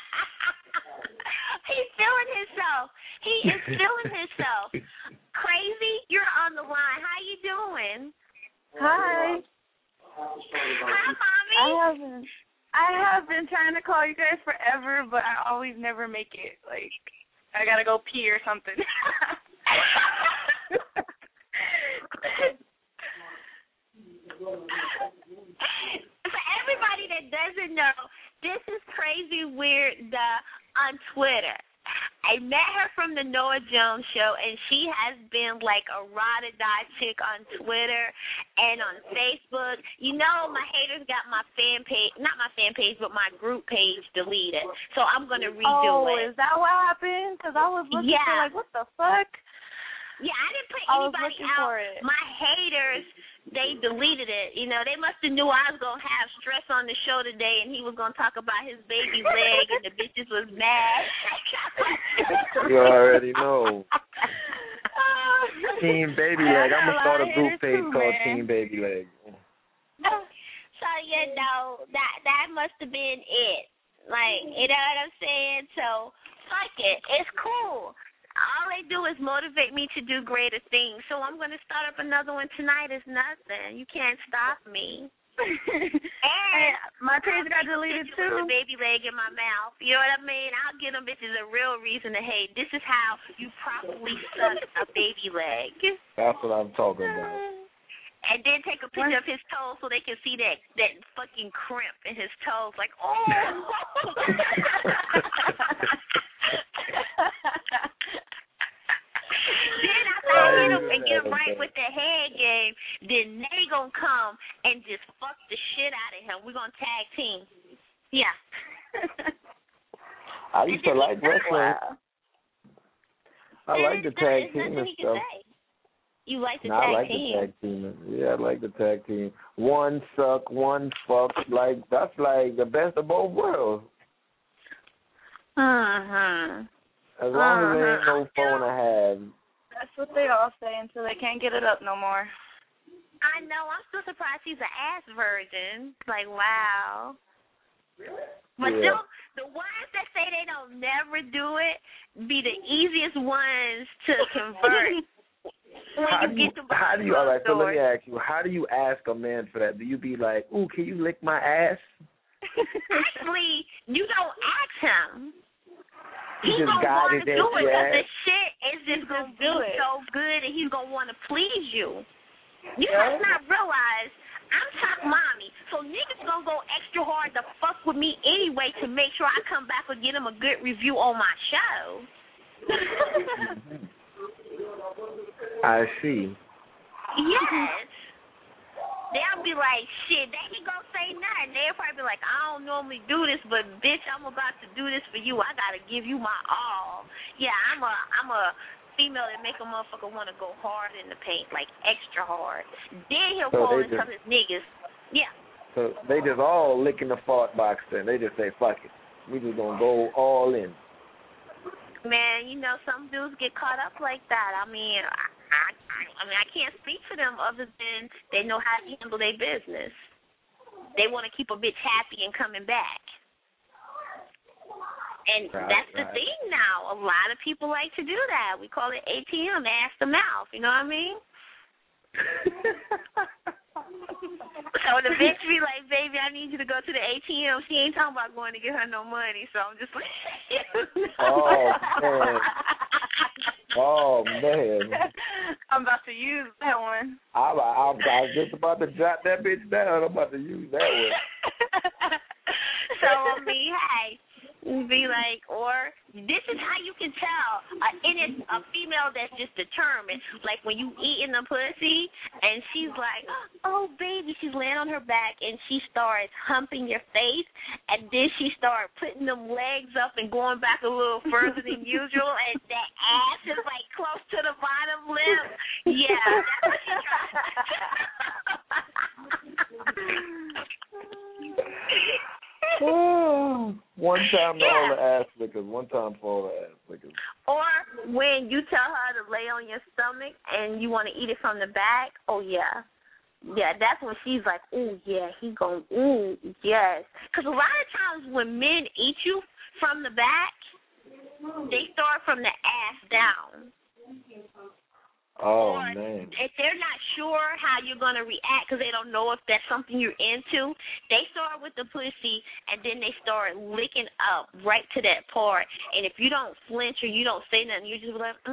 He's feeling himself. He is feeling himself. Crazy, you're on the line. How you doing? Hi. Hi, Mommy. I have been trying to call you guys forever, but I always never make it. Like, I gotta go pee or something. For everybody that doesn't know, this is Crazy Weird on Twitter. I met her from the Noah Jones show, and she has been like a ride or die chick on Twitter and on Facebook. You know, my haters got my fan page, not my fan page, but my group page deleted. So I'm going to redo it. Oh, is that what happened? Because I was looking for, like, what the fuck? Yeah, I didn't put anybody out. My haters, they deleted it. You know, they must have knew I was going to have stress on the show today, and he was going to talk about his baby leg, and the bitches was mad. You already know. Team Baby Leg. I'm going to start a group page called Team Baby Leg. So, you know, that must have been it. Like, you know what I'm saying? So, fuck it. It's cool. All they do is motivate me to do greater things. So I'm going to start up another one tonight. It's nothing. You can't stop me. And my page got deleted too. With the baby leg in my mouth. You know what I mean? I'll give them bitches a real reason to hate. This is how you properly suck a baby leg. That's what I'm talking about. And then take a picture of his toes so they can see that fucking crimp in his toes. Like, oh. Then after I hit him and get him right with the head game, then they gonna come and just fuck the shit out of him. We're gonna tag team. Yeah. I used to like wrestling. I like the tag team and stuff. You like the tag team? I like the tag team. Yeah, I like the tag team. One suck, one fuck. Like, that's like the best of both worlds. As long as there ain't no phone I have. That's what they all say until they can't get it up no more. I know. I'm still surprised he's an ass virgin. Like, wow. But still, the ones that say they don't never do it be the easiest ones to convert. How do you, all right, so let me ask you, how do you ask a man for that? Do you be like, ooh, can you lick my ass? Actually, you don't ask him. He's gonna want to do it because the shit is just gonna be so good, and he's gonna want to please you. You must not realize I'm top mommy, so niggas gonna go extra hard to fuck with me anyway to make sure I come back and get him a good review on my show. I see. Yes. They'll be like, shit, they ain't gonna say nothing. They'll probably be like, I don't normally do this, but bitch, I'm about to do this for you. I gotta give you my all. Yeah, I'm a female that make a motherfucker want to go hard in the paint, like extra hard. Then he'll call in some of his niggas. Yeah. So they just all licking the fart box then. They just say, fuck it. We just gonna go all in. Man, you know, some dudes get caught up like that. I mean, I can't speak for them other than they know how to handle their business. They want to keep a bitch happy and coming back. And that's the thing now. A lot of people like to do that. We call it ATM, ass to mouth. You know what I mean? So the bitch be like, baby, I need you to go to the ATM. She ain't talking about going to get her no money. So I'm just like, Oh, man. I'm about to use that one. I was just about to jot that bitch down. I'm about to use that one. So, I mean, hey, be like, or this is how you can tell a female that's just determined. Like when you eating the pussy and she's like, oh, baby, she's laying on her back and she starts humping your face and then she starts putting them legs up and going back a little further than usual and that ass is like close to the bottom lip. Yeah, that's what she's One time for all the ass lickers. One time for all the ass lickers. Or when you tell her to lay on your stomach and you want to eat it from the back, oh, yeah. Yeah, that's when she's like, ooh, yeah, he gon', ooh, yes. Because a lot of times when men eat you from the back, they start from the ass down. Oh, or man. if they're not sure how you're going to react because they don't know if that's something you're into, they start with the pussy, and then they start licking up right to that part. And if you don't flinch or you don't say nothing, you're just like,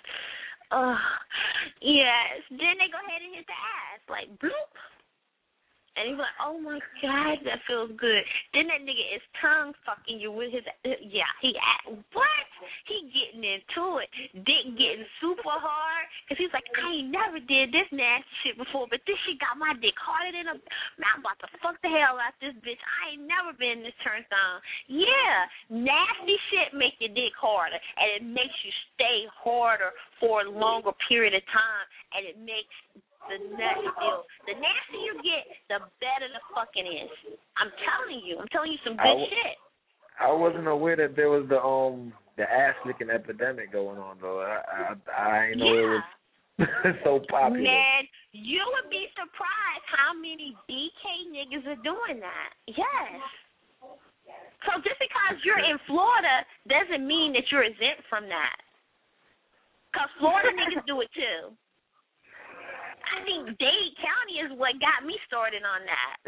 yes. Then they go ahead and hit the ass, like, bloop. And he's like, oh, my God, that feels good. Then that nigga is tongue fucking you with his, what? He getting into it. Dick getting super hard. Because he's like, I ain't never did this nasty shit before, but this shit got my dick harder than a, man, I'm about to fuck the hell out this bitch. I ain't never been this turned on. Yeah, nasty shit make your dick harder, and it makes you stay harder for a longer period of time, and it makes the nut feel. The nastier you get, the better the fucking is. I'm telling you some good shit. I wasn't aware that there was the ass licking epidemic going on though. I didn't know it was so popular. Man, you would be surprised how many BK niggas are doing that. Yes. So just because you're in Florida doesn't mean that you're exempt from that. Because Florida niggas do it too. I think Dade County is what got me started on that.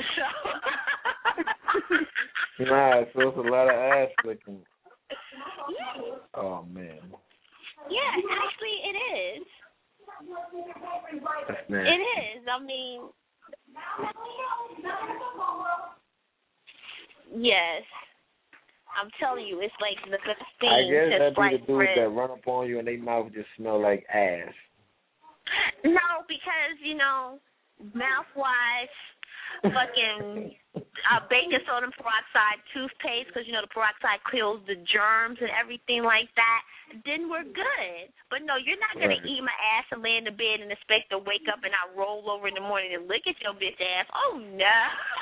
So. Nah, so it's a lot of ass licking. Yeah. Oh, man. Yeah, actually it is. That's nasty. It is. I mean, yes. I'm telling you, it's like the thing. I guess just that'd be like the dudes that run up on you and their mouth just smell like ass. No, because, mouthwash, fucking baking soda and peroxide toothpaste, because, the peroxide kills the germs and everything like that, then we're good. But, no, you're not going to eat my ass and lay in the bed and expect to wake up and I roll over in the morning and lick at your bitch ass. Oh, no.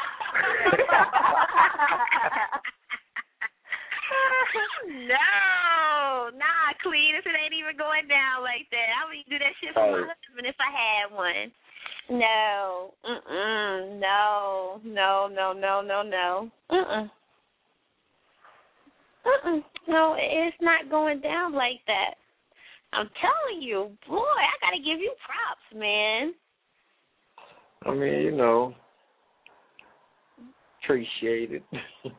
No, nah, Cletus, it ain't even going down like that. I would do that shit for my husband if I had one. No, no, it's not going down like that. I'm telling you, boy, I gotta give you props, man. I mean, appreciate it.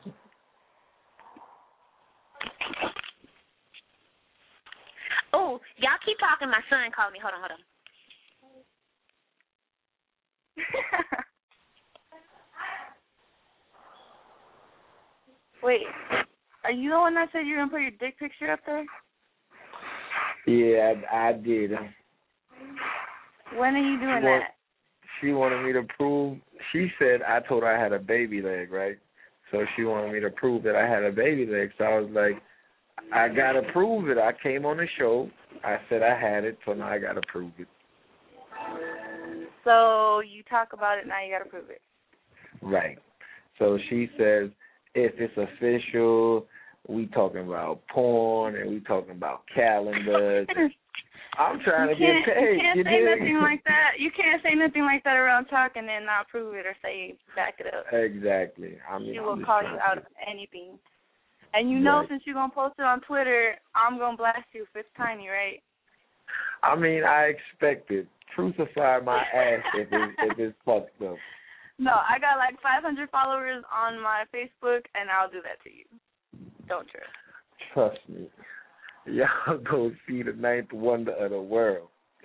Oh, y'all keep talking. My son called me. Hold on. Wait, are you the one that said you were going to put your dick picture up there? Yeah, I did. When are you doing that? She wanted me to prove. She said I told her I had a baby leg, right? So she wanted me to prove that I had a baby leg. So I was like, I got to prove it. I came on the show. I said I had it, so now I got to prove it. So you talk about it, now you got to prove it. Right. So she says, if it's official, we talking about porn and we talking about calendars. I'm trying to get paid. You can't say nothing like that. You can't say nothing like that around talk and then not prove it or say back it up. Exactly. She will call you out of anything. And you know, since you're going to post it on Twitter, I'm going to blast you if it's tiny, right? I mean, I expect it. Crucify my ass if it's fucked up. No, I got like 500 followers on my Facebook, and I'll do that to you. Don't trust. Trust me. Y'all go see the ninth wonder of the world.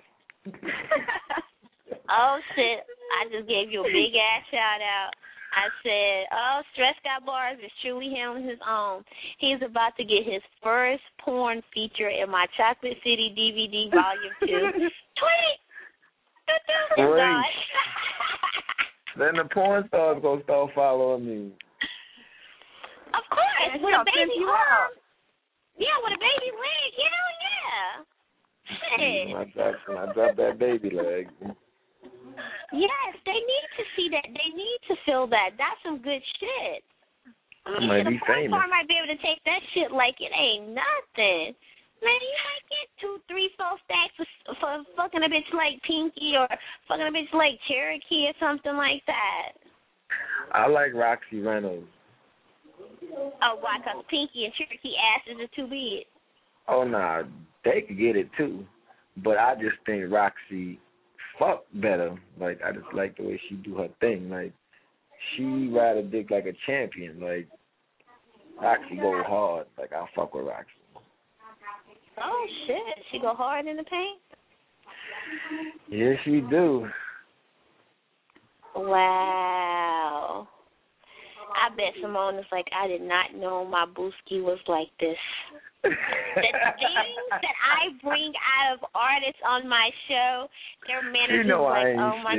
Oh, shit. I just gave you a big-ass shout-out. I said, Stress Got Bars is truly handling his own. He's about to get his first porn feature in my Chocolate City DVD Volume 2. Tweet! Then the porn stars going to start following me. Of course, with a baby arm. Yeah, with a baby leg. Hell yeah. Shit. I dropped that baby leg. Yes, they need to see that. They need to feel that. That's some good shit. I might be famous. The porn might be able to take that shit like it ain't nothing. Man, you might get 2, 3, 4 stacks fucking a bitch like Pinky or fucking a bitch like Cherokee or something like that? I like Roxy Reynolds. Oh, why? Because Pinky and Cherokee asses are too big. Oh, nah, they could get it too. But I just think Roxy fuck better. Like, I just like the way she do her thing. Like, she ride a dick like a champion. Like, Roxy go hard. Like, I fuck with Roxy. Oh, shit. She go hard in the paint? Yes, she do. Wow. I bet Simone is like, I did not know my booski was like this. The things that I bring out of artists on my show, their managers like, oh my.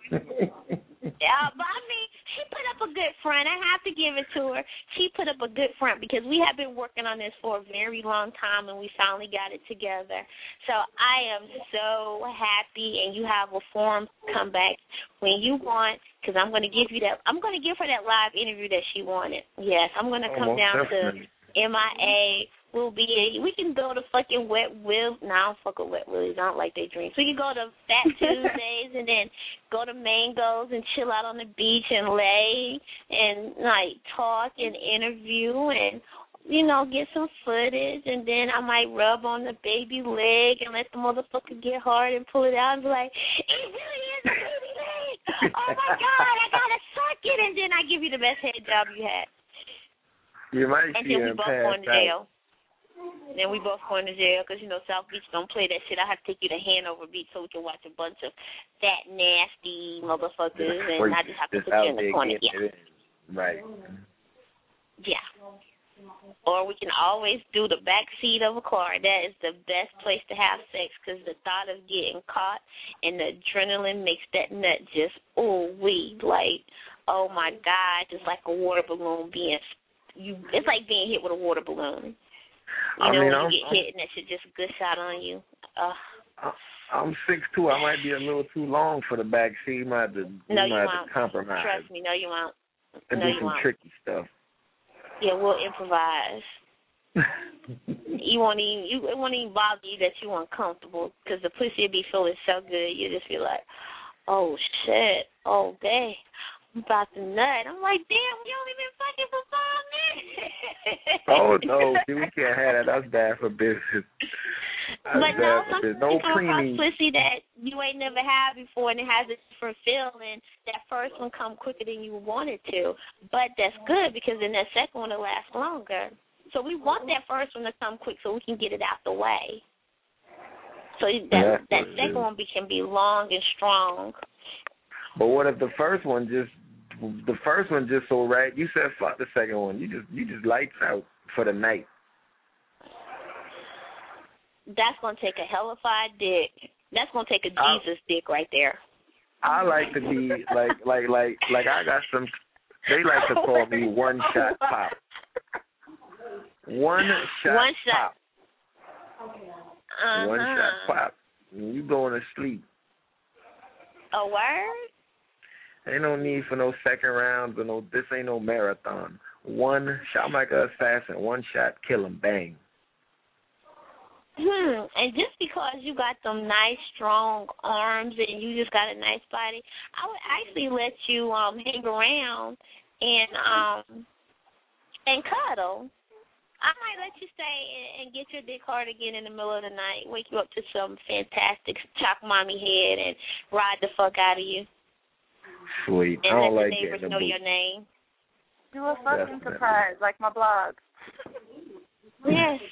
Yeah, but I mean, she put up a good front. I have to give it to her. She put up a good front because we have been working on this for a very long time, and we finally got it together. So I am so happy, and you have a forum to come back when you want, because I'm going to give you that. I'm going to give her that live interview that she wanted. Yes, I'm going to come down definitely. To MIA. We can go to fucking Wet Willies. No, I don't fuck with Wet Willies. I don't like their drinks. We can go to Fat Tuesdays and then go to Mangoes and chill out on the beach and lay and, like, talk and interview and, you know, get some footage. And then I might rub on the baby leg and let the motherfucker get hard and pull it out and be like, it really is a baby leg. Oh, my God, I got to suck it. And then I give you the best head job you had. You might and see then we both going to jail. Out. Then we both going to jail because, you know, South Beach don't play that shit. I have to take you to Hanover Beach so we can watch a bunch of fat, nasty motherfuckers, and I just have to put you in the corner. Yeah. Right. Yeah. Or we can always do the back seat of a car. That is the best place to have sex because the thought of getting caught and the adrenaline makes that nut just, like, oh, my God, just like a water balloon it's like being hit with a water balloon. You know, when you get hit and that shit just gush out on you. I'm 6'2". I might be a little too long for the back seat. You might have to compromise. Trust me, no, you won't. And do some tricky stuff. Yeah, we'll improvise. It won't even bother you that you're uncomfortable because the pussy will be feeling so good. You'll just be like, oh, shit. Oh, dang. I'm about to nut. I'm like, damn, we only been fucking for 5 minutes. Oh, no. See, we can't have that. That's bad for business. But no, sometimes no you come across preemie. pussy that you ain't never had before and it has a different feeling. That first one come quicker than you wanted to. But that's good because then that second one will last longer. So we want that first one to come quick so we can get it out the way. So that second one can be long and strong. But what if the first one just so right? You said fuck the second one. You just lights out for the night. That's gonna take a hellified dick. That's gonna take a Jesus dick right there. I like to be like I got some. They like to call me one shot pop. One shot pop. One shot pop. And you going to sleep. A word? Ain't no need for no second rounds or no. This ain't no marathon. One shot, I'm like an assassin. One shot, kill him, bang. And just because you got some nice, strong arms and you just got a nice body, I would actually let you hang around and cuddle. I might let you stay and get your dick hard again in the middle of the night, wake you up to some fantastic chock mommy head and ride the fuck out of you. Sweet. And I don't let like the neighbors know your name. Do a fucking surprise like my blog. Yes.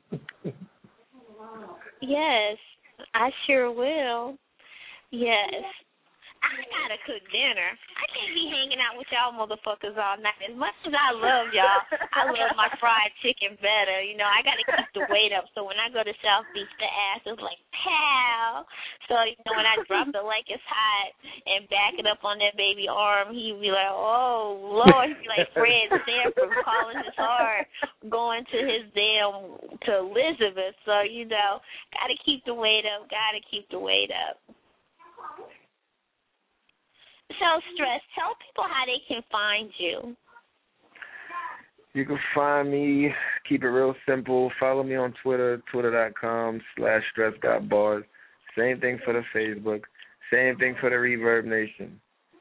Yes, I sure will. Yes. I gotta cook dinner. I can't be hanging out with y'all motherfuckers all night. As much as I love y'all, I love my fried chicken better. You know, I gotta keep the weight up. So when I go to South Beach, the ass is like, pow. So, you know, when I drop it like it's hot and back it up on that baby arm, he'd be like, oh, Lord. He'd be like Fred Sanford calling his heart, going to his to Elizabeth. So, you know, gotta keep the weight up, So, Stress, tell people how they can find you. You can find me, keep it real simple. Follow me on Twitter, twitter.com/stressgotbars. Same thing for the Facebook. Same thing for the Reverb Nation.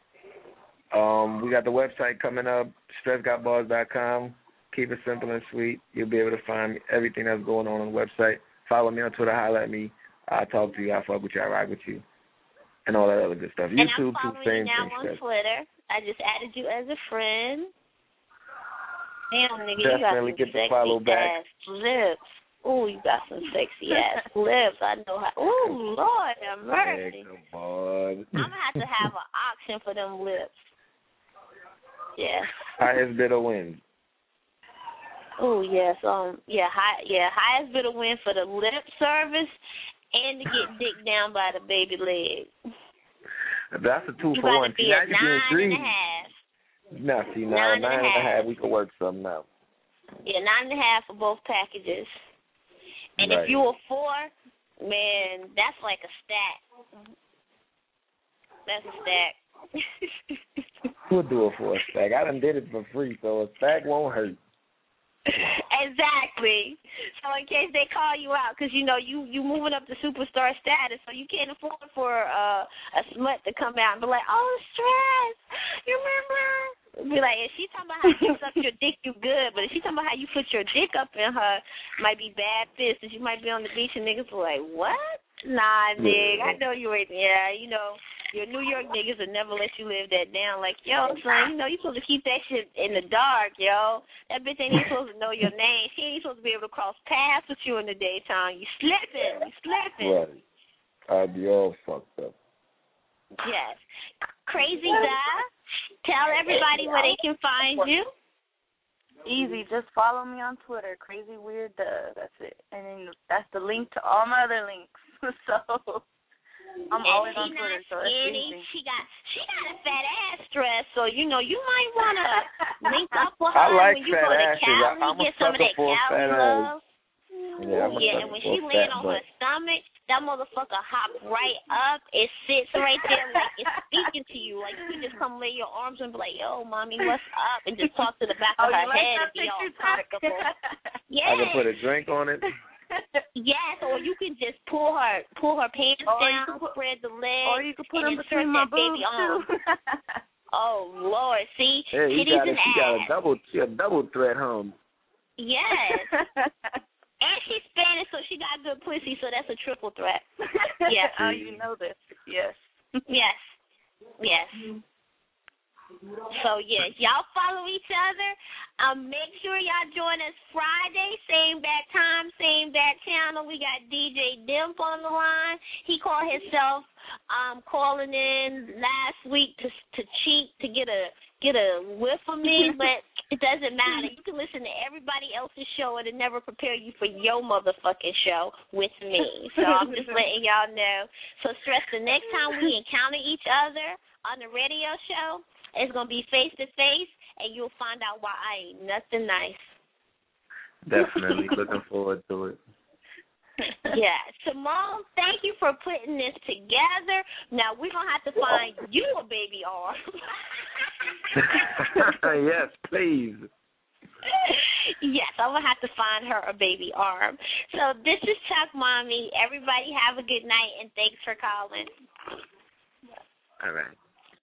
We got the website coming up, stressgotbars.com. Keep it simple and sweet. You'll be able to find everything that's going on the website. Follow me on Twitter. Holler at me. I'll talk to you. I'll fuck with you. I'll rock with you. And all that other good stuff. And YouTube, I'm too, following same you now thing. on Stress. Twitter. I just added you as a friend. Damn, nigga, Definitely you got get some the follow sexy back. ass lips. Ooh, you got some sexy ass lips. I know how. Ooh, Lord have mercy. Hey, come on. I'm gonna have an auction for them lips. Yeah. Highest bidder wins. Oh yes, highest bidder win for the lip service and to get dick down by the baby leg. That's a 2 You for got one. to be See, now a you're getting 9.5. Nah, see, now 9.5. We can work something out. Yeah, 9.5 for both packages. And right. if you a 4, man, that's like a stack. That's a stack. We'll do it for a stack. I done did it for free, so a stack won't hurt. Exactly. So in case they call you out, because you moving up to superstar status, so you can't afford for a smut to come out and be like, oh, Stress, you remember? Be like, if she talking about how you suck your dick, you good. But if she talking about how you put your dick up in her, might be bad fist. And you might be on the beach and niggas be like, what? Nah, nigga, I know you ain't. Yeah, your New York niggas will never let you live that down. Like, yo, son, you supposed to keep that shit in the dark, yo. That bitch ain't even supposed to know your name. She ain't supposed to be able to cross paths with you in the daytime. You slipping. Right. I'd be all fucked up. Yes. Crazy Di, tell everybody where they can find you. Easy. Just follow me on Twitter, Crazy Weird Duh. That's it. And then that's the link to all my other links. So I'm always on Twitter, so it's easy. She got a fat ass Stress, so you might wanna link up with her I like when you fat go to asses. Cali, I'm a get some of that sucker for Cali fat love. ass. Yeah, and when she laying on her stomach, that motherfucker hop right up. It sits right there like it's speaking to you. Like you can just come lay your arms and be like, yo, mommy, what's up? And just talk to the back of her head and be all comfortable. Yeah. I can put a drink on it. Yes, or you can just pull her pants down, spread the legs, or you can put them and between insert my that baby boobs on. Oh Lord, see, hey, titties and ass. She got a double threat home. Yes. And she's Spanish, so she got good pussy, so that's a triple threat. Yes. Oh, you know this. Yes. Yes. So, yes, y'all follow each other. Make sure y'all join us Friday, same bat time, same bat channel. We got DJ Dimp on the line. He called himself calling in last week to cheat, to get a whiff of me, but it doesn't matter. You can listen to everybody else's show and it never prepare you for your motherfucking show with me. So I'm just letting y'all know. So Stress, the next time we encounter each other on the radio show, it's going to be face-to-face, and you'll find out why I ain't nothing nice. Definitely. Looking forward to it. Yeah. Simone, thank you for putting this together. Now, we're going to have to find you a baby arm. Yes, please. Yes, I'm going to have to find her a baby arm. So this is Chuck Mommy. Everybody have a good night, and thanks for calling. All right.